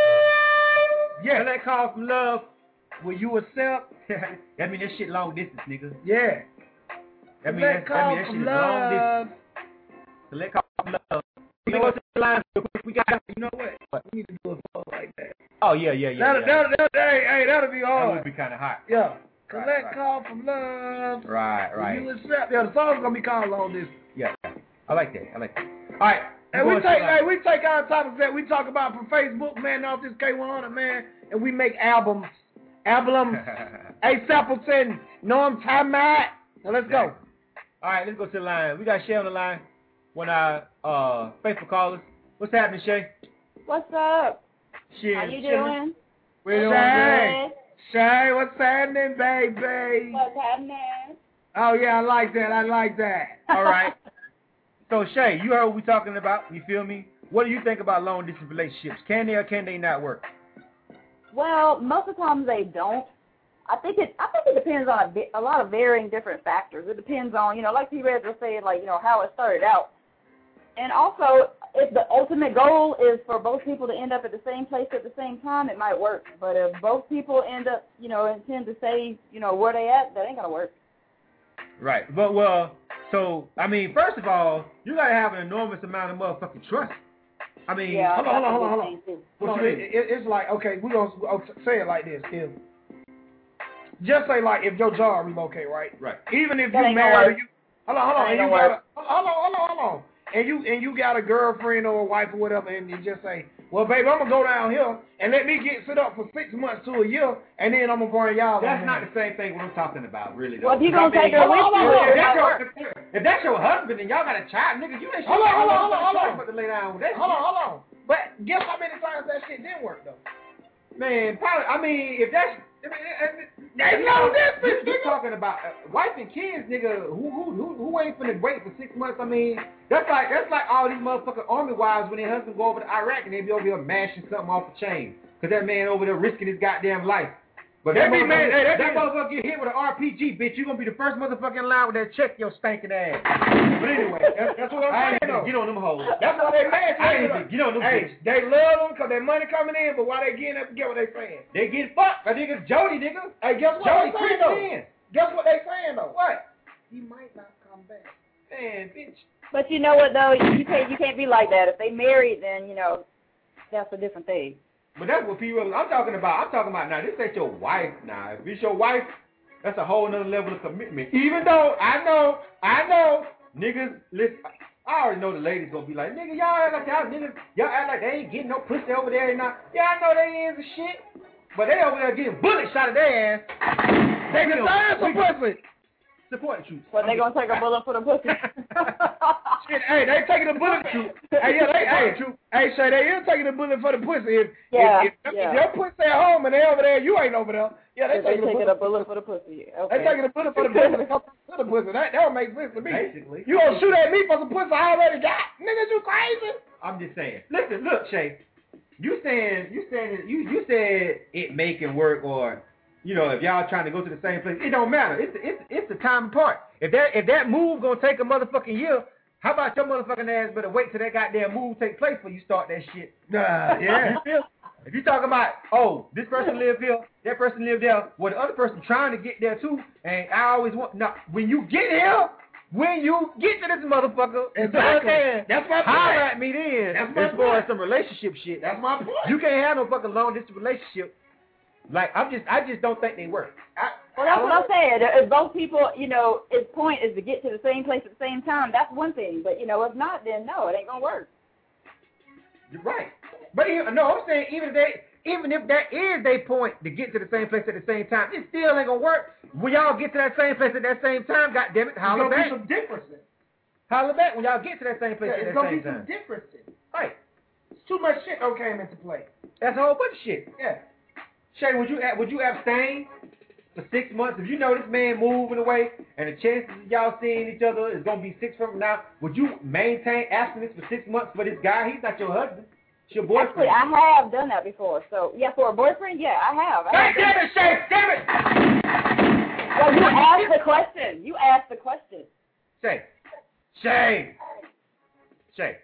Yeah.
Collect call from love.
Will you accept?
That mean that shit long distance, nigga.
Yeah.
That mean
Collect
that, that,
call
mean that shit
from
is long distance.
love.
Collect call from love. We go to the line real quick. We got, you know what? What?
We need to do a song like that.
Oh, yeah, yeah, yeah.
That'll,
yeah.
that'll, that'll, hey, hey, that'll be
That
hard.
would be kind of hot.
Yeah.
Right,
Collect
right.
call from love.
Right, right.
Will you accept? Yeah, the song's gonna be called on this.
Yeah, I like that. I like that. All right.
And we take, hey, we take our topics that we talk about from Facebook, man, off this K one hundred, man, and we make albums. Albums. Hey, Stapleton, know I'm talking about? So let's go.
All right, let's go to the line. We got Shay on the line. One of our uh, faithful callers. What's happening, Shay?
What's up?
Shay,
How you
chilling.
doing?
We're doing
Shay.
Good.
Shay, what's happening, baby?
What's happening?
Oh, yeah, I like that. I like that.
good. All right. So, Shay, you heard what we're talking about. You feel me? What do you think about long distance relationships? Can they or can they not work?
Well, most of the times they don't. I think it. I think it depends on a, bit, a lot of varying different factors. It depends on, you know, like T-Rez was saying, like, you know, how it started out, and also if the ultimate goal is for both people to end up at the same place at the same time, it might work. But if both people end up, you know, intend to stay, you know, where they at, that ain't gonna work.
Right. But, well, so, I mean, first of all, you got to have an enormous amount of motherfucking trust. I mean,
Yeah,
hold on, hold on, hold on, hold on.
that's a good thing, too.
What
Hold
you,
on.
it, it, it's like, okay, we're going to say it like this. If, just say, like, if your job relocate, right?
Right.
Even if
That
you
ain't gonna
married,
work.
you, hold on, hold on,
That
and
ain't
you
gonna
got a, hold on, hold on, hold on, and you and you got a girlfriend or a wife or whatever, and you just say, well, baby, I'm gonna go down here and let me get set up for six months to a year, and then I'm gonna bring y'all.
That's
on
not
there.
the same thing what I'm talking about, really, though.
Well, if you gonna
I mean,
take her with
hold on,
you,
hold on.
it
If that's
might
your- If that's your husband and y'all got a child, nigga, you ain't
Hold on, hold on, hold on, hold on.
about to lay down with that
Hold on,
shit.
hold on. But guess how many times that shit didn't work though?
Man, probably, I mean, if that's, I mean,
There's no difference.
You talking about uh, wife and kids, nigga? Who who who who ain't finna wait for six months? I mean, that's like that's like all these motherfucking army wives when their husband go over to Iraq and they be over there mashing something off the chain because that man over there risking his goddamn life. But that,
That be mad- hey, that
that
be-
motherfucker get hit with an R P G, bitch. You gonna be the first motherfucking line with that check your stinking ass. But anyway, that's, that's what I'm
I
saying.
ain't
Though.
even
Get on them hoes.
That's why they mad.
I ain't even get on them
Hey,
bitches.
they love them because their money coming in, but why they getting up? Get what they saying?
They get fucked. That nigga Jody, nigga.
Hey, guess what
Jody
they saying
creeped
though?
in.
Guess what they saying though?
What?
He might not come back.
Man, bitch.
But you know what though, you can't you can't be like that. If they married, then you know that's a different thing.
But that's what people. I'm talking about. I'm talking about now. This ain't your wife. Now, if it's your wife, that's a whole nother level of commitment. Even though I know, I know, niggas. Listen, I already know the ladies gonna be like, nigga, y'all act like y'all niggas, y'all act like they ain't getting no pussy over there and not. Yeah, I know they is a shit, but they over there getting bullet shot at their ass.
They deserve some pussy.
Support you.
But they gonna take a bullet for the pussy.
Shit, hey, they taking a bullet. Hey, yeah, they, hey, hey, say they is taking a bullet for the pussy. If,
Yeah,
if, if,
yeah.
if your pussy at home and they over there, you ain't over there. Yeah, they
If they
taking a
taking
bullet.
a bullet for the pussy. Okay.
They taking a bullet for the pussy. They come for the pussy. That that don't make sense to me.
Basically.
You gonna shoot at me for some pussy I already got? Niggas, you crazy?
I'm just saying. Listen, look, Shay. You saying you saying you you said it making work or you know if y'all trying to go to the same place, it don't matter. It's it's it's the time apart. If that if that move gonna take a motherfucking year, how about your motherfucking ass better wait till that goddamn move take place before you start that shit?
Nah, yeah.
If you talking about, oh, this person live here, that person live there, well, the other person trying to get there too, and I always want, no, when you get here, when you get to this motherfucker,
Exactly.
understand,
That's my point.
holler at me then,
That's my
as far as
point.
some relationship shit.
That's my point.
You can't have no fucking long distance relationship. Like, I'm just, I just don't think they work. I,
Well, that's what I'm saying. If both people, you know, its point is to get to the same place at the same time, that's one thing. But, you know, if not, then no, it ain't going to work.
You're right. But even, no, I'm saying even if they, even if that is their point to get to the same place at the same time, it still ain't gonna work. When y'all get to that same place at that same time, goddamn it, holler
There's
back.
gonna be some differences.
Holler back when y'all get to that same place
Yeah,
at
it's
that
gonna
same
be some
time.
differences.
Right.
Too much shit don't came into play.
That's a whole bunch of shit.
Yeah.
Shay, would you would you abstain for six months if you know this man moving away and the chances of y'all seeing each other is gonna be six from now? Would you maintain abstinence for six months for this guy? He's not your husband. It's your
Actually,
boyfriend.
I have done that before. So, yeah, for a boyfriend, yeah, I have. I have
Hey, damn it, Shay! Damn it!
Well, you asked the question. You asked the question.
Shay. Shay. Shay.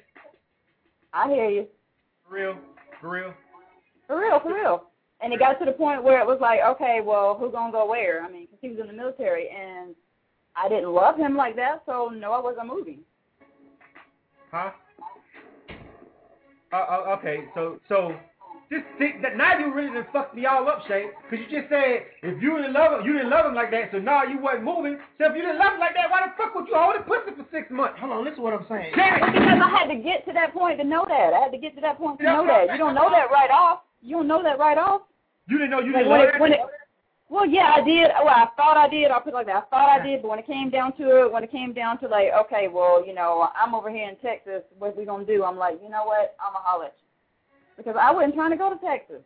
I hear you.
For real? For real?
For real, for real. And it got to the point where it was like, okay, well, who's going to go where? I mean, because he was in the military, and I didn't love him like that, so no, I wasn't moving.
Huh? Uh, uh, okay, so so just think that now you really done fucked me all up, Shay, because you just said if you didn't love him, you didn't love him like that, so now you wasn't moving. So if you didn't love him like that, why the fuck would you hold a pussy for six months?
Hold on, listen to what I'm saying.
Damn
Well,
it!
because I had to get to that point to know that. I had to get to that point to
Yeah,
know that. You don't know that right off. You don't know that right off.
You didn't know you
Like
didn't
when
love
it,
him?
when it, well, yeah, I did. Well, I thought I did. I'll put it like that. I thought I did, but when it came down to it, when it came down to like, okay, well, you know, I'm over here in Texas. What we gonna do? I'm like, you know what? I'm gonna holler at you because I wasn't trying to go to Texas.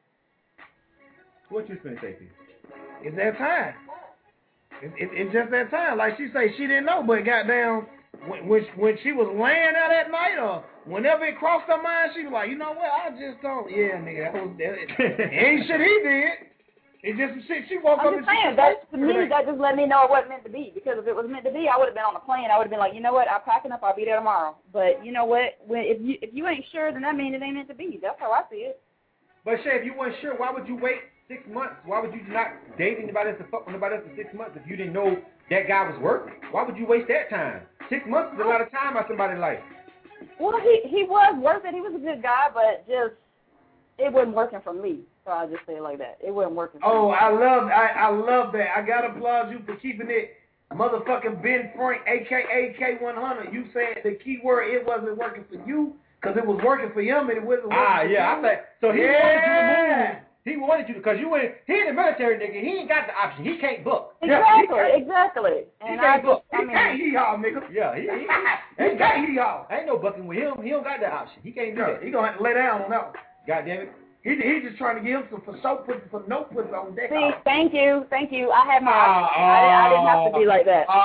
What you finna say, P?
It's that time. It, it, it's just that time. Like she say, she didn't know, but goddamn, when, when when she was laying out at night or whenever it crossed her mind, she was like, you know what? I just don't. Yeah, nigga, that was that. Ain't shit he did. It just shit. She woke
I'm
up
just
and
saying
she
that to me, that just let me know it wasn't meant to be. Because if it was meant to be, I would have been on the plane. I would have been like, you know what? I'm packing up. I'll be there tomorrow. But you know what? When if you if you ain't sure, then that means it ain't meant to be. That's how I see it.
But Shay, if you weren't sure, why would you wait six months? Why would you not date anybody else to fuck with anybody else for six months if you didn't know that guy was working? Why would you waste that time? Six months is a lot of time out somebody's life.
Well, he he was worth it. He was a good guy, but just it wasn't working for me. So I'll just say it like that. It wasn't working for
Oh,
me.
I love, I, I love that. I gotta applaud you for keeping it, motherfucking Ben Frank, aka K one hundred. You said the key word, it wasn't working for you, cause it was working for him and it wasn't working
Ah,
for
yeah, I
you.
think so. He
Yeah.
wanted you to move. He wanted you because you went. He in the military, nigga. He ain't got the option. He can't book.
Exactly,
Yeah, he
exactly.
He
And
can't
I
book.
just, I
He can't
mean,
hee haw, nigga.
Yeah, he, he, he,
He
ain't got.
can't hee haw.
Ain't no bucking with him. He don't got that option. He can't do
Yeah,
that.
he gonna have to lay down on that one.
God damn it.
He he just trying to give him some for show pussy, some no pussy on deck.
See, thank you, thank you. I had my uh, I, didn't, I didn't have to be like that.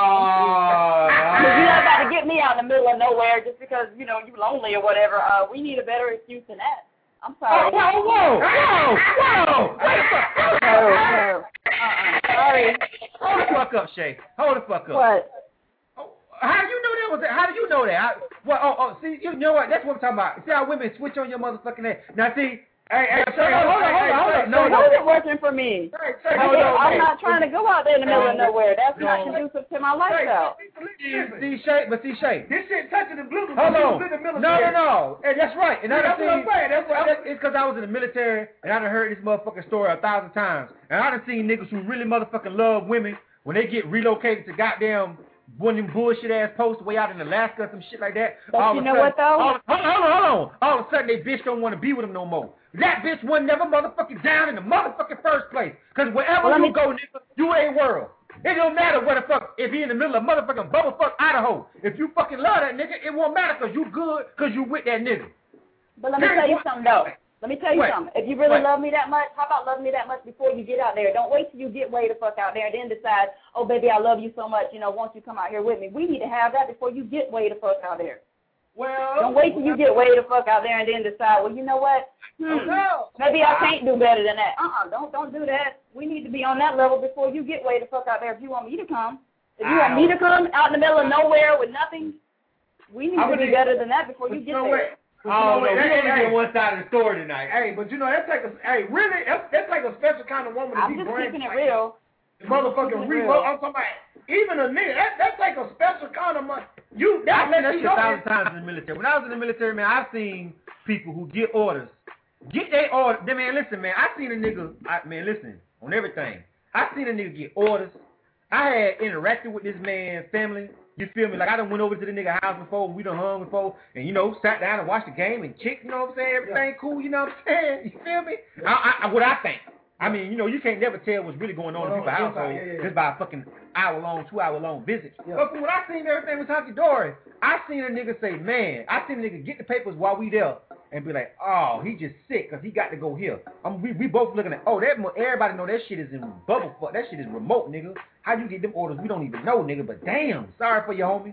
Oh,
Because you're not about to get me out in the middle of nowhere just because, you know, you're lonely or whatever. Uh, we need a better excuse than that. I'm sorry.
Oh, whoa, whoa, whoa, whoa. Wait the fuck
No, no. Uh-uh. Sorry.
Hold the fuck up, Shay. Hold the fuck up.
What?
Oh, how do you know that was that? How do you know that? I, well, oh, oh, see, you know what? That's what I'm talking about. See how women switch on your motherfucking head. Now, see, hey, hey, Shay, hold on, hold on, hold on. No,
It
no.
wasn't working for me.
Hey, say,
No,
Okay,
no,
I'm
hey.
not trying to go out there in the middle of
No.
nowhere. That's not
No.
conducive to my lifestyle.
See, see, Shay, but see, Shay.
This shit touching the blue.
Hold on.
In the military.
No, no, no. Hey, that's right. And I done
That's what I'm
seen,
saying. That's what
That's- it's because I was in the military and I done heard this motherfucking story a thousand times. And I done seen niggas who really motherfucking love women when they get relocated to goddamn one of them bullshit ass posts way out in Alaska or some shit like that.
But
all
you
of a
know
sudden,
what, though?
All of, hold on, hold on, hold on. All of a sudden they bitch don't want to be with them no more. That bitch wasn't never motherfucking down in the motherfucking first place. Because wherever
Well, let
you
me-
go, nigga, you ain't world. It don't matter what the fuck, if he in the middle of motherfucking bubblefuck Idaho. If you fucking love that nigga, it won't matter because you good because you with that nigga.
But let me tell you something, though. Let me tell you
What?
something. If you really
What?
love me that much, how about loving me that much before you get out there? Don't wait till you get way the fuck out there and then decide, oh, baby, I love you so much, you know, won't you come out here with me? We need to have that before you get way the fuck out there.
Well,
Don't wait till you get way the fuck out there and then decide, well, you know what? Hmm,
No.
maybe I can't do better than that. Uh-uh, don't don't do that. We need to be on that level before you get way the fuck out there if you want me to come. If you want me to come out in the middle of nowhere with nothing, we need
I
to be
would-
better than that before you
But
get
you know
there.
what? But you
Oh,
know
no,
what?
we
That-
only
hey,
get one side of the story tonight.
Hey, but you know that take a hey really that, that take a special kind of woman to
I'm
be
just
grand.
keeping it real.
Motherfucking
Keeping it
real.
real.
I'm talking about even a nigga. That that take a special kind of money. You
I've
that
seen
let
that
you
shit a
know.
thousand times in the military. When I was in the military, man, I've seen people who get orders. Get their order. Then, man, listen, man, I seen a nigga, I, man, listen, on everything. I seen a nigga get orders. I had interacted with this man's family. You feel me? Like, I done went over to the nigga house before, we done hung before, and, you know, sat down and watched the game and chick, you know what I'm saying? Everything cool, you know what I'm saying? You feel me? I, I, what I think. I mean, you know, you can't never tell what's really going on in
Well,
people's
inside,
household
yeah, yeah, yeah.
just by a fucking hour-long, two-hour-long visit.
Yeah.
But from what I seen, everything was hunky-dory. I seen a nigga say, man, I seen a nigga get the papers while we there and be like, oh, he just sick because he got to go here. Um, we, we both looking at, oh, that mo- everybody know that shit is in bubble fuck. That shit is remote, nigga. How you get them orders? We don't even know, nigga. But damn, sorry for you, homie.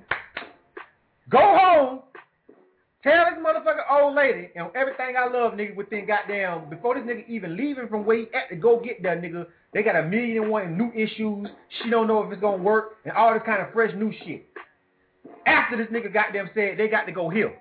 Go home. Tell this motherfucking old lady and everything I love, nigga, within goddamn, before this nigga even leaving from where he at to go get that nigga, they got a million and one new issues. She don't know if it's gonna work and all this kind of fresh new shit. After this nigga goddamn said they got to go here.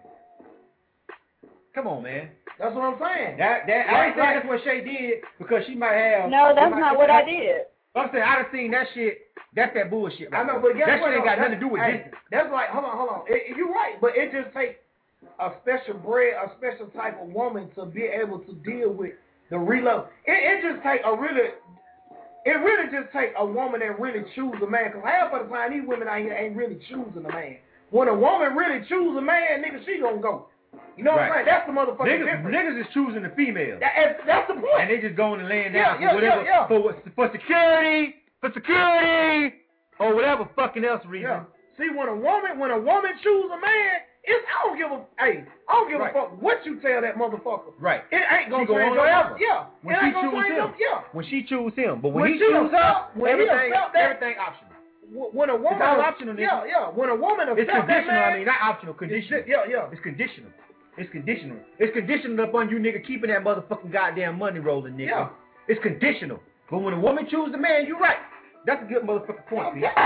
Come on, man.
That's what I'm saying.
That that I ain't saying that's what Shay did because she might have.
No, that's
might-
not what I did.
I'm saying I done seen that shit. That's that bullshit.
I
Right
know,
there.
but guess
that
what?
shit ain't
though?
got nothing to do with
Hey,
this.
That's like, hold on, hold on. It, it- you're right, but it just takes a special breed, a special type of woman to be able to deal with the reload. It, it just take a really, it really just take a woman that really choose a man. Cause half of the time these women out here ain't really choosing a man. When a woman really choose a man, nigga, she gonna go. You know what I'm
Right.
saying? That's the motherfucking
Niggas,
difference.
niggas is choosing the female.
That- that's, that's the point.
And they just going and laying
Yeah,
down
yeah,
for whatever,
yeah, yeah.
For, what- for security, for security, or whatever fucking else reason.
Yeah. See, when a woman, when a woman choose a man, it's I don't give a, hey, I don't give
Right.
a fuck what you tell that motherfucker.
Right.
It ain't gonna
She go
change
on
your
forever.
life. Yeah.
When
it
she
ain't gonna
choose
change
him.
your- Yeah.
When she choose him, but when,
When
he
she
choose her,
accept- when he
everything,
accept that-
everything optional.
Wh- When a woman,
It's all optional, nigga.
Yeah, yeah. When a woman
It's
accept that
conditional.
man,
I mean, not optional. Conditional.
yeah, yeah.
It's conditional. It's conditional. It's conditional upon you, nigga, keeping that motherfucking goddamn money rolling, nigga.
Yeah.
It's conditional. But when a woman chooses the man, you right. That's a good motherfucking point, P.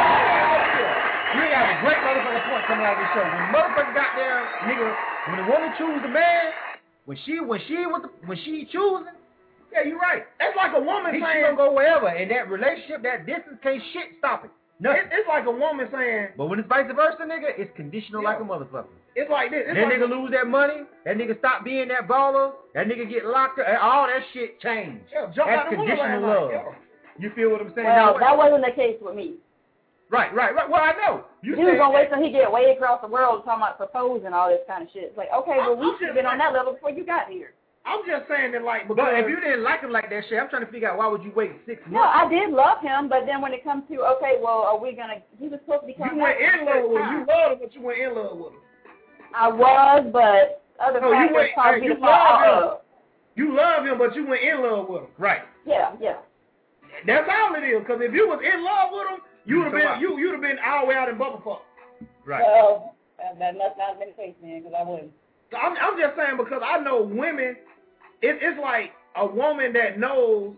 You ain't have a great motherfucking point coming out of this show. When the motherfucker got there, nigga, when a woman chooses the man, when she when she with the, when she choosing, yeah, you right.
That's like a woman
She
saying,
gonna go wherever, and that relationship, that distance, can't shit stop it. Nothing.
it, it's like a woman saying,
But when it's vice versa, nigga, it's conditional
Yeah.
like a motherfucker.
it's like this. It's
That
like,
nigga lose that money, that nigga stop being that baller, that nigga get locked up, and all that shit change.
Yeah, jump
That's
out the window
conditional
last
love.
night, yeah.
You feel what I'm saying?
Well,
Now,
that wasn't the case with me.
right, right, right. Well, I know. You
He was
said
gonna wait
that-
till he get way across the world talking about propose and all this kind of shit. It's like, okay, well,
I'm-
we
I'm
should have
just
been on
like-
that level before you got here.
I'm just saying that, like, because
But if you didn't like him like that shit, I'm trying to figure out why would you wait six
No,
months?
I did love him, but then when it comes to, okay, well, are we gonna? He was supposed to become.
you went in love with him, you loved him, but you went in love with him.
I was, but other
No, you
factors
went-
caused
hey,
me
you
to fall
loved
out
him.
of.
You love him, but you went in love with him.
Right.
Yeah, yeah.
That's all it is. Because if you was in love with him, you would have been you you'd have been all the way out in bubble
Right.
Well, that, that must not have been the case, man, because I wouldn't.
I'm I'm just saying because I know women. It, it's like a woman that knows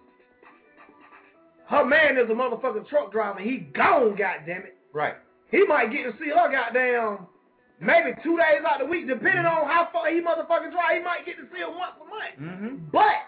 her man is a motherfucking truck driver. He gone, goddammit.
Right.
He might get to see her goddamn maybe two days out the week, depending on how far he motherfucking drive. He might get to see her once a month.
Mm-hmm.
But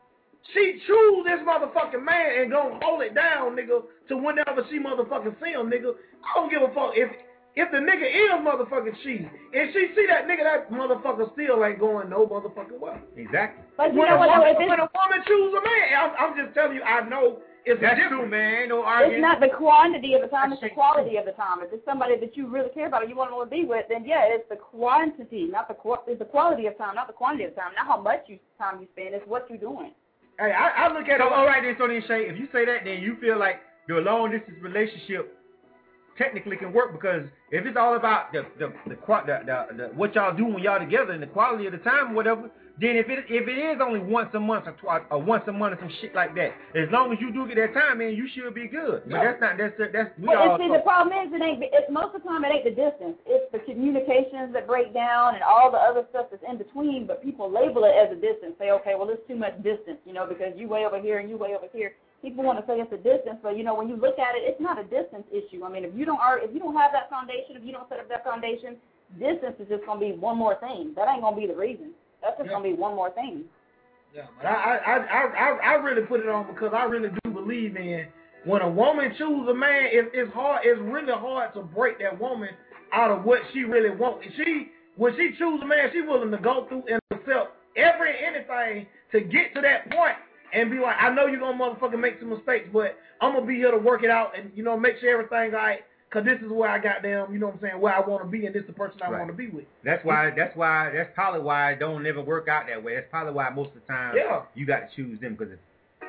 she choose this motherfucking man and gonna hold it down, nigga, to whenever she motherfucking see him, nigga. I don't give a fuck if if the nigga is motherfucking cheating. If she see that nigga, that motherfucker still ain't going no motherfucking way.
Exactly.
But you
When,
know
a,
what?
woman,
though, if
when
it's,
a woman choose a man, I'm, I'm just telling you, I know it's
That's
different.
true, man. Ain't no
it's
arguing.
not the quantity of the time, it's
That's
the quality of the time. If it's somebody that you really care about and you want to be with, then yeah, it's the quantity, not the qu- it's the quality of time, not the quantity of time, not how much you time you spend. It's what you're doing.
Hey, I, I look at
So,
it.
all right, then, so then, Shay, if you say that, then you feel like the long-distance relationship technically can work because if it's all about the the the, the, the, the what y'all do when y'all together and the quality of the time or whatever, then if it if it is only once a month or twice or once a month or some shit like that, as long as you do get that time in, you should be good. But that's not that's that's we
Well,
all.
see, the problem is it ain't. It's most of the time it ain't the distance. It's the communications that break down and all the other stuff that's in between. But people label it as a distance. Say, okay, well, it's too much distance, you know, because you way over here and you way over here. People want to say it's a distance, but you know, when you look at it, it's not a distance issue. I mean, if you don't are if you don't have that foundation, if you don't set up that foundation, distance is just gonna be one more thing. That ain't gonna be the reason. That's just
Yeah.
gonna be one more thing.
Yeah, but I, I, I, I, I really put it on because I really do believe in when a woman chooses a man, it, it's hard. It's really hard to break that woman out of what she really wants. She, when she chooses a man, she willing to go through and accept every anything to get to that point and be like, I know you're gonna motherfucking make some mistakes, but I'm gonna be here to work it out and you know make sure everything's all right. Cause this is where I got them, you know what I'm saying, where I want to be, and this is the person I
Right.
want to be with.
That's why. That's why. That's probably why it don't never work out that way. That's probably why most of the time
Yeah.
you got to choose them because it's.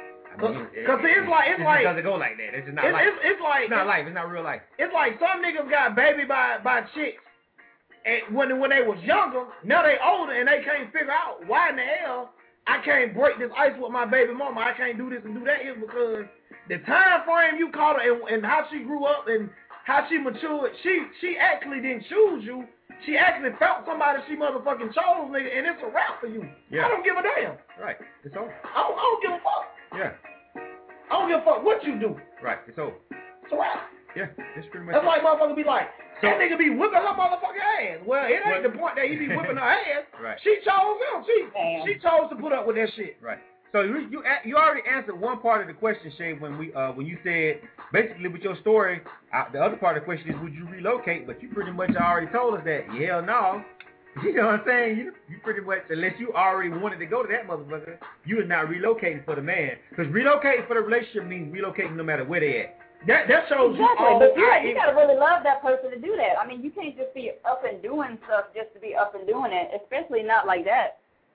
I mean, it,
Cause
it,
it's like it's
just
like
because it go like that. It's just not
it's,
life.
it's, it's like
It's not life. It's not real life.
It's like some niggas got baby by by chicks, and when when they was younger, now they older and they can't figure out why in the hell I can't break this ice with my baby mama. I can't do this and do that. Is because the time frame you caught her and, and how she grew up and how she matured. She she actually didn't choose you. She actually felt somebody she motherfucking chose, nigga, and it's a wrap for you.
Yeah.
I don't give a damn.
Right. It's over.
I don't, I don't give a fuck.
Yeah.
I don't give a fuck what you do.
Right. It's over.
It's a wrap.
Yeah. It's pretty much.
That's
it.
like motherfucker be like, that nigga be whipping her motherfucking ass. Well, it ain't
Well-
the point that he be whipping her ass.
Right.
She chose him. She
Damn.
she chose to put up with that shit.
Right. So you you a- you already answered one part of the question, Shay, when we uh when you said basically with your story, uh, the other part of the question is would you relocate? But you pretty much already told us that hell no. You know what I'm saying? You you pretty much unless you already wanted to go to that motherfucker, you is not relocating for the man. Because relocating for the relationship means relocating no matter where they at.
That that shows you
Exactly,
all.
but you,
I-
you gotta really love that person to do that. I mean, you can't just be up and doing stuff just to be up and doing it, especially not like that.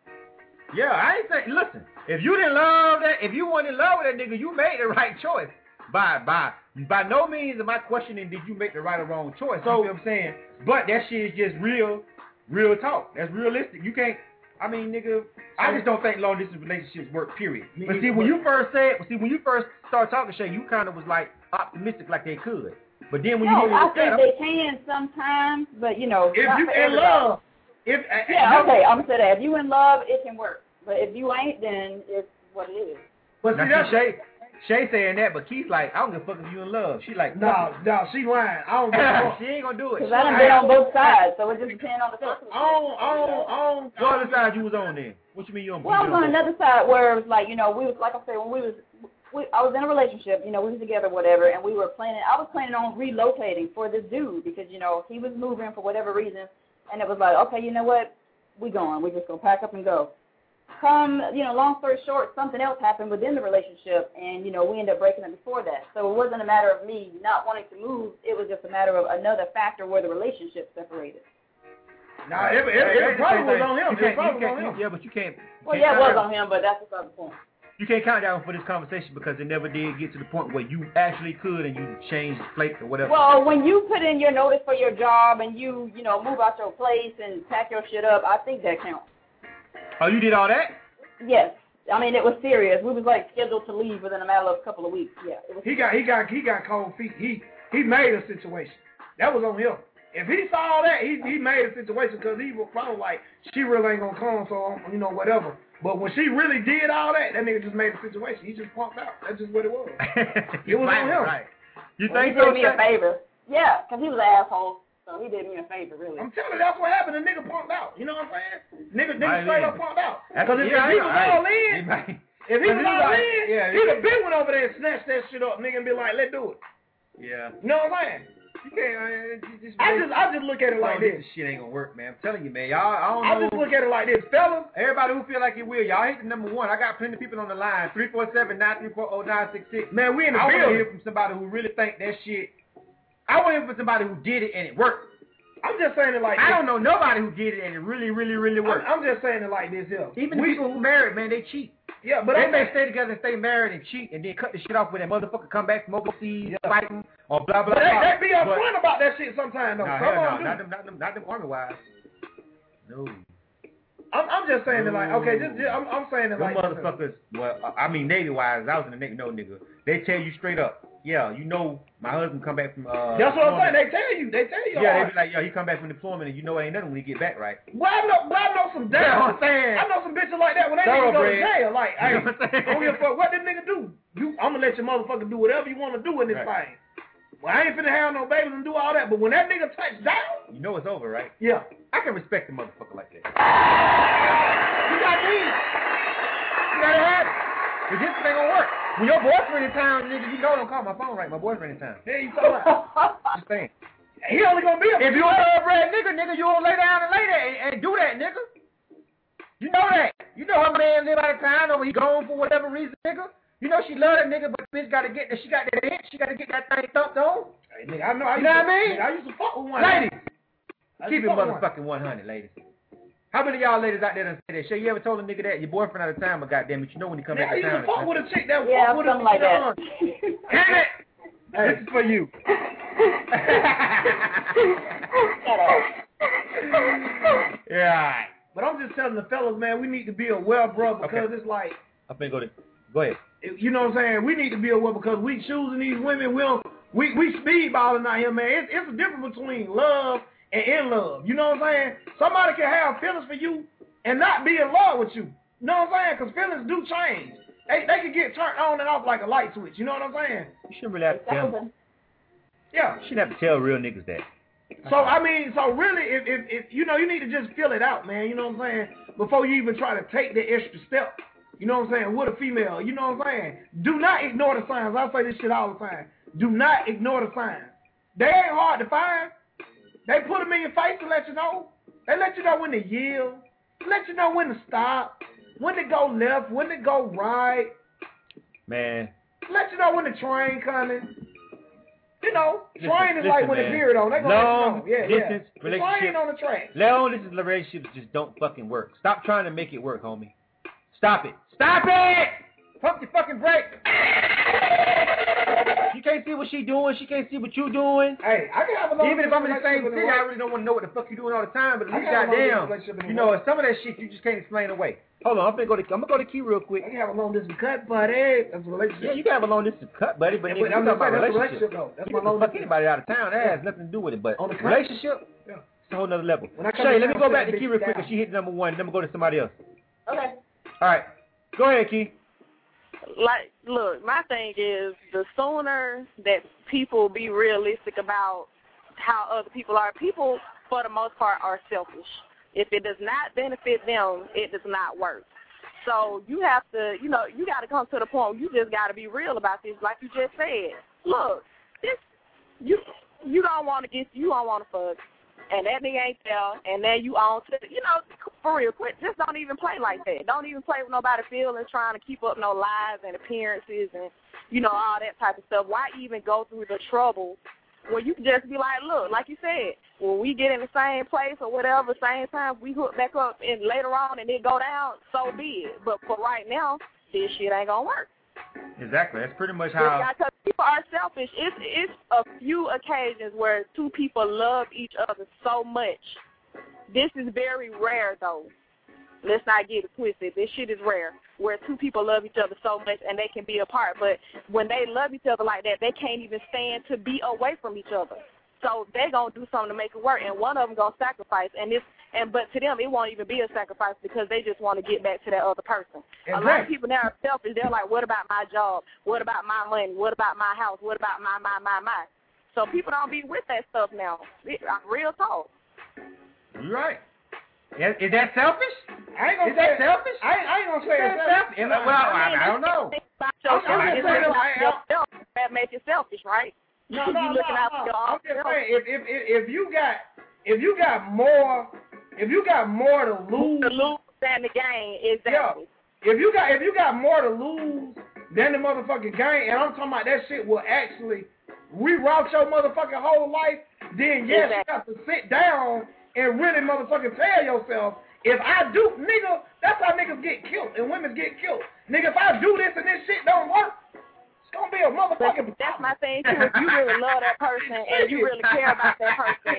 Yeah, I ain't saying. Listen, if you didn't love that, if you weren't in love with that nigga, you made the right choice. By by by no means am I questioning did you make the right or wrong choice. So, you know what I'm saying? But that shit is just real, real talk. That's realistic. You can't. I mean, nigga, I just don't think long distance relationships work. Period. But see, when you first said, see, when you first started talking, Shay, you kind of was like optimistic, like they could. But then when
No,
you
I
hear
think they can sometimes, but you know,
if
not
you
for
in
everybody.
love, if uh,
Yeah,
uh,
okay, I'm gonna say that. If you in love, it can work. But if you ain't, then it's what it is.
But see,
now,
that's
see, Shay, Shay saying that, but Keith's like, I don't give a fuck if you in love. She like,
no, no, she lying. I don't give a fuck.
she ain't gonna do it.
Because I done been on both sides, so it just depends on the
On
circumstance.
on on.
What other side you was on then? What you mean you on?
Well, I was on another side where it was like, you know, we was, like I said, when we was, we, I was in a relationship, you know, we was together, whatever, and we were planning, I was planning on relocating for this dude because, you know, he was moving for whatever reason, and it was like, okay, you know what, we going, we just gonna pack up and go. Come, you know, long story short, something else happened within the relationship, and, you know, we ended up breaking up before that. So it wasn't a matter of me not wanting to move, it was just a matter of another factor where the relationship separated.
Nah, it, it, it, it probably was on him.
You
It
can't,
probably
you
was on
can't,
him.
yeah, but you can't. You
Well,
can't
yeah, it
count
was
that-
on him, but that's the other point.
You can't count that one for this conversation because it never did get to the point where you actually could and you changed plates or whatever.
Well, when you put in your notice for your job and you, you know, move out your place and pack your shit up, I think that counts.
Oh, you did all that?
Yes. I mean, it was serious. We was like scheduled to leave within a matter of a couple of weeks. Yeah. It was
he got he got he got cold feet. He he made a situation. That was on him. If he saw that, he he made a situation because he was probably like, she really ain't gonna come, so you know whatever. But when she really did all that, that nigga just made a situation. He just punked out. That's just what it was. It was on him. Right.
You
well,
think
he
so?
did me a favor. Yeah, because he was an asshole. So he did me a favor, really.
I'm telling you, that's what happened. The nigga punked out. You know what I'm saying? Nigga, nigga straight up punked out. Because if,
yeah,
if he was
right.
all in,
He
if he was all
like,
in,
yeah,
he'd have been went over there and snatched that shit up, nigga, and be like, let's do it.
Yeah.
You know what I'm saying?
You can't, uh, you just,
I just, I just look at it like this.
This shit ain't gonna work, man. I'm telling you, man. Y'all, I don't know.
I just look at it like this, fellas.
Everybody who feel like it will, y'all ain't the number one. I got plenty of people on the line. three four seven, nine three four, oh nine six six.
Man, we in the
I
building.
want to hear from somebody who really think that shit. I want to hear from somebody who did it and it worked.
I'm just saying it like
I
this.
don't know nobody who did it and it really, really, really worked.
I'm, I'm just saying it like this here.
Even
we,
the people who married, man, they cheat.
Yeah, but
they
I'm
may stay together and stay married and cheat and then cut the shit off when that motherfucker come back from overseas,
yeah.
fighting or blah blah
but
blah.
They, they be
but,
upfront about that shit sometimes though.
Nah,
Come
hell
on,
no, not them, not them, not them army wives. No.
I'm, I'm just saying
no.
it like okay, just, just I'm, I'm saying it
them
like
motherfuckers. This. Well, I mean Navy wives. I was in the Navy, no nigga. They tell you straight up. Yeah, you know, my husband come back from. Uh,
That's what
deployment.
I'm saying. They tell you. They tell you.
Yeah, they be like, yo, he come back from deployment, and you know ain't nothing when he get back, right?
Well, I know, well, I know some damn.
You know what I'm saying?
I know some bitches like that when they niggas go to jail. Like, hey,
you know what I'm saying?
I don't give a fuck what this nigga do. You, I'm gonna let your motherfucker do whatever you want to do in this
Right.
thing. Well, I ain't finna have no babies and do all that. But when that nigga touch down,
You know it's over, right?
yeah,
I can respect a motherfucker like that. You got me. You gotta have it. Cause this ain't gonna work. When your boyfriend in town, nigga, you know don't call my phone right. My boyfriend in town.
yeah, you talking about?
Just saying.
He only gonna be a
If you a thoroughbred nigga, nigga, you don't lay down and lay there and, and do that, nigga. You know that. You know her man live out of town or he gone for whatever reason, nigga. You know she love that nigga, but bitch gotta get that. She got that hit. She gotta get that thing thumped on.
Hey, nigga, I know. I
You know
used
what I
to,
mean?
Nigga, I used to fuck with one.
Ladies,
I
keep
used
it
to fuck with
motherfucking one hundred, ladies. How many of y'all ladies out there done say that? Sure, you ever told a nigga that your boyfriend out of town, but goddamn it, you know when he come
Nigga,
back
I
to
used
town.
to fuck with a chick that
Yeah,
fuck with a
something like that.
Damn it! Hey, this is for you.
Shut up.
Yeah.
But I'm just telling the fellas, man, we need to be aware, bro, because
Okay.
it's like,
I'm finna go to. Go ahead.
you know what I'm saying? We need to be aware because we choosing these women. We don't, we we speedballing out here, man. It's, it's a difference between love and in love. You know what I'm saying? Somebody can have feelings for you and not be in love with you. You know what I'm saying? Because feelings do change. They they can get turned on and off like a light switch. You know what I'm saying?
You shouldn't really have to tell. You
Yeah.
shouldn't have to tell real niggas that.
So I mean, so really, if, if if you know, you need to just feel it out, man. You know what I'm saying? Before you even try to take the extra step. You know what I'm saying? With a female. You know what I'm saying? Do not ignore the signs. I say this shit all the time. Do not ignore the signs. They ain't hard to find. They put them in your face to let you know. They let you know when to yield. Let you know when to stop. When to go left. When to go right.
Man.
Let you know when the train coming. You know,
Listen,
train is
listen,
like when
man.
the period on. They gonna
Long
let you know. Yeah,
distance
yeah. The
relationship.
train on the track.
Long distance relationships just don't fucking work. Stop trying to make it work, homie. Stop it. Stop it! Pump your fucking brakes. She can't see what she doing. She can't see what you doing.
Hey, I can have a long
Even if I'm in the same
relationship
city,
with a
I really don't want to know what the fuck you doing all the time. But at
I
least,
can have a long
goddamn,
relationship with a
you know, some of that shit you just can't explain away. Hold on, I'm gonna go to I'm gonna go to Key real quick.
I can have a long distance cut, buddy. That's a relationship.
Yeah, you can have a long distance cut, buddy, but
Yeah,
nigga,
but I'm
you
just
talking
saying,
about
that's a
relationship.
relationship, though. That's
You
my
can
long
fuck
distance.
anybody out of town. That has nothing to do with it. But
On the cut?
relationship,
Yeah.
it's a whole nother level.
When I come
Shay,
to
let me
town,
go
sit
back
that
to Key
bitch
real quick
down.
because she hit number one. Then we go to somebody else.
Okay.
All right, go ahead, Key.
Like, look, my thing is the sooner that people be realistic about how other people are, people, for the most part, are selfish. If it does not benefit them, it does not work. So you have to, you know, you got to come to the point where you just got to be real about this, like you just said. Look, this, you you don't want to get, you don't want to fuck, and that nigga ain't there, and then you on to, you know, for real, quit. Just don't even play like that. Don't even play with nobody's feelings, trying to keep up no lies and appearances and, you know, all that type of stuff. Why even go through the trouble when you can just be like, look, like you said, when we get in the same place or whatever, same time, we hook back up and later on and it go down, so be it. But for right now, this shit ain't going to work.
Exactly. That's pretty much how.
Because people are selfish. It's, it's a few occasions where two people love each other so much. This is very rare, though. let's not get it twisted. This shit is rare, where two people love each other so much and they can be apart. But when they love each other like that, they can't even stand to be away from each other. So they gonna do something to make it work, and one of them gonna sacrifice. And this, and but to them, it won't even be a sacrifice because they just want to get back to that other person. Exactly. A lot of people now are selfish. They're like, what about my job? What about my money? What about my house? What about my my my my? So people don't be with that stuff now. Real talk.
You're right. Is, is that selfish?
I ain't gonna
is
say
that selfish?
I, I ain't gonna say
it's
selfish.
selfish. Well, I, I don't know.
That makes you selfish, right? You
No,
should
no,
be looking
no,
out
no.
for your
I'm
own
just
self.
saying, if, if if if you got if you got more if you got more to lose,
to lose than the game, exactly.
Yeah, if you got if you got more to lose than the motherfucking game, and I'm talking about that shit will actually reroute your motherfucking whole life, then yes, exactly. You have to sit down and really motherfucking tell yourself, if I do, nigga, that's how niggas get killed and women get killed. Nigga, if I do this and this shit don't work, it's gonna be a motherfucking.
But that's my thing too. If you really love that person and you really care about that person,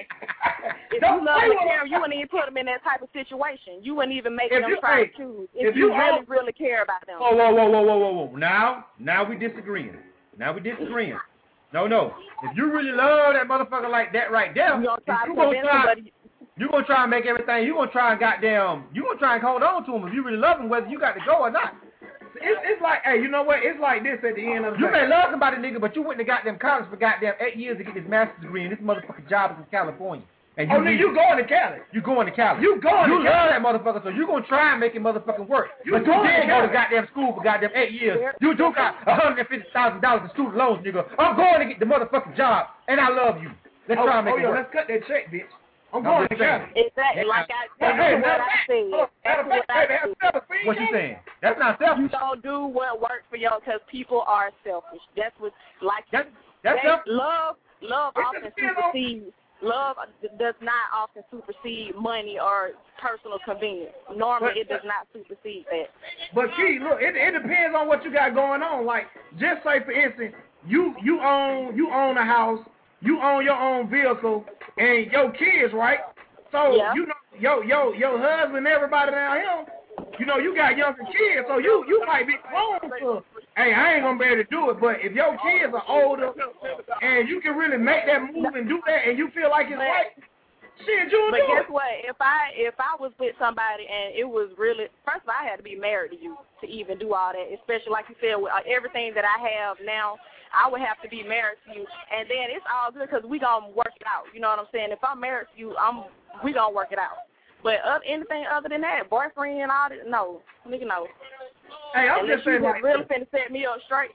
if don't you love them and care, you wouldn't even put them in that type of situation. You wouldn't even make if them you, try hey, to choose. If, if you, you really, all, really care about them.
Whoa, whoa, whoa, whoa, whoa, whoa, whoa. Now, now we disagreeing. Now we disagreeing. No, no. If you really love that motherfucker like that right there,
you gonna try
you
to
gonna try,
somebody.
You gonna try and make everything. You gonna try and goddamn. You gonna try and hold on to him if you really love him, whether you got to go or not.
It's, it's like, hey, you know what? It's like this at the end of the
you
day.
You may love somebody, nigga, but you went to goddamn college for goddamn eight years to get this master's degree, and this motherfucking job is in California. And you
oh, nigga, you going to Cali.
You going to Cali.
You going
you
to
love
Cali.
that motherfucker, so you gonna try and make it motherfucking work.
You
but you did
to
go to goddamn school for goddamn eight years. You do got one hundred fifty thousand dollars in student loans, nigga. I'm going to get the motherfucking job, and I love you. Let's
oh,
try and make
oh,
it
yo,
work.
let's cut that check, bitch. I'm
no,
going to Cali.
Exactly,
yeah.
like I, that's
hey,
what I said.
Oh,
that's what I said.
What you saying? That's not selfish.
You don't do what works for you because people are selfish. That's what, like,
that's, that's
they,
selfish.
love, love often supersedes. Love does not often supersede money or personal convenience. Normally, but, it does not supersede that.
But Key, look, it, it depends on what you got going on. Like, just say for instance, you you own you own a house, you own your own vehicle, and your kids, right? So
yeah.
you know, yo yo your husband, everybody down here. You know, you got younger kids, so you you might be prone to, hey, I ain't gonna be able to do it. But if your kids are older and you can really make that move and do that, and you feel like it's right, shit, you'll
but
do
guess
it.
what? If I if I was with somebody and it was really, first of all, I had to be married to you to even do all that. Especially like you said, with everything that I have now, I would have to be married to you, and then it's all good because we gonna work it out. You know what I'm saying? If I'm married to you, I'm we gonna work it out. But uh, anything other than that, boyfriend and all that, no, nigga, no.
Hey, I'm
Unless
just saying,
you
like,
really finna set me up straight.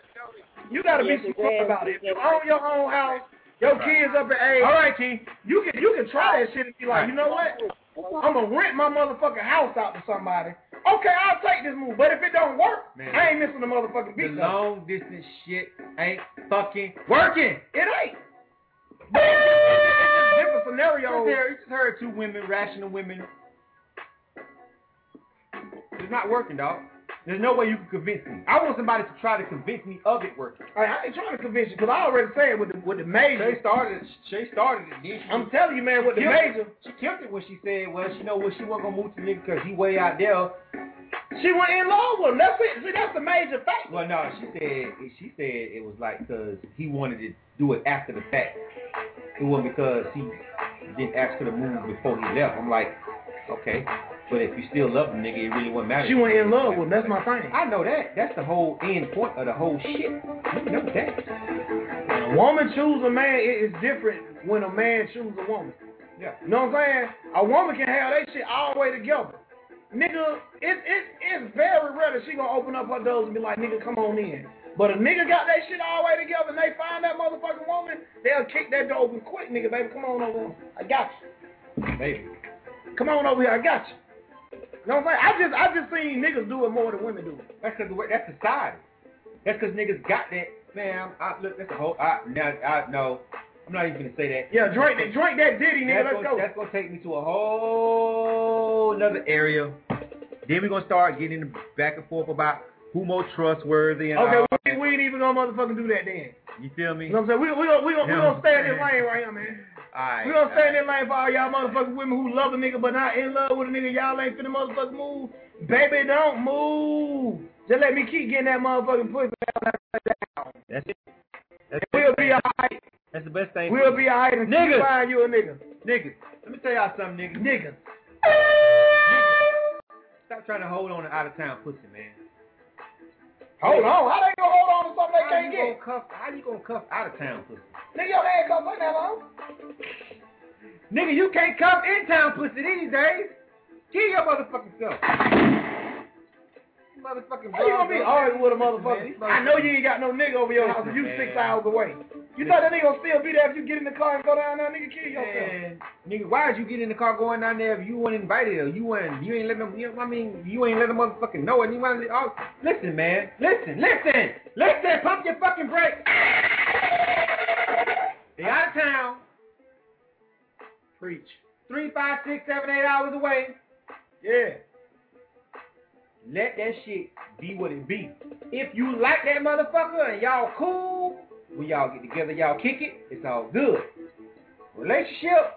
You gotta
yes,
be smart about it. If you own your own house, your
right.
kids up at age,
all right, T.
You can you can try that shit and be like, you know what? I'm gonna rent my motherfucking house out to somebody. Okay, I'll take this move, but if it don't work,
Man,
I ain't missing the motherfucking beat.
The long distance shit ain't fucking working.
It ain't. It's just different scenarios.
You just heard two women, rational women. It's not working, dog. There's no way you can convince me. I want somebody to try to convince me of it working.
Hey, I ain't trying to convince you, because I already said with the with the major.
Shay started. Shay started it. Then she
I'm telling you, man, with the major.
She killed it when she said, well, she know what she wasn't gonna move to the nigga because he way out there.
She went in love with him. That's it. See, that's the major fact.
Well, no, she said she said it was like because he wanted to do it after the fact. It wasn't because he didn't ask her to move before he left. I'm like, okay, but if you still love him, nigga, it really wouldn't matter.
She went in love with him. That's my thing.
I know that. That's the whole end point of the whole shit. You know that.
When a woman chooses a man, it is different when a man chooses a woman.
Yeah.
You know what I'm saying? A woman can have that shit all the way together. Nigga, it, it, it's very rare that she gonna open up her doors and be like, nigga, come on in. But a nigga got that shit all the way together and they find that motherfucking woman, they'll kick that door open quick, nigga, baby. Come on over here. I got you.
Baby.
Come on over here. I got you. You know what I'm saying? I just, I just seen niggas do it more than women do it.
That's because that's society. That's because niggas got that. Man, I, look, that's a whole. I, now, I no, I'm not even gonna say that.
Yeah, drink that, drink that ditty, nigga.
That's
Let's
gonna,
go.
That's gonna take me to a whole another area. Then we're gonna start getting back and forth about who more trustworthy and
okay,
all.
we, we ain't even gonna motherfucking do that then.
You feel me?
You know what I'm saying? We we gonna we gonna, we gonna stay in this lane right here, man.
Alright.
We gonna stay in
alright.
that lane for all y'all motherfucking women who love a nigga but not in love with a nigga. Y'all ain't finna motherfucking move. Baby, don't move. Just let me keep getting that motherfucking pussy down.
That's it. That's
We'll be alright.
That's the best thing.
We'll be alright and
Niggas.
keep find you a nigga.
Niggas. Let me tell y'all something, niggas.
Niggas.
Stop trying to hold on to out of town pussy, man.
Hold on. How they gonna hold on to something they
How
can't
you
get?
gonna cuff? How you gonna cuff out of town pussy?
Nigga, your head come for that long.
Nigga, you can't cuff in town pussy these days. Kill your motherfucking self. Motherfucking
How you gonna be arguing with a motherfucker? I know you ain't got no nigga over your house and you
Man.
six hours away. You thought that nigga gonna still be there if you get in the car and go down there, nigga, kill yourself.
Man, nigga, why did you get in the car going down there if you weren't invited or you weren't, you ain't let them, you know, I mean, you ain't let them motherfucking know it. You wanna, oh, listen, man, listen, listen, listen, pump your fucking brakes. They out of town.
Preach.
Three, five, six, seven, eight hours away.
Yeah.
Let that shit be what it be. If you like that motherfucker and y'all cool, when y'all get together, y'all kick it, it's all good. Relationship,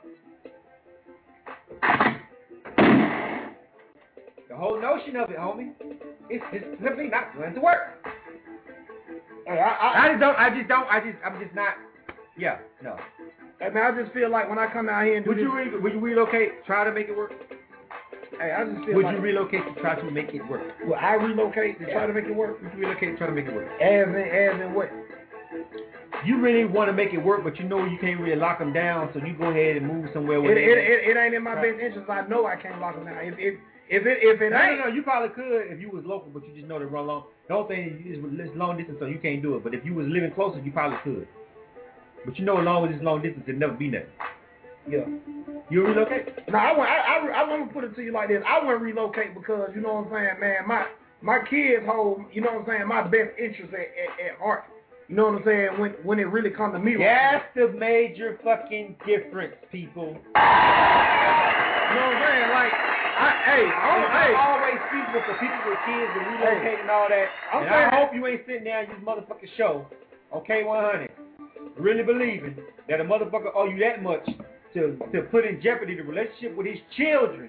the whole notion of it, homie, it's just simply not going to work.
Hey, I, I,
I just don't, I just don't, I just, I'm just not, yeah, no.
Hey, man, I just feel like when I come down here and do
Would
this,
you, re- would you relocate, try to make it work?
hey, I just feel
Would
like,
you relocate to try to make it work?
will I relocate to
Yeah.
try to make it work?
Would you relocate to try to make it work?
As in, as in what?
You really want to make it work, but you know you can't really lock them down, so you go ahead and move somewhere where
It,
they-
it, it, it ain't in my
Right.
best interest. I know I can't lock them down. If, if, if it, if it
No,
ain't,
no, no, you probably could if you was local, but you just know to run long. The whole thing is it's long distance, so you can't do it. But if you was living closer, you probably could. But you know, as long as it's long distance, it'll never be nothing.
yeah.
You relocate?
No, I want, I, I, I want to put it to you like this. I wouldn't relocate because, you know what I'm saying, man, my, my kids hold, you know what I'm saying, my best interest at, at, at heart. You know what I'm saying, when, when it really comes to me.
That's the major fucking difference, people.
You know what I'm saying? Like, I, hey, I'm,
I
hey,
always speak with the people with kids and relocate and all that.
I'm
And
saying-
I hope you ain't sitting there and this motherfucking show, on K one hundred, really believing that a motherfucker owe you that much to, to put in jeopardy the relationship with his children.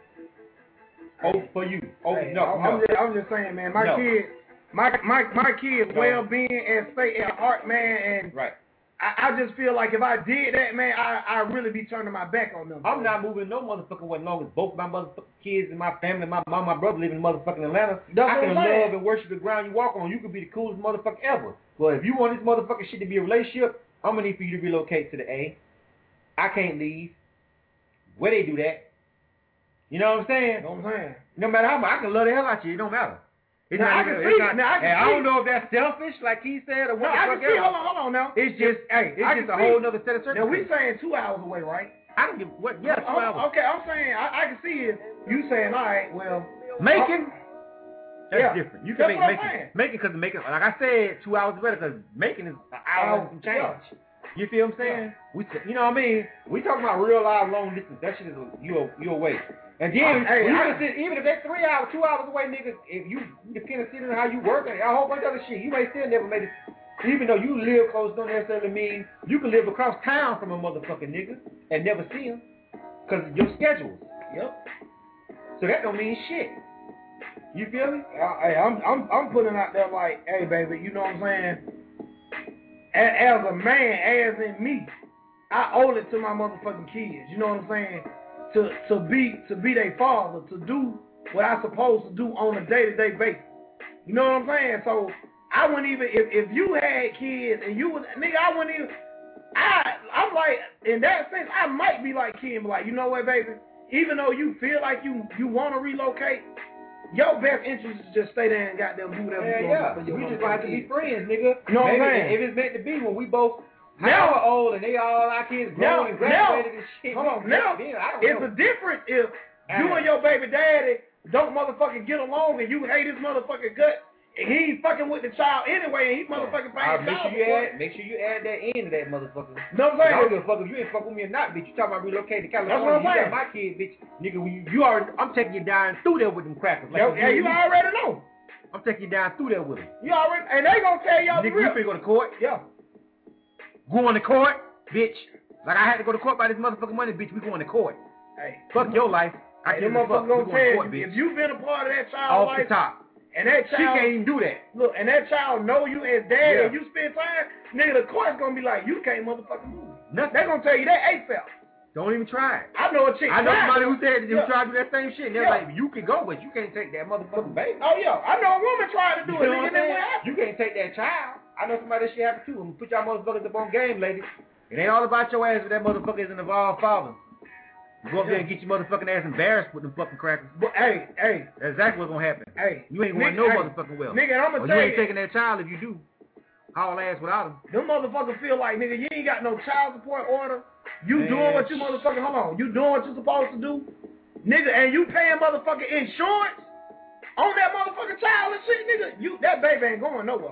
Oh, for you. Oh,
hey,
no,
I'm,
no.
I'm, just, I'm just saying, man, my
No.
kids, my, my, my kids'
No.
well-being and state at heart, man, and
Right.
I, I just feel like if I did that, man, I I really be turning my back on them.
I'm not moving no motherfucking way long as both my motherfucking kids and my family, my mom, my brother live in motherfucking Atlanta.
That's
I
what
can
I'm saying.
love and worship the ground you walk on. You could be the coolest motherfucker ever. But if you want this motherfucking shit to be a relationship, I'm gonna need for you to relocate to the A. I can't leave. Where they do that? You know what I'm saying?
You know what I'm saying?
No matter how much, I can love the hell out of you. It don't matter. It's
Now,
not
I can
even-
see
it's
it.
not-
Now, I can
and I
see
don't
it.
know if that's selfish, like he said, or
No,
what
I
the
can
fuck
see.
else.
Hold on, hold on now.
It's just, hey, it's
I
just
can
a
see.
whole nother set of
Now we
circumstances.
saying two hours away, right?
I don't give what. Yeah, two
Oh,
hours.
okay, I'm saying I, I can see it. You saying, all right, well,
Macon, that's
Yeah.
different. You
That's
can make
what I'm
Macon.
saying.
Macon, because Macon, like I said, two hours is better because Macon is an hour and some change.
Yeah.
You feel what I'm saying? We, you know what I mean? We talking about real live long distance. That shit is a, you you away. And then
Hey,
when you
I-
can sit, even if that's three hours, two hours away, nigga, if you depend on how you work and a whole bunch of other shit, you may still never make it. Even though you live close, don't necessarily mean you can live across town from a motherfucking nigga and never see him because of your schedules.
Yep.
So that don't mean shit. You feel me?
Uh, hey, I'm I'm I'm putting out there like, hey, baby, you know what I'm saying? As, as a man, as in me, I owe it to my motherfucking kids. You know what I'm saying? To to be to be their father, to do what I'm supposed to do on a day-to-day basis. You know what I'm saying? So I wouldn't even if if you had kids and you was nigga, I wouldn't even. I I'm like in that sense, I might be like Kim, like you know what, baby? Even though you feel like you you want to relocate, your best interest is just stay there and goddamn do whatever
Yeah,
you
yeah.
want for your
We just gonna have to be
kids.
friends, nigga.
You know what I'm
Maybe
saying?
if it's meant to be when we both
Now-
now old and they all our kids
Now,
grown and
now,
graduated and shit.
hold on,
we-
now,
then I don't
it's
know.
a difference if you
Uh-huh.
and your baby daddy don't motherfucking get along and you hate his motherfucking gut and he ain't fucking with the child anyway and he motherfucking
All right,
paying
make
child
sure you
support.
add, make sure you add that in to that motherfucker.
No, I'm
I don't
saying?
give a fuck if you ain't fuck with me or not, bitch. You talking about relocating to California?
That's what I'm
you
saying.
got my kid, bitch. Nigga, when you, you already, I'm taking you down through there with them crackers. Like
Yo, yeah, you
me.
already know.
I'm taking you down through there with them.
You already, and they gonna tell y'all the
Nigga, you
real.
finna go to court?
Yeah.
Going to court, bitch. Like I had to go to court by this motherfucking money, bitch. We going to court.
Hey,
fuck your life. I
Your motherfucker gonna tell you, if you've been a part of that child
off
life,
the top.
And that child,
she can't even do that.
Look, and that child know you as dad,
Yeah.
and you spend time, nigga, the court's gonna be like, you can't motherfucking move.
Nothing.
They gonna tell you that ASAP.
Don't even try it.
I know a chick.
I know
tried.
somebody who said who
Yeah.
tried to do that same shit. And they're
Yeah.
like, you can go, but you can't take that motherfucking baby.
Oh yeah, I know a woman tried to do
You
it,
know
nigga.
what I'm
Then
saying?
what happened?
You can't take that child. I know somebody that shit happened too. I'm gonna put y'all motherfuckers up on game, ladies. It ain't all about your ass if that motherfucker is an involved father. You go up there and get your motherfucking ass embarrassed with them fucking crackers.
But hey, hey,
that's exactly what's gonna happen.
Hey,
you ain't
nigga,
going no
hey,
motherfucking well.
Nigga, I'm gonna
or
tell
you ain't
you,
taking that child if you do. Haul ass without him.
Them motherfuckers feel like, nigga, you ain't got no child support order. You
Man.
doing what you motherfucking, hold on, you doing what you supposed to do, nigga, and you paying motherfucking insurance on that motherfucking child and shit, nigga. You that baby ain't going nowhere.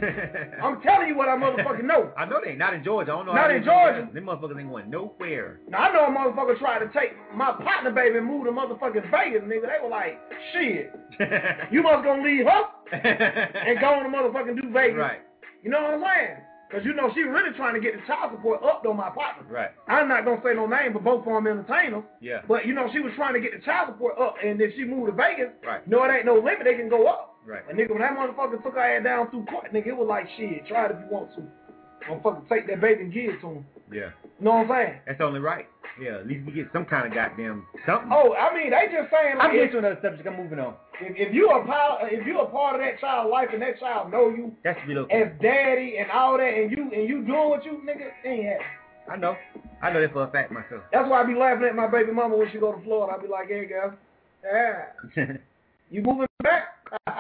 I'm telling you what I motherfucking know.
I know they ain't. Not in Georgia. I don't know.
Not
how
in
they
Georgia.
Them motherfuckers ain't going nowhere.
Now I know a motherfucker tried to take my partner baby and move to motherfucking Vegas, nigga. They were like, shit, you must gonna leave her and go on to motherfucking do Vegas.
Right.
You know what I'm saying? Because, you know, she really trying to get the child support up on my partner.
Right.
I'm not going to say no name, but both of them entertainers.
Yeah.
But, you know, she was trying to get the child support up, and if she moved to Vegas,
right.
no, it ain't no limit. They can go up.
Right.
And, nigga, when that motherfucker took her ass down through court, nigga, it was like, shit, try it if you want to. Motherfucker, take that baby and give it to him.
Yeah.
You know what I'm saying?
That's only right. Yeah, at least we get some kind of goddamn something.
Oh, I mean, they just saying, like,
I'm getting to another subject. I'm moving on.
If, if you a part, if you a part of that child's life and that child know you
That's real.
as daddy and all that, and you and you doing what you nigga, it ain't happening.
I know. I know that for a fact myself.
That's why I be laughing at my baby mama when she go to Florida. I be like, hey, girl, yeah, you moving back?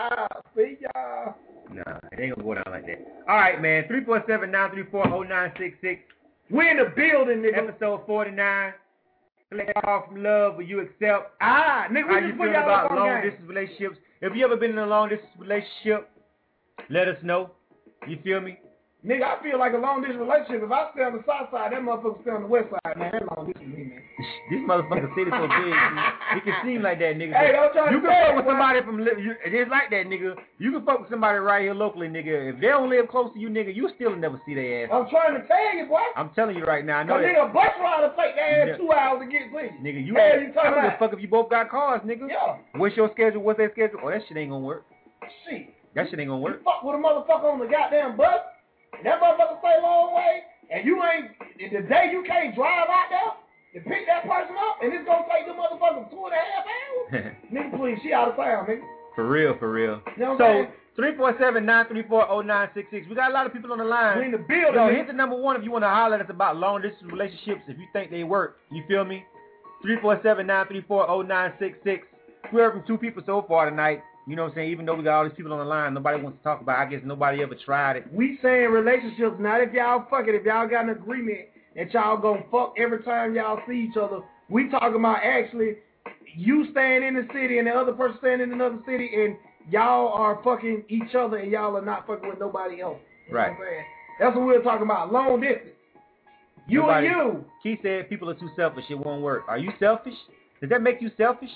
See y'all.
Nah, it ain't gonna go down like that. All right, man. three four seven, nine three four, oh nine six six.
We in the building, nigga.
Episode forty-nine. Play off from love, will you accept?
Ah, nigga, we
How
just
you
put
feel
y'all
about
up on
long
game.
distance relationships? If you ever been in a long distance relationship, let us know. You feel me?
Nigga, I feel like a long distance relationship. If I stay on the south side, that motherfucker stay on the west side, man. That long distance me, man.
This motherfucker city so big, it can seem like that, nigga.
Hey, don't try to
you can
say
fuck
it,
with somebody from li- you, just like that, nigga. You can fuck with somebody right here locally, nigga. If they don't live close to you, nigga, you still never see their ass.
I'm trying to tell you, boy.
I'm telling you right now. I know
Cause
that.
nigga, bus rider take their ass
Yeah.
two hours to get to you.
Nigga, you
Hell,
ain't.
you
I
talking
don't give a
about?
fuck if you both got cars, nigga.
Yeah.
What's your schedule? What's their schedule? Oh, that shit ain't gonna work.
Shit.
That shit ain't gonna work.
You fuck with a motherfucker on the goddamn bus, and that motherfucker stay a long way, and you ain't, the day you can't drive out there to pick that person up, and it's gonna take the motherfucker two and a half hours? Nigga, please, she out of town, nigga.
For real, for real.
You know what
So,
I'm saying?
three four seven, nine three four, oh nine six six. We got a lot of people on the line.
We in the building,
Yo,
nigga.
hit the number one if you want to holler at us about long distance relationships, if you think they work. You feel me? three four seven, nine three four, oh nine six six. We heard from two people so far tonight. You know what I'm saying? Even though we got all these people on the line, nobody wants to talk about it. I guess nobody ever tried it.
We saying relationships, not if y'all fuck it, if y'all got an agreement that y'all gonna fuck every time y'all see each other. We talking about actually you staying in the city and the other person staying in another city, and y'all are fucking each other and y'all are not fucking with nobody else. You know
Right.
what I'm saying? That's what we're talking about, long distance. You
Nobody-
and you.
Keith said people are too selfish. It won't work. Are you selfish? Does that make you selfish?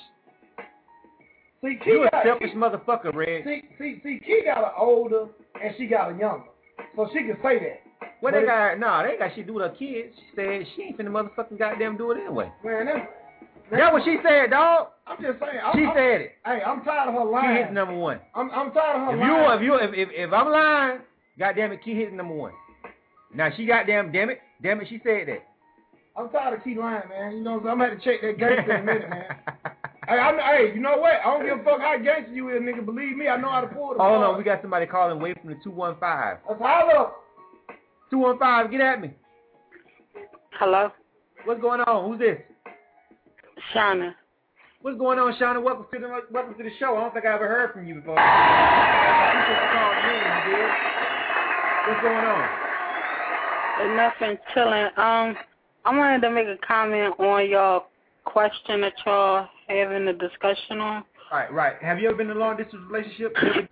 See, Key
You a
got,
selfish
Key,
motherfucker, Red.
see, see, see, Key got an older and she got a younger, so she can say that.
Well,
But
they
it-
got, nah, they ain't got shit to do with her kids. She said she ain't finna motherfucking goddamn do it anyway.
Man, that's,
That's what she said, dog.
I'm just saying. I'm,
She
I'm,
said it.
Hey, I'm tired of her
Key
lying.
hits number one.
I'm, I'm tired of her
If
lying.
you, if you, if, if, if I'm lying, goddamn it, Key hits number one. Now she goddamn, damn it, damn it, she said that.
I'm tired of Key lying, man. You know what I'm saying? I'm gonna have to check that gangster in a minute, man. Hey, I'm, hey, you know what? I don't give a fuck how gangster you is, nigga. Believe me, I know how to pull the
Hold
ball.
on, we got somebody calling away from the two one five.
Let's holler.
two one five, get at me.
Hello?
What's going on? Who's this?
Shauna.
What's going on, Shauna? Welcome to the welcome to the show. I don't think I ever heard from you before. You just called me, you did. What's going on?
There's nothing chilling. Um, I wanted to make a comment on your question that y'all having a discussion on.
Right, right. Have you ever been in a long distance relationship? You ever-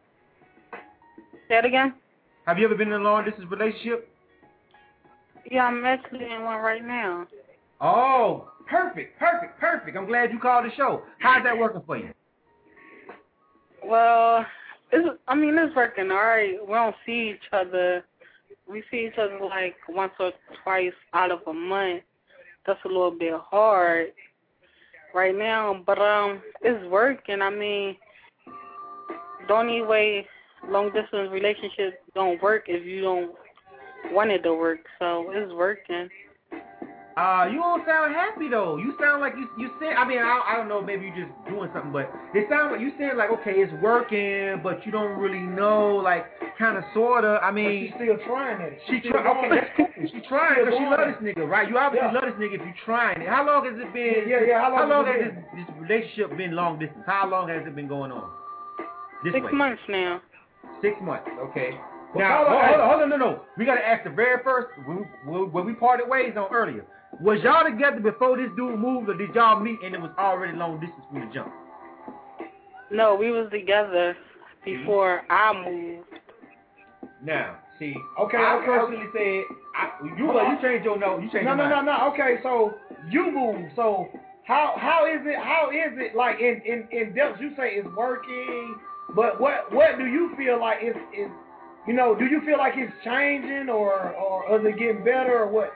Say it again?
Have you ever been in a long distance relationship?
Yeah, I'm actually in one right now.
Oh, perfect, perfect, perfect. I'm glad you called the show. How's that working for you?
Well, it's, I mean, it's working all right. We don't see each other we see each other like once or twice out of a month. That's a little bit hard right now, but um, it's working. I mean, the only way long distance relationships don't work if you don't want it to work. So it's working.
Uh, you don't sound happy though. You sound like you you said. I mean, I, I don't know. Maybe you're just doing something, but it sounds like you said like, okay, it's working, but you don't really know, like, kind of, sorta. I mean,
but she's still trying at it.
She trying. Okay, that's cool. She's trying because she love this nigga, right? You obviously
yeah.
love this nigga if you trying it. How long has it been?
Yeah, yeah. How long,
how long has
it
this, this relationship been long distance? How long has it been going on? This
Six
way?
months now.
Six months. Okay.
Well,
now,
hold on,
hold on, hold on, no, no. We gotta ask the very first when we, when we parted ways on earlier. Was y'all together before this dude moved, or did y'all meet and it was already long distance from the jump?
No, we was together before I moved.
Now, see,
okay,
I
okay.
personally said, I, you well, you changed your note, you changed
no,
your
no,
mind.
no, no. Okay, so you moved. So how how is it? How is it like in in in depth? You say it's working, but what what do you feel like is is you know? Do you feel like it's changing, or or is it getting better, or what?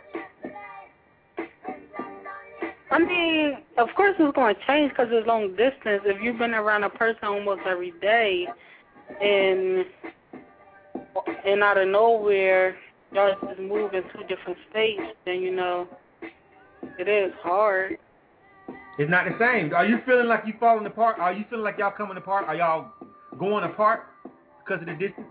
I mean, of course it's going to change because it's long distance. If you've been around a person almost every day and and out of nowhere, y'all just move in two different states, then, you know, it is hard.
It's not the same. Are you feeling like you falling apart? Are you feeling like y'all coming apart? Are y'all going apart because of the distance?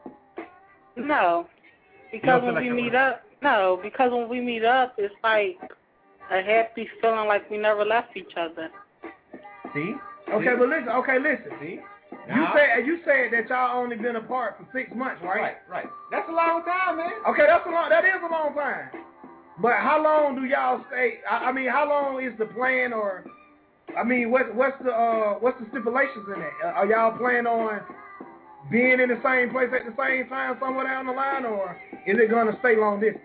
No. Because when like we meet up, no, because when we meet up, it's like a happy feeling like we never left each other.
See?
Okay,
See?
but listen. Okay, listen.
See?
You
now,
said you said that y'all only been apart for six months, right?
Right, right. That's a long time, man.
Okay, that's a long. That is a long time. But how long do y'all stay? I, I mean, how long is the plan, or I mean, what what's the uh, what's the stipulations in that? Uh, are y'all planning on being in the same place at the same time somewhere down the line, or is it gonna stay long distance?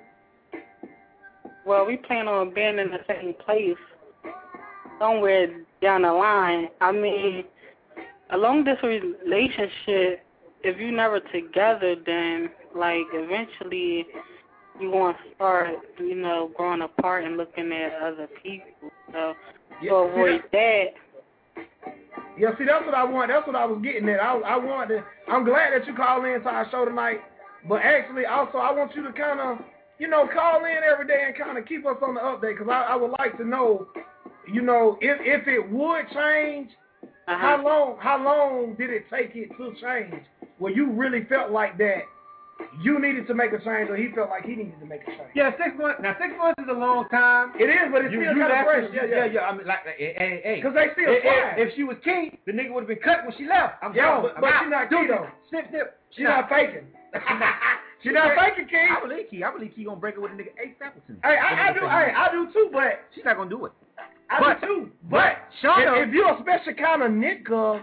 Well, we plan on being in the same place somewhere down the line. I mean, a long distance relationship, if you never together, then, like, eventually you want to start, you know, growing apart and looking at other people. So,
yeah,
to avoid
see,
that.
Yeah, see, that's what I want. That's what I was getting at. I, I want to, I'm glad that you called in to our show tonight, but actually, also, I want you to kind of, you know, call in every day and kind of keep us on the update, because I, I would like to know, you know, if if it would change, uh-huh. how long how long did it take it to change? Where you really felt like that you needed to make a change, or he felt like he needed to make a change?
Yeah, six months. Now, six months is a long time.
It is, but it's
you,
still
you
kind of fresh.
Yeah, yeah, yeah. I mean, like, hey, hey.
Because they still
if,
fine.
if, if she was key, the nigga would have been cut when she left. I'm
yeah,
gone.
but, but she's not key, though.
Snip, snip.
She's not, not faking. She's not faking, Key.
I believe Key. I believe Key gonna break it with a nigga Ace Appleton.
Hey, I, I do. Hey, I do too, but
she's not gonna do it.
I
but,
do too. But,
but
if, if you're a special kind of nigga,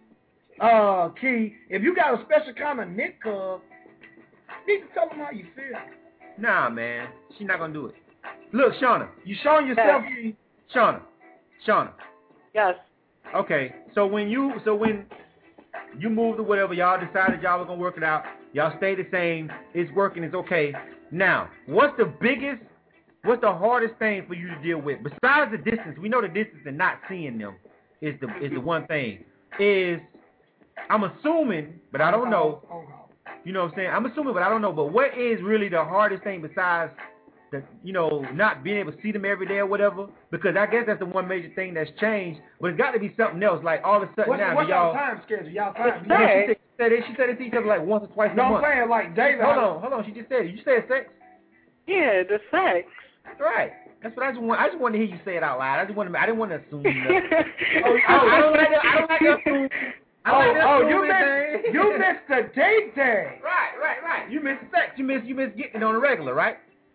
uh, Key, if you got a special kind of nigga, you need to tell them how you feel.
Nah, man, she's not gonna do it. Look, Shauna,
you showing yourself,
yes.
Key.
Shauna, Shauna.
Yes.
Okay, so when you, so when you moved or whatever, y'all decided y'all were gonna work it out. Y'all stay the same. It's working. It's okay. Now, what's the biggest, what's the hardest thing for you to deal with besides the distance? We know the distance and not seeing them is the is the one thing. Is I'm assuming, but I don't know. You know what I'm saying? I'm assuming, but I don't know. But what is really the hardest thing besides the, you know, not being able to see them every day or whatever? Because I guess that's the one major thing that's changed. But it's got to be something else. Like all of a sudden
what,
now,
what's
y'all.
What's y'all time schedule? Y'all time?
Yeah, she, said, she said it. She said it to each other like once or twice
no,
a month.
No, I'm saying like David.
Hold on, hold on. She just said it. You said sex.
Yeah, the sex.
Right. That's what I just want. I just wanted to hear you say it out loud. I just want to. I didn't want to assume. oh, I, I don't like. To, I don't like to assume. I
oh,
like to
oh,
assume
you missed. You missed the date day.
Right, right, right. You missed sex. You missed. You missed getting it on the regular, right?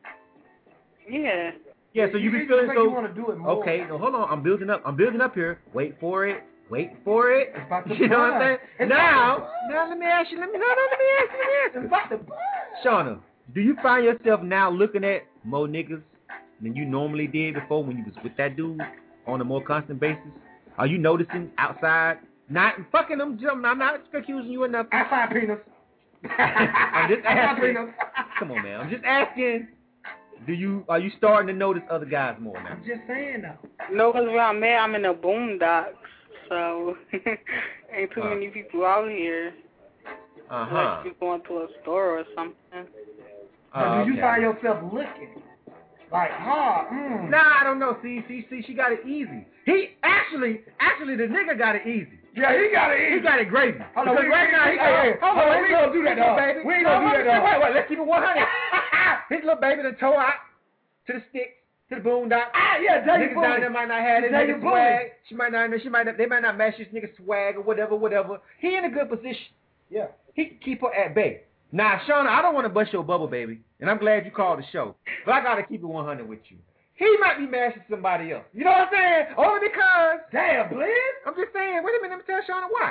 Yeah.
Yeah. So you,
you
be feeling so.
You want to do it more.
Okay. No, hold on. I'm building up. I'm building up here. Wait for it. Wait for it.
It's about to
you know what I'm saying?
It's
now, now let me ask you. Let me. No, no. Let me ask you. Let me ask you.
It's about to
Shauna, do you find yourself now looking at more niggas than you normally did before when you was with that dude on a more constant basis? Are you noticing outside? Not fucking them. I'm not accusing you enough.
Outside penis.
I'm just asking. Come on, man. I'm just asking. Do you are you starting to notice other guys more now?
I'm just saying though.
No, because where I'm at, I'm in the boondocks, so ain't too
Uh.
many people out here.
Uh huh.
Unless you going to a store or something.
But do you find yourself looking like hard? Mm.
Nah, I don't know. See, see, see, she got it easy. He actually, actually, the nigga got it easy.
Yeah, he got it easy.
He got it gravy.
Hold on,
Because
we-
right now, he
hey, hey,
got.
hold on, we ain't gonna do that, dog.
baby.
We ain't gonna do that, dog.
Wait, wait, let's keep it one hundred. His little baby done tore out to the sticks, to the boondock.
Ah, yeah, Jay
Niggas down there might not have this
Jay
nigga
Bully.
swag. She might not. She might not. They might not match this nigga swag or whatever, whatever. He in a good position.
Yeah.
He can keep her at bay. Now, Shauna, I don't want to bust your bubble, baby, and I'm glad you called the show, but I gotta keep it one hundred with you. He might be mashing somebody else. You know what I'm saying? Only because.
Damn, Blizz.
I'm just saying. Wait a minute. Let me tell Shauna why.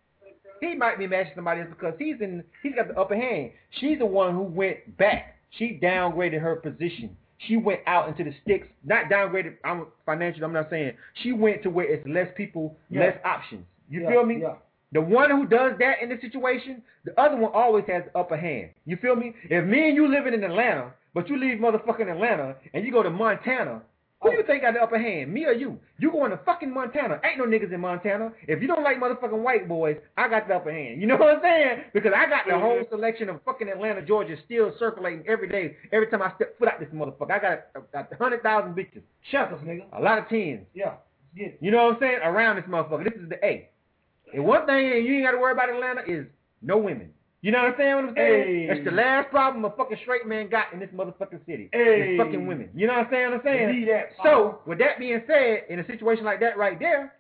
He might be mashing somebody else because he's in. He's got the upper hand. She's the one who went back. She downgraded her position. She went out into the sticks. Not downgraded. I'm financially. I'm not saying. She went to where it's less people,
Yeah.
less options. You
Yeah,
feel me?
yeah.
The one who does that in this situation, the other one always has the upper hand. You feel me? If me and you living in Atlanta, but you leave motherfucking Atlanta and you go to Montana, who do you think got the upper hand, me or you? You going to fucking Montana. Ain't no niggas in Montana. If you don't like motherfucking white boys, I got the upper hand. You know what I'm saying? Because I got the
Mm-hmm.
whole selection of fucking Atlanta, Georgia still circulating every day. Every time I step foot out this motherfucker, I got a, a, a one hundred thousand bitches.
Shut us, nigga.
A lot of tens.
Yeah. Get it.
You know what I'm saying? Around this motherfucker. This is the A. And one thing you ain't got to worry about Atlanta is no women. You know what I'm saying? What I'm saying?
Hey.
That's the last problem a fucking straight man got in this motherfucking city.
Hey.
Is fucking women. You know what I'm saying? What I'm saying?
Believe that.
So, with that being said, in a situation like that right there,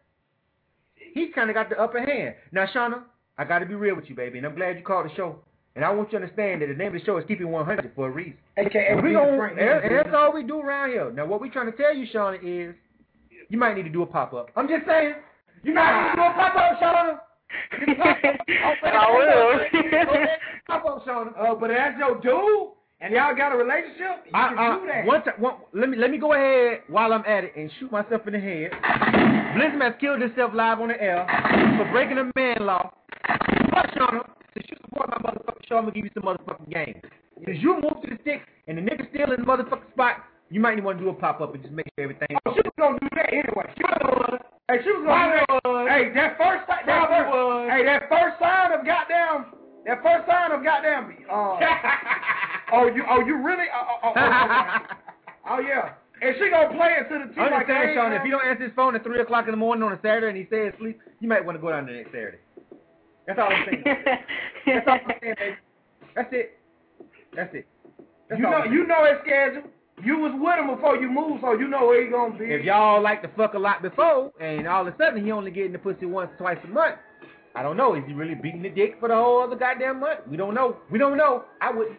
he's kind of got the upper hand. Now, Shauna, I got to be real with you, baby, and I'm glad you called the show. And I want you to understand that the name of the show is Keeping one hundred for a reason.
A K A
And, we
Being
gonna,
Frank
and, and
Nigga.
that's all we do around here. Now, what we trying to tell you, Shauna, is you might need to do a pop-up. I'm just saying. You might need to do a pop-up, Shauna.
I will.
Pop-up, Shauna.
Uh, but that's your dude, and y'all got a relationship, you
I,
can
I,
do that.
one time, one, let me let me go ahead while I'm at it and shoot myself in the head. Blizzard has killed himself live on the air for breaking a man law. But Shauna, since you support my motherfucking show, I'm gonna give you some motherfucking game. Since you moved to the sticks and the nigga still in the motherfucking spot, you might want to do a pop up and just make sure everything.
Oh, she was gonna do that anyway. She was. Hey, she was gonna do that. Hey, that first, that
Probably
first,
was.
hey, that first sign of goddamn, that first sign of goddamn. Uh, oh, you, oh, you really? Oh, oh, oh, oh, okay. Oh yeah. And she gonna play it to the team like
Understand,
that.
Sean, if he don't answer his phone at three o'clock in the morning on a Saturday and he stays asleep, you might want to go down the next Saturday. That's all I'm saying. That's all I'm saying, baby. That's it. That's it. That's
You
all
know,
I'm
you
saying.
know his schedule. You was with him before you moved, so you know where he gonna be.
If y'all like to fuck a lot before, and all of a sudden he only getting the pussy once, twice a month, I don't know. Is he really beating the dick for the whole other goddamn month? We don't know. We don't know. I wouldn't.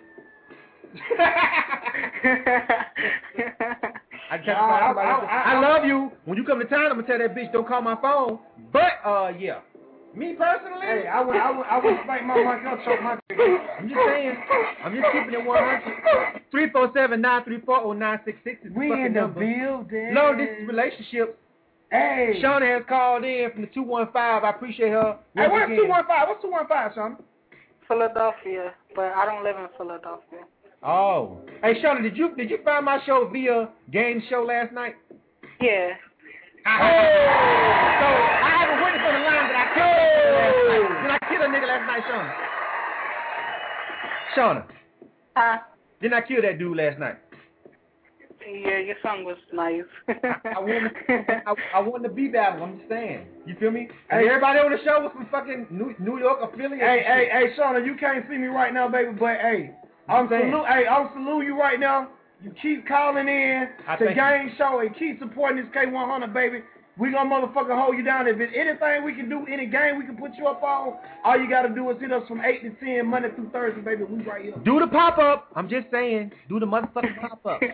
I, tell
Nah, I-
somebody else,
I- I-
I love you. When you come to town, I'm gonna tell that bitch don't call my phone. But uh, yeah, me personally,
Hey, I would, I would, I would spank my monkey up, choke my dick.
I'm just saying, I'm just keeping it one hundred. three four seven, nine three four, oh nine six six is the
We
fucking
in the
number.
building.
Long distance relationships.
Hey.
Shauna has called in from the two one five. I appreciate her.
Hey,
once
what's
again.
two one five? What's two one five, Shauna?
Philadelphia, but I don't live in Philadelphia.
Oh, hey Shauna, did you did you find my show via game show last night?
Yeah.
Oh, so I have a witness on the line that I killed last night. Did I kill a nigga last night, Shauna? Shauna,
Huh?
didn't I kill that dude last night?
Yeah, your song was nice.
I, I won. I, I won the B battle. I'm just saying. You feel me? And everybody on the show was from fucking New, New York affiliates.
Hey, hey, hey, Shauna, you can't see me right now, baby, but hey, I'm
saying.
salute, hey, I'm saluting you right now. You keep calling in
I
to
thank
Game Show and keep supporting this K one hundred, baby. We gonna motherfucking hold you down. If it's anything we can do, any game we can put you up on, all you gotta do is hit us from eight to ten, Monday through Thursday, baby. We right here.
Do the pop up. I'm just saying. Do the motherfucking pop up.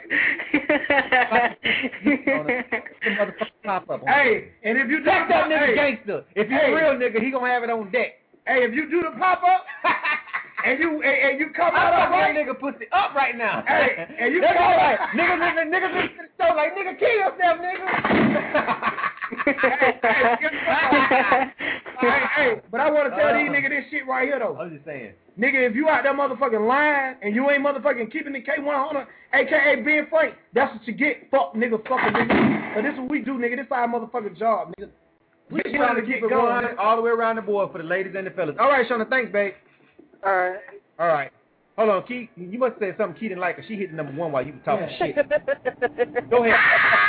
The motherfucking pop up.
Hey, and if you do
That's that
the-
nigga
hey,
gangster. If he's
hey.
a real nigga, he gonna have it on deck.
Hey, if you do the pop up, and you and, and you come out
I'm
all right,
that nigga pussy up right now.
Hey, and you
That's
come
all
out-
right. Niggas listen, niggas listen to the show like, nigga, kill yourself, nigga.
hey, hey, but I want to tell these niggas this shit right here, though.
I was just saying.
Nigga, if you out there motherfucking lying and you ain't motherfucking keeping the K one hundred, a k a being frank, that's what you get. Fuck, nigga, fucking nigga. So this is what we do, nigga. This is our motherfucking job, nigga. We
We
trying
trying
to
to
keep
keep
it
it
going.
going all the way around the board for the ladies and the fellas. All right, Shona, thanks, babe.
All right.
All right. Hold on, Key. You must have said something Key didn't like, because she hit the number one while you were talking shit. Go ahead.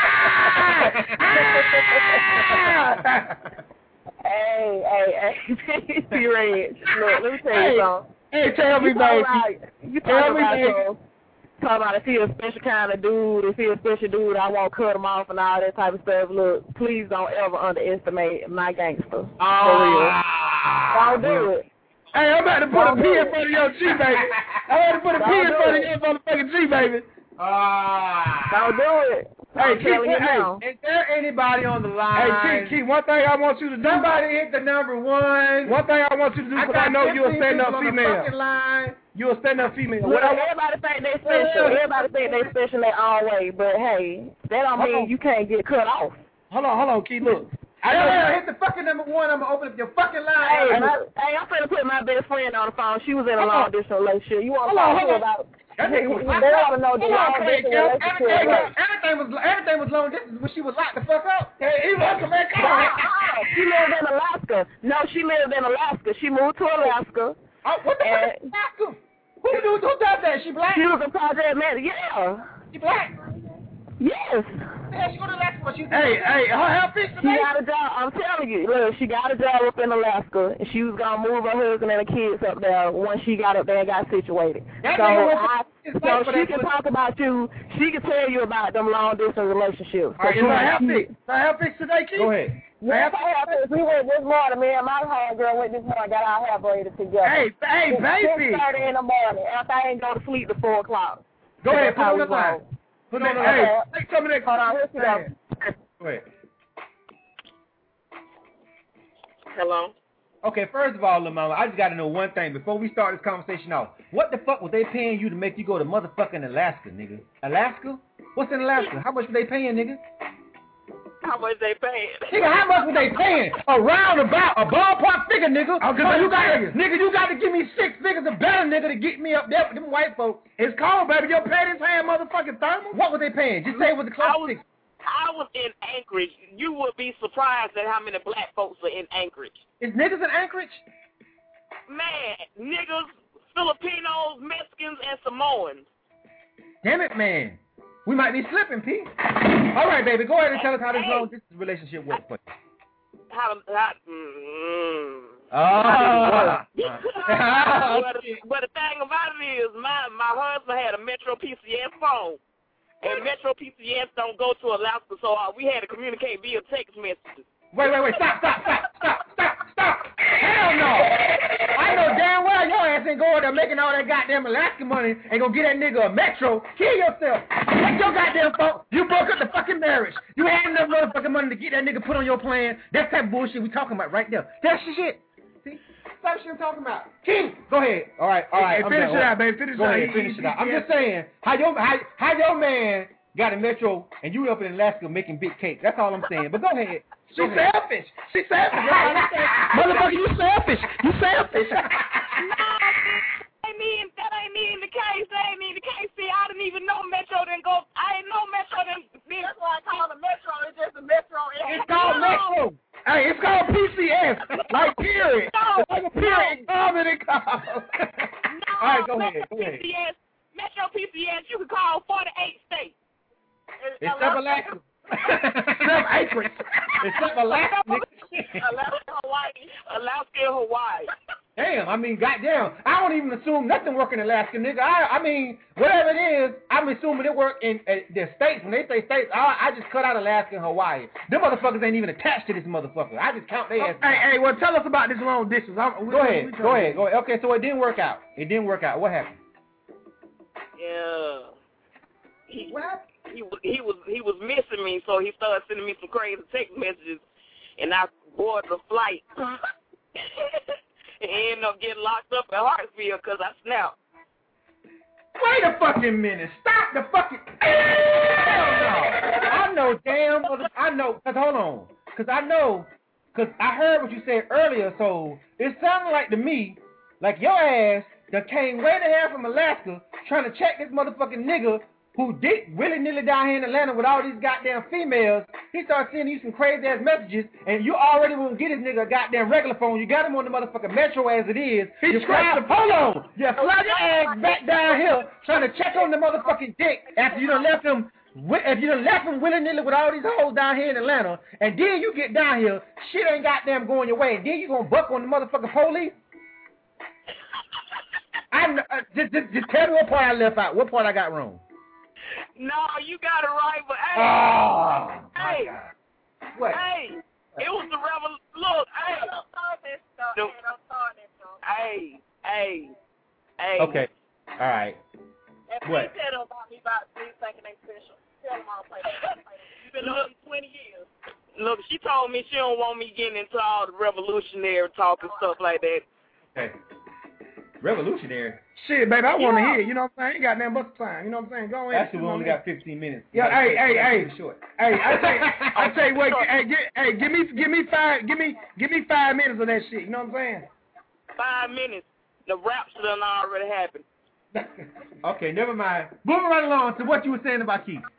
Hey, hey, hey, T-Reg. Look, let me tell you
Hey,
something.
hey, tell me,
You talking
baby.
about, you
Tell
talking
me,
about,
baby.
your- talking about if he a special kind of dude, if he a special dude, I won't cut him off and all that type of stuff. Look, please don't ever underestimate my gangster. For real. Don't do it.
Hey, I'm about to put a P in front of your G, baby. I'm about to put a P in
Don't
front of
do
your motherfucking G, baby.
Ah.
Don't do it.
Hey,
I'm
Keith,
telling you
hey,
now.
Is there anybody on the
Hey,
line?
Keith, Keith, one thing I want you to do.
Somebody hit the number one.
One thing I want you to do, because I,
got
know you're a
fifteen
stand-up
people on the
female.
fucking line.
You're a stand-up female.
Look,
What I want,
everybody think they special. Everybody think they special in their own way, but hey, that don't mean you can't get cut off.
hold on, hold on, Keith, look. I
Hey,
know,
hey, hit the fucking number one. I'm going to open up your fucking line.
Hey,
Hey,
my, hey, I'm finna put my best friend on the phone. She was in a
Hold
long
on.
distance relationship. You want to
Hold on,
talk to
hold
her
on.
about?
That nigga was
They ought to know the
Hold on,
long
Craig,
distance
Kim.
relationship.
Everything
like-
everything was everything was long distance when she was locked the fuck up.
Hey, he wants to make
No, uh-uh. She lived in Alaska. No, she lived in Alaska. She moved to Alaska.
Oh, what the fuck?
And
Who, who, who does that? She black?
she was a project manager. Yeah.
She black?
Yes.
Yeah, she go to Alaska, but she
Hey, hey, her hair fixed
She
today?
got a job. I'm telling you, look, she got a job up in Alaska, and she was gonna move her husband and the kids up there once she got up there and got situated.
That
so
nigga went to-
I,
his
so
wife for
she
that
can
pussy.
talk about you. She can tell you about them long distance relationships.
All right, is
So
her
she-
hair fixed? Is her hair fixed today, Keith?
Go ahead.
Yes, I have to. We went this morning. Me and my homegirl went this morning. Got our hair braided together.
Hey, hey,
It's
baby.
six thirty in the morning. After I ain't go to sleep to four o'clock.
Go ahead,
That's
put
how
on
we
the line.
roll.
Put on the
Hey,
line.
take some of that.
Hold on, here she goes.
Go ahead.
Hello?
Okay, first of all, Lil Mama, I just got to know one thing before we start this conversation off. What the fuck was they paying you to make you go to motherfucking Alaska, nigga? Alaska? What's in Alaska? How much were they paying, nigga?
How much they paying?
Nigga, how much were they paying? A roundabout, a ballpark figure, nigga.
I'll give
So
you
you got
figures.
nigga, you got to give me six figures or better, nigga, to get me up there with them white folks.
It's cold, baby. Your panties had motherfucking thermal.
What were they paying? Just say it was the
I
close
was,
six.
I was in Anchorage. You would be surprised at how many black folks are in Anchorage.
Is niggas in Anchorage?
Man, niggas, Filipinos, Mexicans, and Samoans.
Damn it, man. We might be slipping, P. All right, baby, go ahead and tell us how this long distance relationship works for you.
How, how, mm,
Ah.
but, the, but the thing about it is, my, my husband had a Metro P C S phone. And Metro P C S don't go to Alaska, so uh, we had to communicate via text messages.
Wait, wait, wait, stop, stop, stop, stop, stop, stop. Hell no. I know damn well your ass ain't going there making all that goddamn Alaska money and gonna get that nigga a Metro. Kill yourself. Take your goddamn phone. You broke up the fucking marriage. You had enough motherfucking money to get that nigga put on your plan. That's that bullshit we talking about right there. That's the shit. See? That's what shit I'm talking about. King, go ahead. All right, all right.
Hey,
I'm
finish
done.
it out, baby. Finish
Go
it out.
ahead, finish it out. I'm just saying, how your how, how your man got a Metro and you up in Alaska making big cakes. That's all I'm saying. But go ahead.
She's selfish. She's selfish. Motherfucker, you selfish. You selfish.
No, that ain't mean, that ain't mean the case. That ain't mean the case. See, I didn't even know Metro didn't go. I didn't know Metro didn't. That's why I call it Metro. It's just a Metro.
It's called Metro.
Hey, it's called P C S. Like, period.
No,
It's like a period. Call it and call.
No,
All right, go ahead,
Metro
go ahead.
P C S, Metro P C S, you can call forty-eight states.
Except Alaska.
Except Anchorage.
Except Alaska.
Alaska, Hawaii, Alaska, and Hawaii.
Damn, I mean, goddamn. I don't even assume nothing work in Alaska, nigga. I, I mean, whatever it is, I'm assuming it work in uh, the states. When they say states, I, I just cut out Alaska and Hawaii. Them motherfuckers ain't even attached to this motherfucker. I just count their ass.
Hey, hey, well, tell us about this long distance. I'm, we,
Go
we,
ahead,
we
go ahead, go ahead. Okay, so it didn't work out. It didn't work out. What happened?
Yeah. He, he was he was he was missing me, so he started sending me some crazy text messages, and I boarded the flight. And ended up getting locked up in Hartsfield because I snapped.
Wait a fucking minute. Stop the fucking. Hell no. I know damn. mother- I know. Cause hold on. Cause I know. because I heard what you said earlier, so it sounded like to me, like your ass that came way the hell from Alaska trying to check this motherfucking nigga who dick willy-nilly down here in Atlanta with all these goddamn females. He started sending you some crazy-ass messages, and you already won't get this nigga a goddamn regular phone. You got him on the motherfucking Metro as it is.
He
you fly, hold on. You fly your ass back down here trying to check on the motherfucking dick after you done left him. If you done left him willy-nilly with all these hoes down here in Atlanta, and then you get down here, shit ain't goddamn going your way, and then you gonna buck on the motherfucking police? I uh, just, just, just tell me what part I left out. What part I got wrong?
No, you got it right, but hey,
oh,
hey,
what?
hey, it was the rebel. Look, hey, the, hey, hey, hey.
Okay, all right.
And
what?
please tell them about me about me thinking they special. Tell them I'll play that. You've been on me twenty years.
Look, she told me she don't want me getting into all the revolutionary talk and stuff like that.
Okay. Revolutionary.
Shit, baby, I want to
Yeah.
hear. You know what I'm saying? Ain't got nothing but time. You know what I'm saying? Go ahead.
Actually, we only got fifteen minutes.
Yeah, hey, hey, hey,
short.
hey, I tell you, I tell you what, hey, get, hey, give me, give me five, give me, give me five minutes of that shit. You know what I'm saying?
Five minutes. The rapture done already happened.
Okay, never mind. Moving right along to what you were saying about Keith.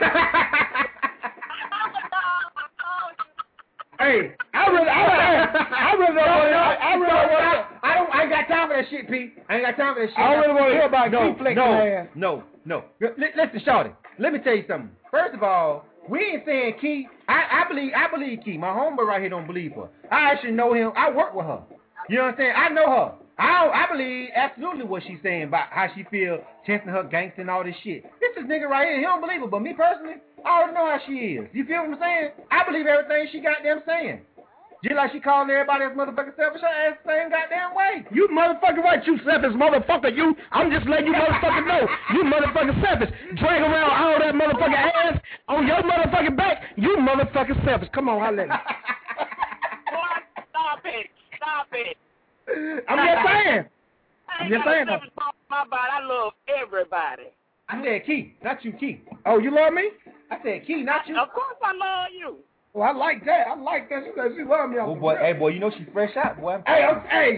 Hey, I really, I, I, I really don't want to, I really don't want to,
I don't, I ain't got time for that shit, Pete. I ain't got time for that shit.
I don't really want to hear about
no,
Keith flexing
no,
ass.
no, no. L- listen, shorty, let me tell you something. First of all, we ain't saying Keith. I, I believe, I believe Keith. My homeboy right here don't believe her. I actually know him. I work with her. You know what I'm saying? I know her. I I believe absolutely what she's saying about how she feel, testing her gangster and all this shit. This is nigga right here. He don't believe her, but me personally, I already know how she is. You feel what I'm saying? I believe everything she goddamn saying. Just like she calling everybody else motherfucking selfish, her ass the same goddamn way.
You motherfucking right, you selfish motherfucker, you. I'm just letting you motherfucking know. You motherfucking selfish. Drag around all that motherfucking ass on your motherfucking back. You motherfucking selfish. Come on, holla at me.
Boy, stop it. Stop it.
I'm just saying.
I
I'm
ain't
just
got
saying.
a selfish thought in my body. I love everybody.
I said Keith, not you, Keith.
Oh, you love me?
I said Keith, not you.
Of course I love you.
Well, I like that. I like that. She said she love me.
Oh boy, hey boy, you know she fresh out, boy.
Hey, I'm, hey.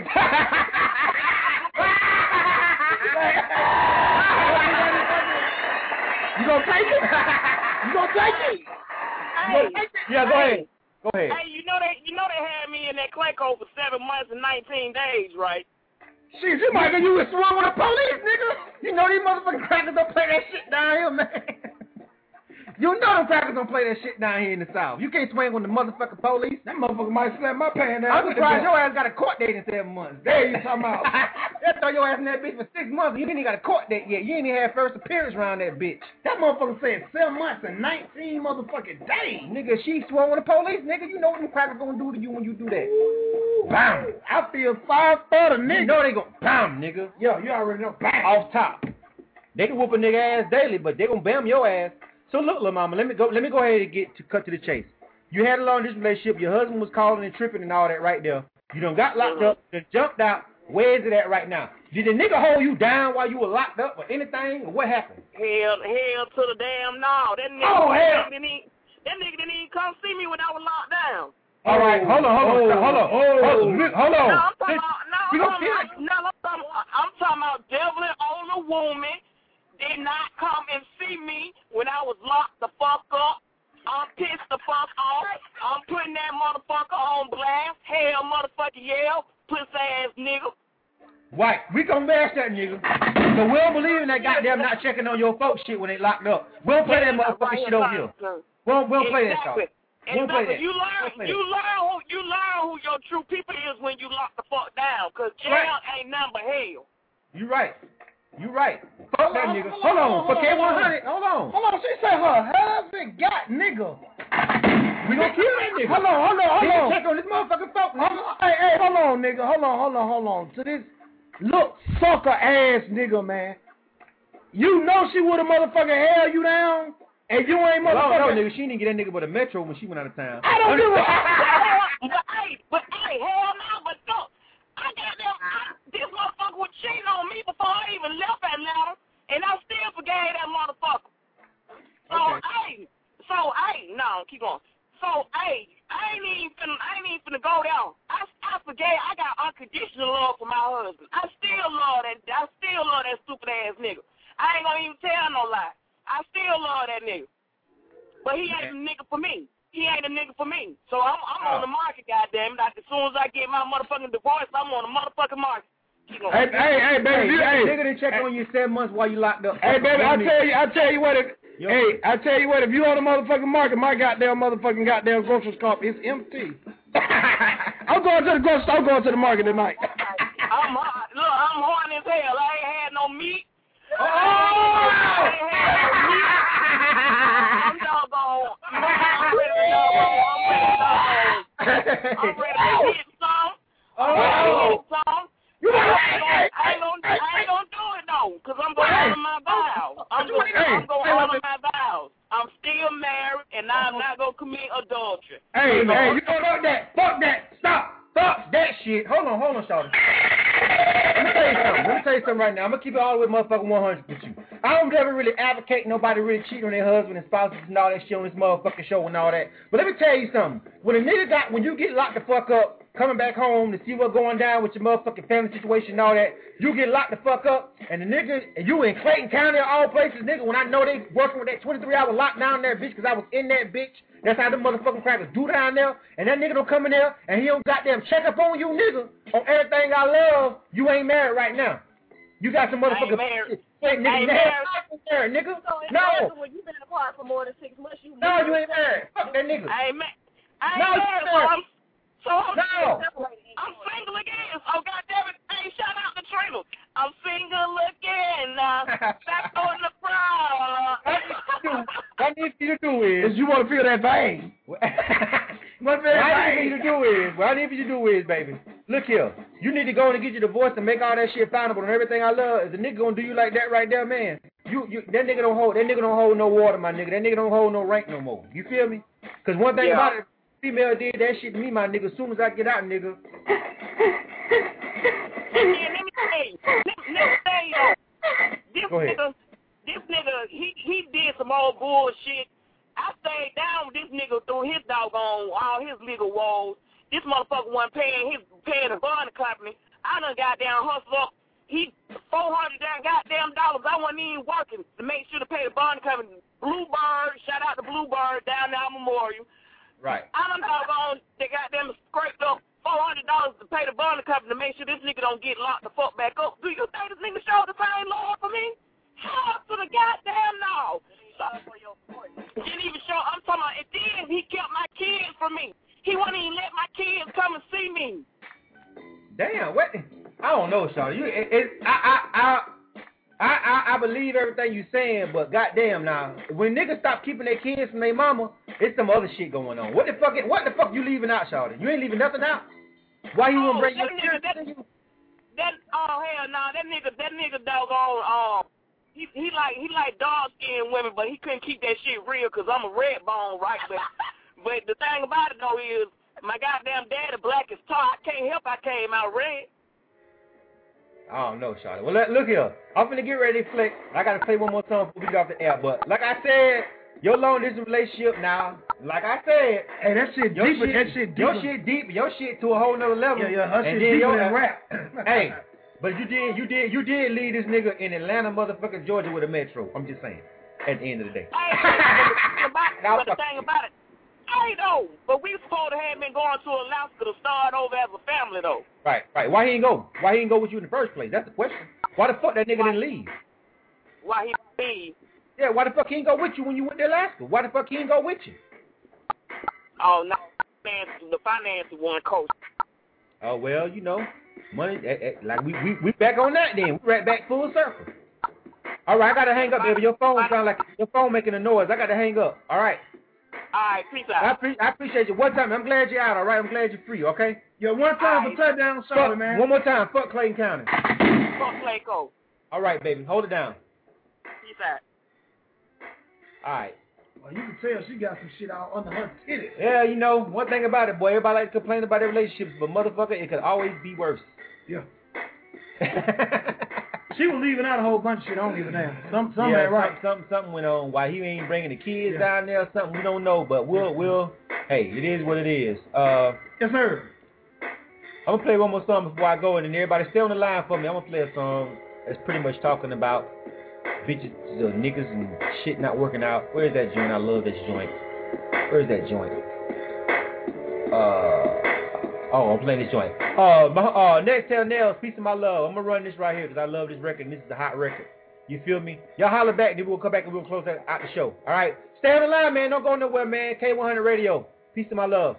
You gonna take it? You gonna take it?
Hey,
gonna take it?
Yeah, go
hey,
ahead. Go ahead.
Hey, you know they, you know they had me in that Clayco for seven months and nineteen days, right?
Shit, you might think you was sworn with the police, nigga.
You know these motherfucking crackers don't play that shit down here, man. You know them crackers don't play that shit down here in the South. You can't swing on the motherfucking police.
That motherfucker might slap my pants down.
I'm surprised your ass got a court date in seven months.
There you talking about.
They throw your ass in that bitch for six months. You ain't even got a court date yet. You ain't even had first appearance around that bitch.
That motherfucker said seven months and nineteen motherfucking days.
Nigga, she swung with the police. Nigga, you know what them crackers gonna do to you when you do that. Bam.
I feel five foot of nigga.
You know they gonna bam, nigga.
Yo, you already know. Bam.
Off top. They can whoop a nigga ass daily, but they gonna bam your ass. So look, little mama, let me go. Let me go ahead and get to cut to the chase. You had a long distance relationship. Your husband was calling and tripping and all that right there. You done got locked up. Done jumped out. Where is it at right now? Did the nigga hold you down while you were locked up or anything? Or what happened?
Hell, hell to the damn no. That nigga,
Oh, hell.
that nigga didn't even, that nigga didn't even come see me when I was locked down.
All right, hold on, hold on,
Oh,
hold on,
oh,
hold on, hold on.
No, I'm talking about, no,
We
no,
gonna kill
I'm, no, I'm talking, I'm talking about devil on a woman did not come and see me when I was locked the fuck up. I'm pissed the fuck off. I'm putting that motherfucker on blast. Hell, motherfucker, yell, pussy ass nigga.
Right, we gonna bash that nigga. So we don't believe in that goddamn not checking on your folks shit when they locked up. We don't play that motherfucking shit over here. We don't, we don't play that
Exactly.
shit. We don't play
Exactly.
that.
You learn,
Don't play
you
that.
learn who, you learn who your true people is when you lock the fuck down. Cause jail
Right.
ain't nothing but hell.
You right. You right. Fuck that nigga. Hold on. For K one hundred. Hold on.
Hold on, she said her husband got nigga.
We gonna kill that nigga.
Hold on, hold on, hold
He
on.
check on this motherfucking folk.
Hold on. Hey, hey, hold on, nigga. Hold on, hold on, hold on. To this look sucker ass nigga, man. You know she would have motherfucking held you down, and you ain't
Well, I don't know,
motherfucking.
nigga. She didn't get that nigga but a metro when she went out of town.
I don't give a.
But hey, but hey, hell no, but no. I got them. I, this motherfucker was cheating on me before I even left Atlanta, and I still forgave that motherfucker. So
Okay.
hey, so hey, no, keep going. So hey, I ain't even finna, I ain't even finna I ain't gonna even tell no lie. I still love that nigga. But he ain't a nigga for me. He ain't a nigga for me. So I'm, I'm
oh.
on the market, goddamn it. As soon as I get my motherfucking divorce, I'm on the motherfucking market.
Hey, hey, hey, baby, you, hey,
nigga didn't check hey, on you seven months while you locked up.
Hey, baby, I tell you, I tell you what. If,
Yo.
hey, I tell you what. If you on the motherfucking market, my goddamn motherfucking goddamn grocery store is empty. I'm going to the grocery store. I'm going to the market tonight.
I'm hot. Look, I'm horny as hell. I ain't had no meat.
Oh!
I ain't had no meat. I'm doggone. I'm ready to doggone. I'm ready to doggone. I'm ready to hit some. I'm ready to hit some. I ain't gonna, I ain't gonna do it though, cause I'm gonna honor my vows. I'm gonna, I'm gonna honor my vows. I'm still married, and I'm not gonna commit adultery.
Hey, man, you know
fuck that, fuck that, stop, stop that shit. Hold on, hold on, Shawty. Let me tell you something. Let me tell you something right now. I'm gonna keep it all the way motherfucking one hundred with you. I don't ever really advocate nobody really cheating on their husband and spouses and all that shit on this motherfucking show and all that. But let me tell you something. When a nigga got, when you get locked the fuck up, coming back home to see what's going down with your motherfucking family situation and all that, you get locked the fuck up, and the nigga, and you in Clayton County of all places, nigga, when I know they working with that twenty-three hour lockdown there, bitch, because I was in that bitch. That's how them motherfucking crackers do down there, and that nigga don't come in there, and he don't goddamn check up on you, nigga, on everything I love. You ain't married right now. You got some motherfucking
married.
Hey, nigga,
ain't
married. married, nigga.
So it's
No.
when you've been apart for more than six months, you
No, you ain't married. Fuck that nigga.
I ain't married. I ain't
No, you
married,
married.
so I'm, so I'm,
No.
I'm single again. So goddamn it, hey, shout out to Trina. I'm single again. Uh, back on the prowl.
What I need you to do is,
is you want to feel that vein.
what I need you to do is, what I need you to do is, baby, look here. You need to go and get your divorce and make all that shit findable and everything I love. Is the nigga gonna do you like that right there, man? You, you, that nigga don't hold, that nigga don't hold no water, my nigga. That nigga don't hold no rank no more. You feel me? Cause one thing
Yeah.
about it, female did that shit to me, my nigga. As soon as I get out, nigga.
And then let me tell you, let, let me tell you, this
Go ahead.
nigga, this nigga, he he did some old bullshit. I stayed down with this nigga through his doggone all his legal woes. This motherfucker wasn't paying his paying the bond company. I done goddamn hustle up. He four hundred damn goddamn dollars. I wasn't even working to make sure to pay the bond company. Bluebird, shout out to Bluebird down there Memorial.
Right.
I done doggone they goddamn scraped up four hundred dollars to pay the bond company to make sure this nigga don't get locked the fuck back up. Do you think this nigga showed the same love for me? Hell to the goddamn no. So, didn't even show. I'm talking about. And then he kept my kids from me. He wouldn't even let my kids come and see me.
Damn, what? I don't know, Shawty. You, it, it, I, I, I, I, I, I believe everything you saying, but goddamn, now when niggas stop keeping their kids from their mama, it's some other shit going on. What the fuck? What the fuck you leaving out, Shawty? You ain't leaving nothing out. Why you
oh,
wouldn't bring
that
your
nigga, that, that, oh hell no, nah, that nigga, that nigga doggone, um, he he like he like dark skinned women, but he couldn't keep that shit real because I'm a red bone, right? But but the thing about it though is my goddamn daddy black as tar. I can't help I came out red.
I don't know, Shawty. Well, let, look here. I'm finna get ready to flick. I gotta play one more song before we get off the air. But like I said, your long distance relationship now, like I said,
hey, that shit
your
deeper.
Shit,
that shit deeper.
Your shit deep. Your shit to a whole nother level.
Yeah, yeah, her
and
shit
then
deeper
your,
than rap.
Hey, but you did, you did, you did leave this nigga in Atlanta, motherfucking Georgia with a metro. I'm just saying. At the end of the day.
Hey, but, the, but the thing about it, I know, but we supposed to have been going to Alaska to start over as a family though.
Right, right. Why he ain't go? Why he ain't go with you in the first place? That's the question. Why the fuck that nigga
why,
didn't leave?
Why he leave?
Yeah, why the fuck he ain't go with you when you went to Alaska? Why the fuck he ain't go with you?
Oh no, man, the finances weren't coast.
Oh well, you know, money. Eh, eh, like we we we back on that then. We right back full circle. All right, I gotta hang up, baby. Your phone sound like your phone making a noise. I gotta hang up. All right.
All right, peace out.
I, pre- I appreciate you. One time, I'm glad you're out. All right, I'm glad you're free. Okay.
Yeah, one time
right.
for touchdown,
Fuck,
sorry, man.
One more time. Fuck Clayton County.
Fuck Clayco.
All right, baby. Hold it down.
Peace out.
All right.
Well, you can tell she got some shit out under her titties.
Yeah, you know, one thing about it, boy, everybody like to complain about their relationships, but motherfucker, it could always be worse.
Yeah. She was leaving out a whole bunch of shit. I don't give a damn. Some, something
yeah,
ain't right.
Something, something went on. Why he ain't bringing the kids
Yeah.
down there? Something we don't know, but we'll, we'll. Hey, it is what it is. Uh,
yes, sir.
I'm gonna play one more song before I go, and then everybody stay on the line for me. I'm gonna play a song that's pretty much talking about bitches, uh, niggas and shit not working out. Where's that joint? I love this joint. Where's that joint? Uh, oh, I'm playing this joint. Uh, my, uh, Nextel Nails, Peace of My Love. I'm gonna run this right here because I love this record and this is a hot record. You feel me? Y'all holler back, then we'll come back and we'll close that out the show. All right? Stay on the line, man. Don't go nowhere, man. K one hundred Radio. Peace of My Love.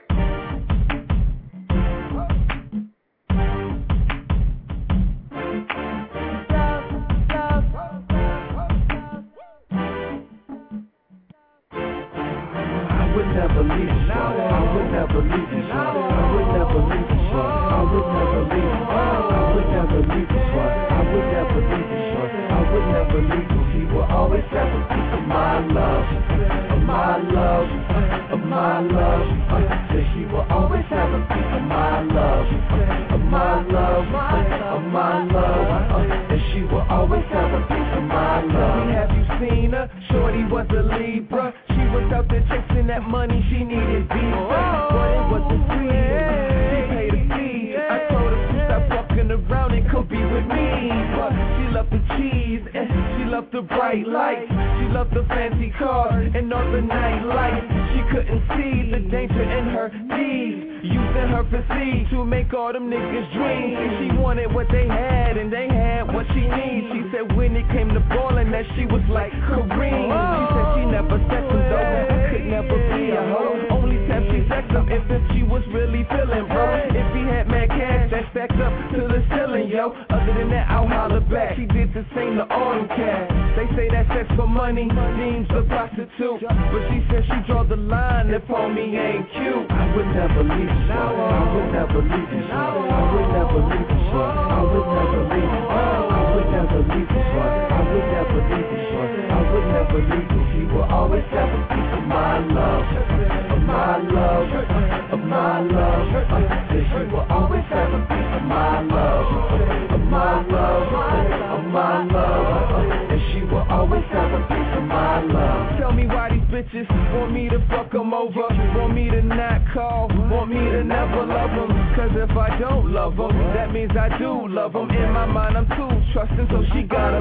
Never leave you, I would never leave you, I would never leave you, I would never leave you, I would never leave you, I would never leave you, I would never leave you. He will always have a piece of my love, of my love, of my love. That he will always have a piece of my love, of my love, of my love. And she will always have a piece of my love. Have you seen her? Shorty was a Libra. She was out there chasing that money, she needed visa. But it wasn't free, she paid a fee. I told her to stop walking around and come be with me. But she loved the cheese, and she loved the bright lights. She loved the fancy cars, and all the night lights. She couldn't see the danger in her G's, using her physique to make all them niggas dream. She wanted what they had, and they had what she needs. She said when it came to ballin', that she was like Kareem. She said she never sex him though, could never be a hoe. Only time she sex him if, if she was really feeling, bro. If he had mad cash, that stacked up to the ceiling, yo. Other than that, I'll holler back. She did the same to all them cats. They say that sex for money deems a prostitute, but she said she draw the line if on me ain't cute. I would never leave you, I would never leave you, I would never leave you, I would never leave you, I would never leave you, I would never leave you, I would never leave you. He will always have a piece of my love, of my love, of my love. He will always have a piece of my love, of my love, of my love. And she will always have a piece of my love. Tell me why these bitches want me to fuck them over, want me to not call, want me to never love them. Cause if I don't love them, that means I do love them. In my mind I'm too trusting, so she gotta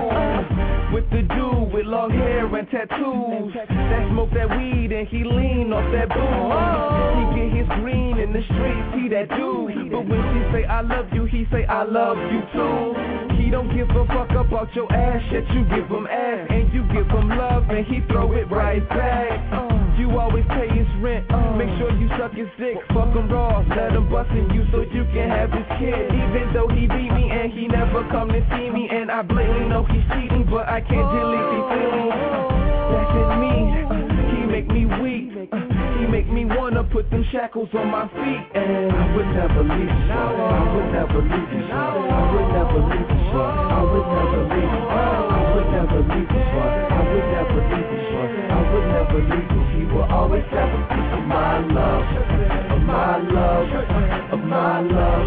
move with the dude with long hair and tattoos that smoke that weed and he lean off that booze. He get his green in the streets, he that dude. But when she say I love you, he say I love you too. He don't give a fuck about your ass, yet you give him ass, and you give him love and he throw it right back. You always pay his rent, make sure you suck his dick, fuck him raw, let him bustin' you so you can have his kid. Even though he beat me and he never come to see me, and I blatantly know he's cheating, but I can't delete these feelings. That's in me, he make me weak, he make me wanna put them shackles on my feet. And I would never leave you, I would never leave you, I would never leave you, I would never leave you, I would never leave you, I would never leave you, I would never leave you. He will always have a piece of my love, of my love, of my love.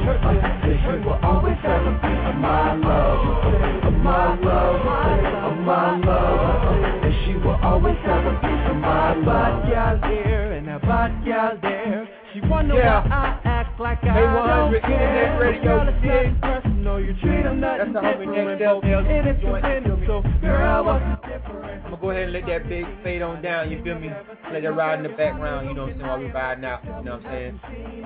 He will always have a piece of my love, of my love, of my love. And she will always have a piece of my love. Bad gal here and a bad gal there. She wonder yeah. why I act like I don't care. Radio dig. Personal, you treat them nothing different. It is the so girl, what's different?
I'm gonna go ahead and let that big fade on down, you feel me? Let that ride in the background, you know what I'm saying, while we riding out, you know what I'm saying?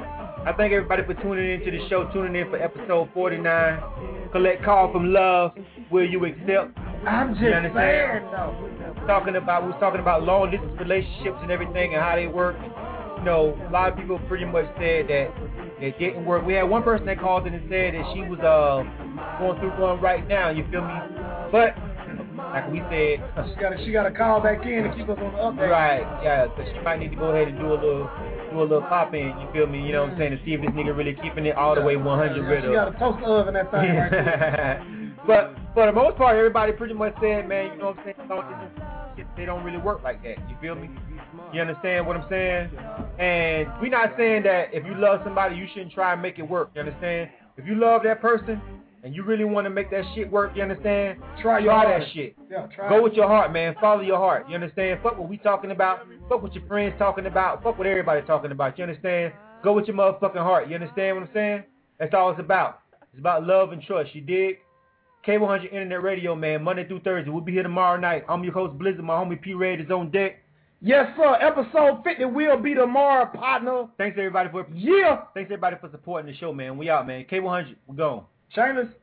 I thank everybody for tuning in to the show, tuning in for episode forty-nine. Collect Call from Love, Will You Accept?
I'm just saying, though.
Talking about, we was talking about long distance relationships and everything and how they work. You know, a lot of people pretty much said that it didn't work. We had one person that called in and said that she was uh going through one right now, you feel me? But like we said,
she got she got to call back in to keep us on the update.
Right, yeah, so she might need to go ahead and do a little do a little pop in, you feel me? You know what I'm saying? To see if this nigga really keeping it all the way one hundred with her.
She got a toaster oven that thing right there.
But for the most part, everybody pretty much said, man, you know what I'm saying? Don't, they don't really work like that. You feel me? You understand what I'm saying? And we're not saying that if you love somebody, you shouldn't try and make it work. You understand? If you love that person and you really want to make that shit work, you understand? Try, try that shit.
Yeah, try
Go with your heart, man. Follow your heart. You understand? Fuck what we talking about. Fuck what your friends talking about. Fuck what everybody talking about. You understand? Go with your motherfucking heart. You understand what I'm saying? That's all it's about. It's about love and trust. You dig? K one hundred Internet Radio, man, Monday through Thursday. We'll be here tomorrow night. I'm your host, Blizzard. My homie P Red is on deck.
Yes, sir. Episode fifty will be tomorrow, partner.
Thanks, everybody, for
yeah.
Thanks, everybody, for supporting the show, man. We out, man. K one hundred, we're gone.
Shameless.